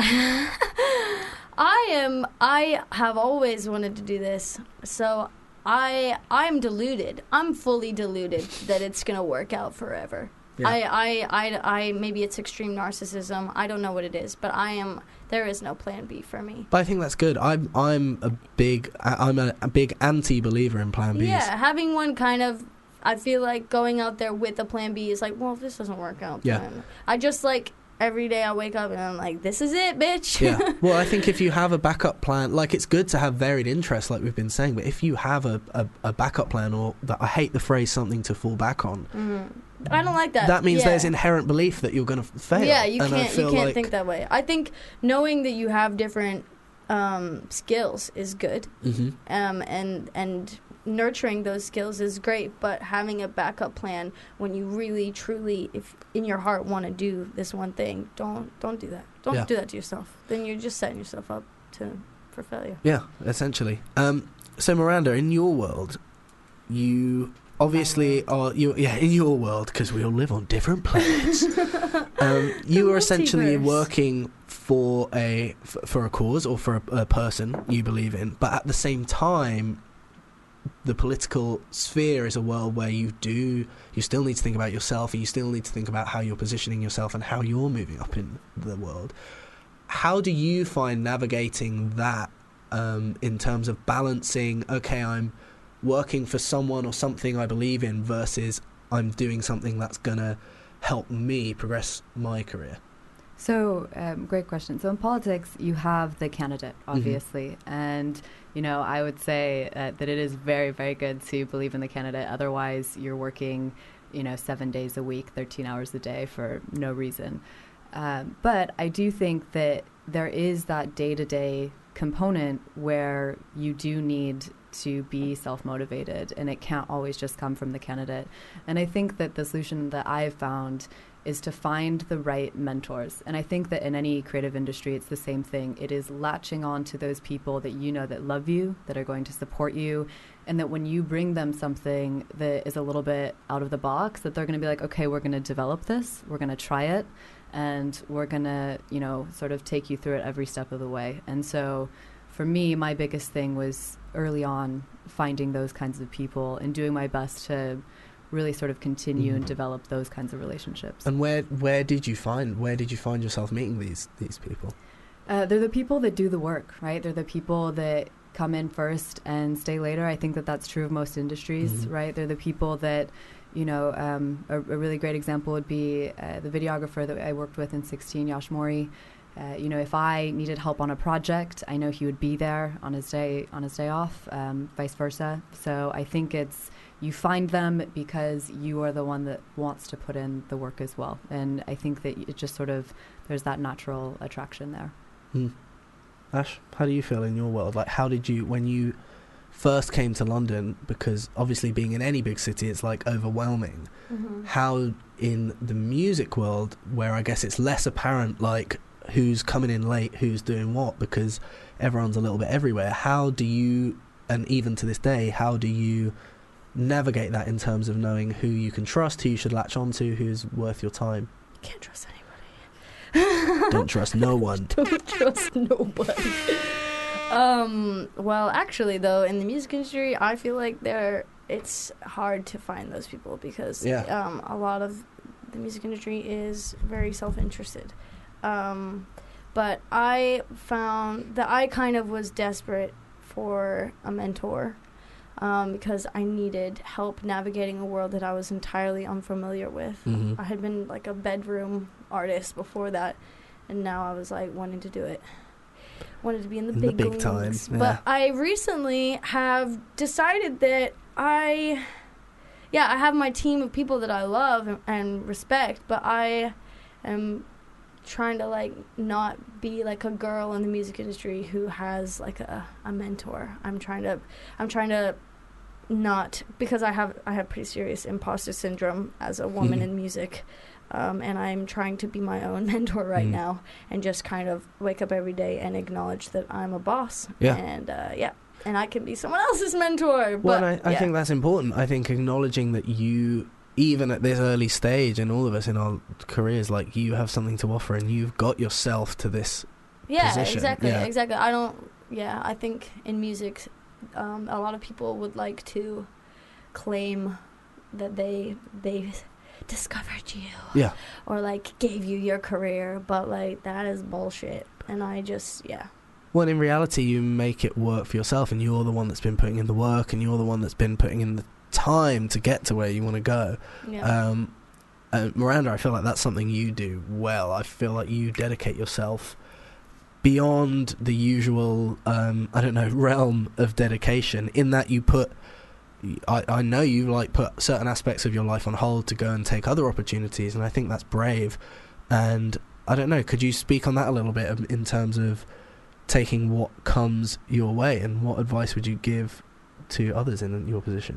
I am I have always wanted to do this. So I I'm deluded. I'm fully deluded that it's going to work out forever. Yeah. I, I, I, I, maybe it's extreme narcissism. I don't know what it is, but I am, there is no plan B for me. But I think that's good. I'm I'm a big I'm a, a big anti-believer in plan Bs. Yeah, having one kind of, I feel like going out there with a plan B is like, well, if this doesn't work out, Yeah. then I just like, every day I wake up and I'm like, this is it, bitch. Yeah. Well, I think if you have a backup plan, like it's good to have varied interests, like we've been saying, but if you have a, a, a backup plan, or that, I hate the phrase something to fall back on. Mm-hmm. I don't like that. That means yeah. there's inherent belief that you're going to fail. Yeah, you and I can't you feel can't like think that way. I think knowing that you have different um, skills is good, mm-hmm. um, and and nurturing those skills is great. But having a backup plan when you really, truly, if in your heart want to do this one thing, don't don't do that. Don't Yeah. do that to yourself. Then you're just setting yourself up to for failure. Yeah, essentially. Um, so Miranda, in your world, you obviously, uh, you yeah, in your world, because we all live on different planets, um, you were essentially multiverse. working for a f- for a cause or for a, a person you believe in, but at the same time, the political sphere is a world where you do you still need to think about yourself, and you still need to think about how you're positioning yourself and how you're moving up in the world. How do you find navigating that um, in terms of balancing, okay, I'm working for someone or something I believe in versus I'm doing something that's going to help me progress my career? So, um, great question. So in politics, you have the candidate, obviously. Mm-hmm. And, you know, I would say uh, that it is very, very good to believe in the candidate. Otherwise, you're working, you know, seven days a week, thirteen hours a day for no reason. Um, but I do think that there is that day-to-day component where you do need to be self-motivated, and it can't always just come from the candidate. And I think that the solution that I've found is to find the right mentors. And I think that in any creative industry, it's the same thing. It is latching on to those people that you know that love you, that are going to support you, and that when you bring them something that is a little bit out of the box, that they're going to be like, okay, we're going to develop this, we're going to try it, and we're going to, you know, sort of take you through it every step of the way. And so for me, my biggest thing was early on finding those kinds of people and doing my best to really sort of continue mm. and develop those kinds of relationships. And where where did you find where did you find yourself meeting these these people? Uh, they're the people that do the work, right? They're the people that come in first and stay later. I think that that's true of most industries, mm-hmm. right? They're the people that, you know, um, a, a really great example would be uh, the videographer that I worked with in sixteen, Yash Mori. Uh, you know, if I needed help on a project, I know he would be there on his day on his day off, um, vice versa. So I think it's you find them because you are the one that wants to put in the work as well. And I think that it just sort of there's that natural attraction there. Hmm. Ash, how do you feel in your world? Like, how did you, when you first came to London, because obviously being in any big city, it's like overwhelming. Mm-hmm. How in the music world, where I guess it's less apparent, like who's coming in late, who's doing what, because everyone's a little bit everywhere. How do you, and even to this day, how do you navigate that in terms of knowing who you can trust, who you should latch on to, who's worth your time? Can't trust anybody. Don't trust no one. Don't trust nobody. Um, well, actually, though, in the music industry, I feel like there it's hard to find those people because yeah. um, a lot of the music industry is very self-interested. Um, but I found that I kind of was desperate for a mentor um, because I needed help navigating a world that I was entirely unfamiliar with. Mm-hmm. I had been like a bedroom artist before that, and now I was like wanting to do it. Wanted to be in the in big, the big leagues. time. Yeah. But I recently have decided that I, yeah, I have my team of people that I love and, and respect, but I am trying to like not be like a girl in the music industry who has like a, a mentor. I'm trying to, I'm trying to not, because I have I have pretty serious imposter syndrome as a woman in music. Um, and I'm trying to be my own mentor right mm. now and just kind of wake up every day and acknowledge that I'm a boss. Yeah. And, uh, yeah, and I can be someone else's mentor. Well, but, I, I yeah. think that's important. I think acknowledging that you, even at this early stage, and all of us in our careers, like, you have something to offer and you've got yourself to this yeah, position. Exactly, yeah, exactly. I don't, yeah, I think in music, um, a lot of people would like to claim that they, they discovered you yeah or like gave you your career, but like that is bullshit. And I just yeah well, in reality you make it work for yourself, and you're the one that's been putting in the work, and you're the one that's been putting in the time to get to where you want to go. yeah. um uh, Miranda, I feel like that's something you do well. I feel like you dedicate yourself beyond the usual um I don't know realm of dedication, in that you put I, I know you like put certain aspects of your life on hold to go and take other opportunities, and I think that's brave. And I don't know, could you speak on that a little bit in terms of taking what comes your way, and what advice would you give to others in your position?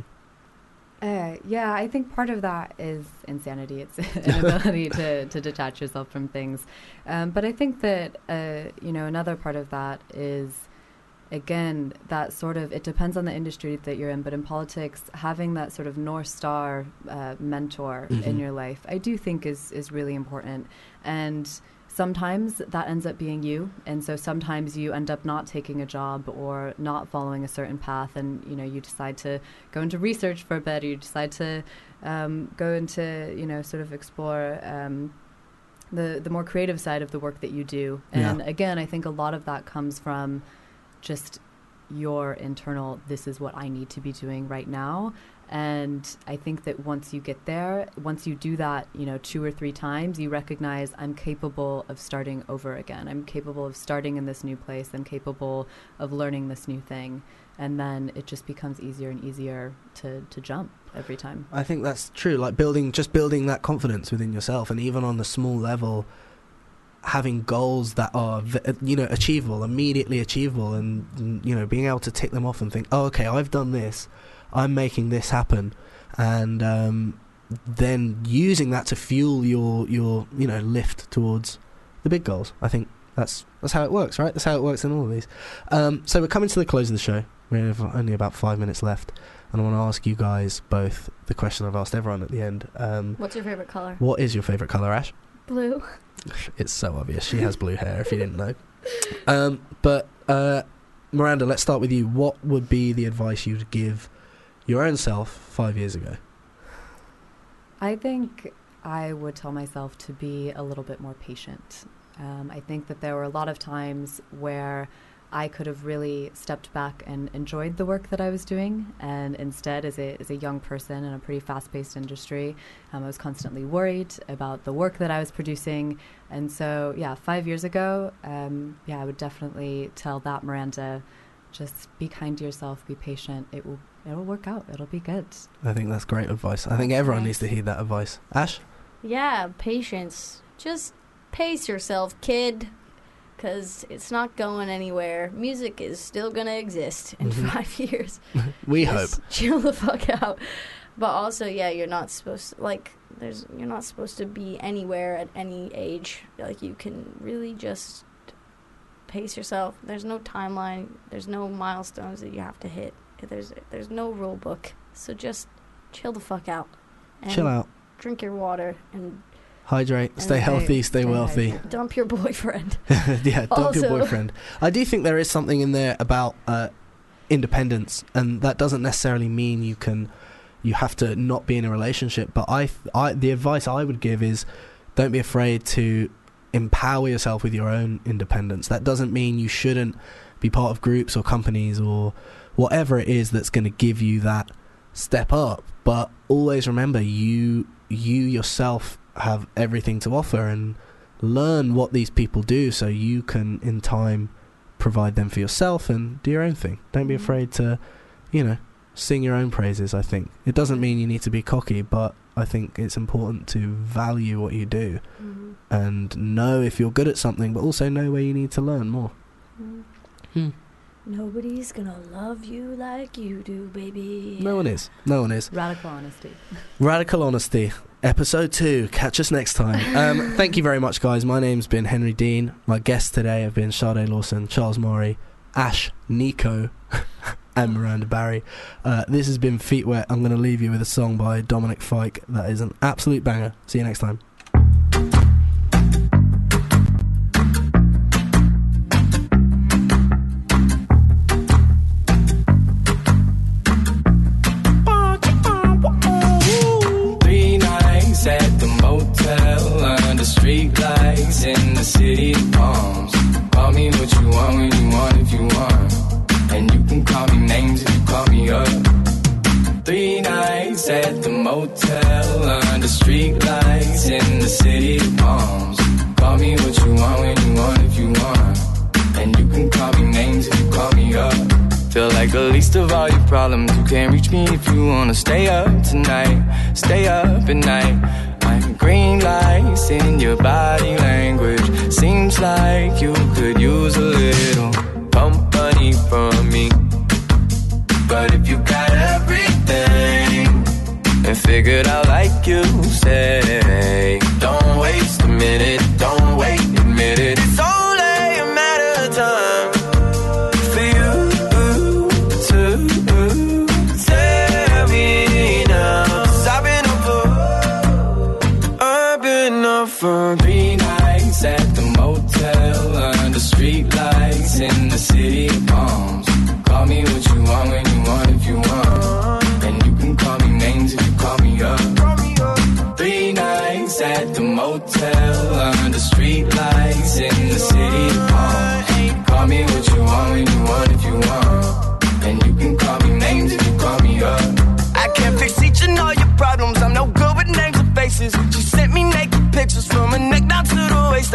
Uh, yeah, I think part of that is insanity. It's an ability to, to detach yourself from things. Um, but I think that, uh, you know, another part of that is again, that sort of, it depends on the industry that you're in, but in politics, having that sort of North Star uh, mentor Mhm. in your life, I do think is, is really important. And sometimes that ends up being you. And so sometimes you end up not taking a job or not following a certain path. And, you know, you decide to go into research for a bit, or you decide to um, go into, you know, sort of explore um, the, the more creative side of the work that you do. And Yeah. again, I think a lot of that comes from just your internal, this is what I need to be doing right now. And I think that once you get there, once you do that, you know, two or three times, you recognize I'm capable of starting over again. I'm capable of starting in this new place. I'm capable of learning this new thing. And then it just becomes easier and easier to, to jump every time. I think that's true. Like building, just building that confidence within yourself, and even on the small level, having goals that are, v- you know, achievable, immediately achievable, and, you know, being able to tick them off and think, oh, okay, I've done this, I'm making this happen, and um, then using that to fuel your, your, you know, lift towards the big goals. I think that's that's how it works, right? That's how it works in all of these. Um, so we're coming to the close of the show. We have only about five minutes left, and I want to ask you guys both the question I've asked everyone at the end. Um, What's your favorite color? What is your favourite colour, Ash? Blue. It's so obvious. She has blue hair, if you didn't know. Um, but, uh, Miranda, let's start with you. What would be the advice you'd give your own self five years ago? I think I would tell myself to be a little bit more patient. Um, I think that there were a lot of times where I could have really stepped back and enjoyed the work that I was doing. And instead, as a, as a young person in a pretty fast-paced industry, um, I was constantly worried about the work that I was producing. And so, yeah, five years ago, um, yeah, I would definitely tell that Miranda, just be kind to yourself, be patient. It will, it will work out. It'll be good. I think that's great advice. I think everyone needs to heed that advice. Ash? Yeah, patience. Just pace yourself, kid. Because it's not going anywhere. Music is still going to exist in Mhm. five years. We Just hope. Chill the fuck out. But also, yeah, you're not supposed to, like, there's, you're not supposed to be anywhere at any age. Like, you can really just pace yourself. There's no timeline. There's no milestones that you have to hit. There's, there's no rule book. So just chill the fuck out. And Chill out. Drink your water and Hydrate, And stay stay- healthy, stay stay wealthy. dump your boyfriend. Yeah, dump your Also- boyfriend. I do think there is something in there about uh, independence, and that doesn't necessarily mean you can, you have to not be in a relationship. But I, th- I, the advice I would give is, don't be afraid to empower yourself with your own independence. That doesn't mean you shouldn't be part of groups or companies or whatever it is that's going to give you that step up. But always remember, you, you yourself have everything to offer, and learn what these people do so you can in time provide them for yourself and do your own thing. Don't be afraid to, you know, sing your own praises. I think it doesn't mean you need to be cocky, but I think it's important to value what you do Mhm. and know if you're good at something, but also know where you need to learn more. Mhm. Hmm. Nobody's gonna love you like you do, baby. No one is. No one is. Radical honesty. Radical Honesty, episode two. Catch us next time. Um, thank you very much, guys. My name's been Henry Dean. My guests today have been Sade Lawson, Charles Maury, Ash, Nico, and Miranda Barry. Uh, this has been Feet Wet. I'm going to leave you with a song by Dominic Fike that is an absolute banger. See you next time. Three nights at the motel under street lights in the city of palms. Call me what you want when you want if you want, and you can call me names if you call me up. Three nights at the motel under street lights in the city of palms. Call me what you want when you want if you want, and you can call me names if you call me up. Feel like the least of all your problems. You can't reach me if you wanna stay up tonight. Stay up at night. I'm green lights in your body language. Seems like you could use a little company from me. But if you got everything and figured out like you say, don't waste a minute, don't wait, admit it. It's only a matter of time for you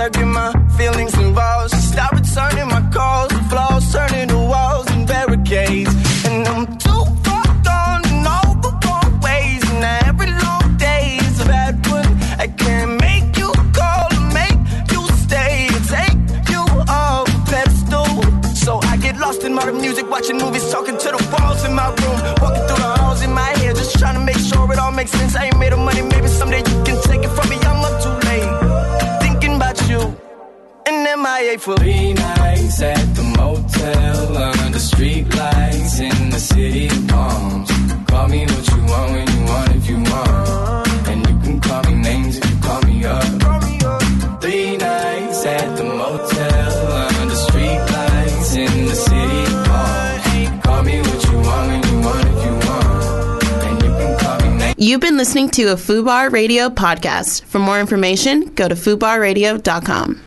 I get my feelings involved. She stop returning my calls, the flaws turning to walls and barricades. And I'm too far gone in all the wrong ways. And every long day is a bad one. I can't make you call or make you stay or take you off the pedestal. So I get lost in modern music, watching movies, talking to the walls in my room, walking through the halls in my head, just trying to make sure it all makes sense. I ain't made of money, maybe someday you can take it from me. I'm up too late, thinking about you, and M I A for three nights at the motel under street lights in the city of palms. Call me what you want when you want if you want, and you can call me names if you call me up. Three nights at the motel under street lights in the city of palms. Call me what you want when you want if you want, and you can call me names. You've been listening to a FUBAR Radio podcast. For more information, go to fubar radio dot com.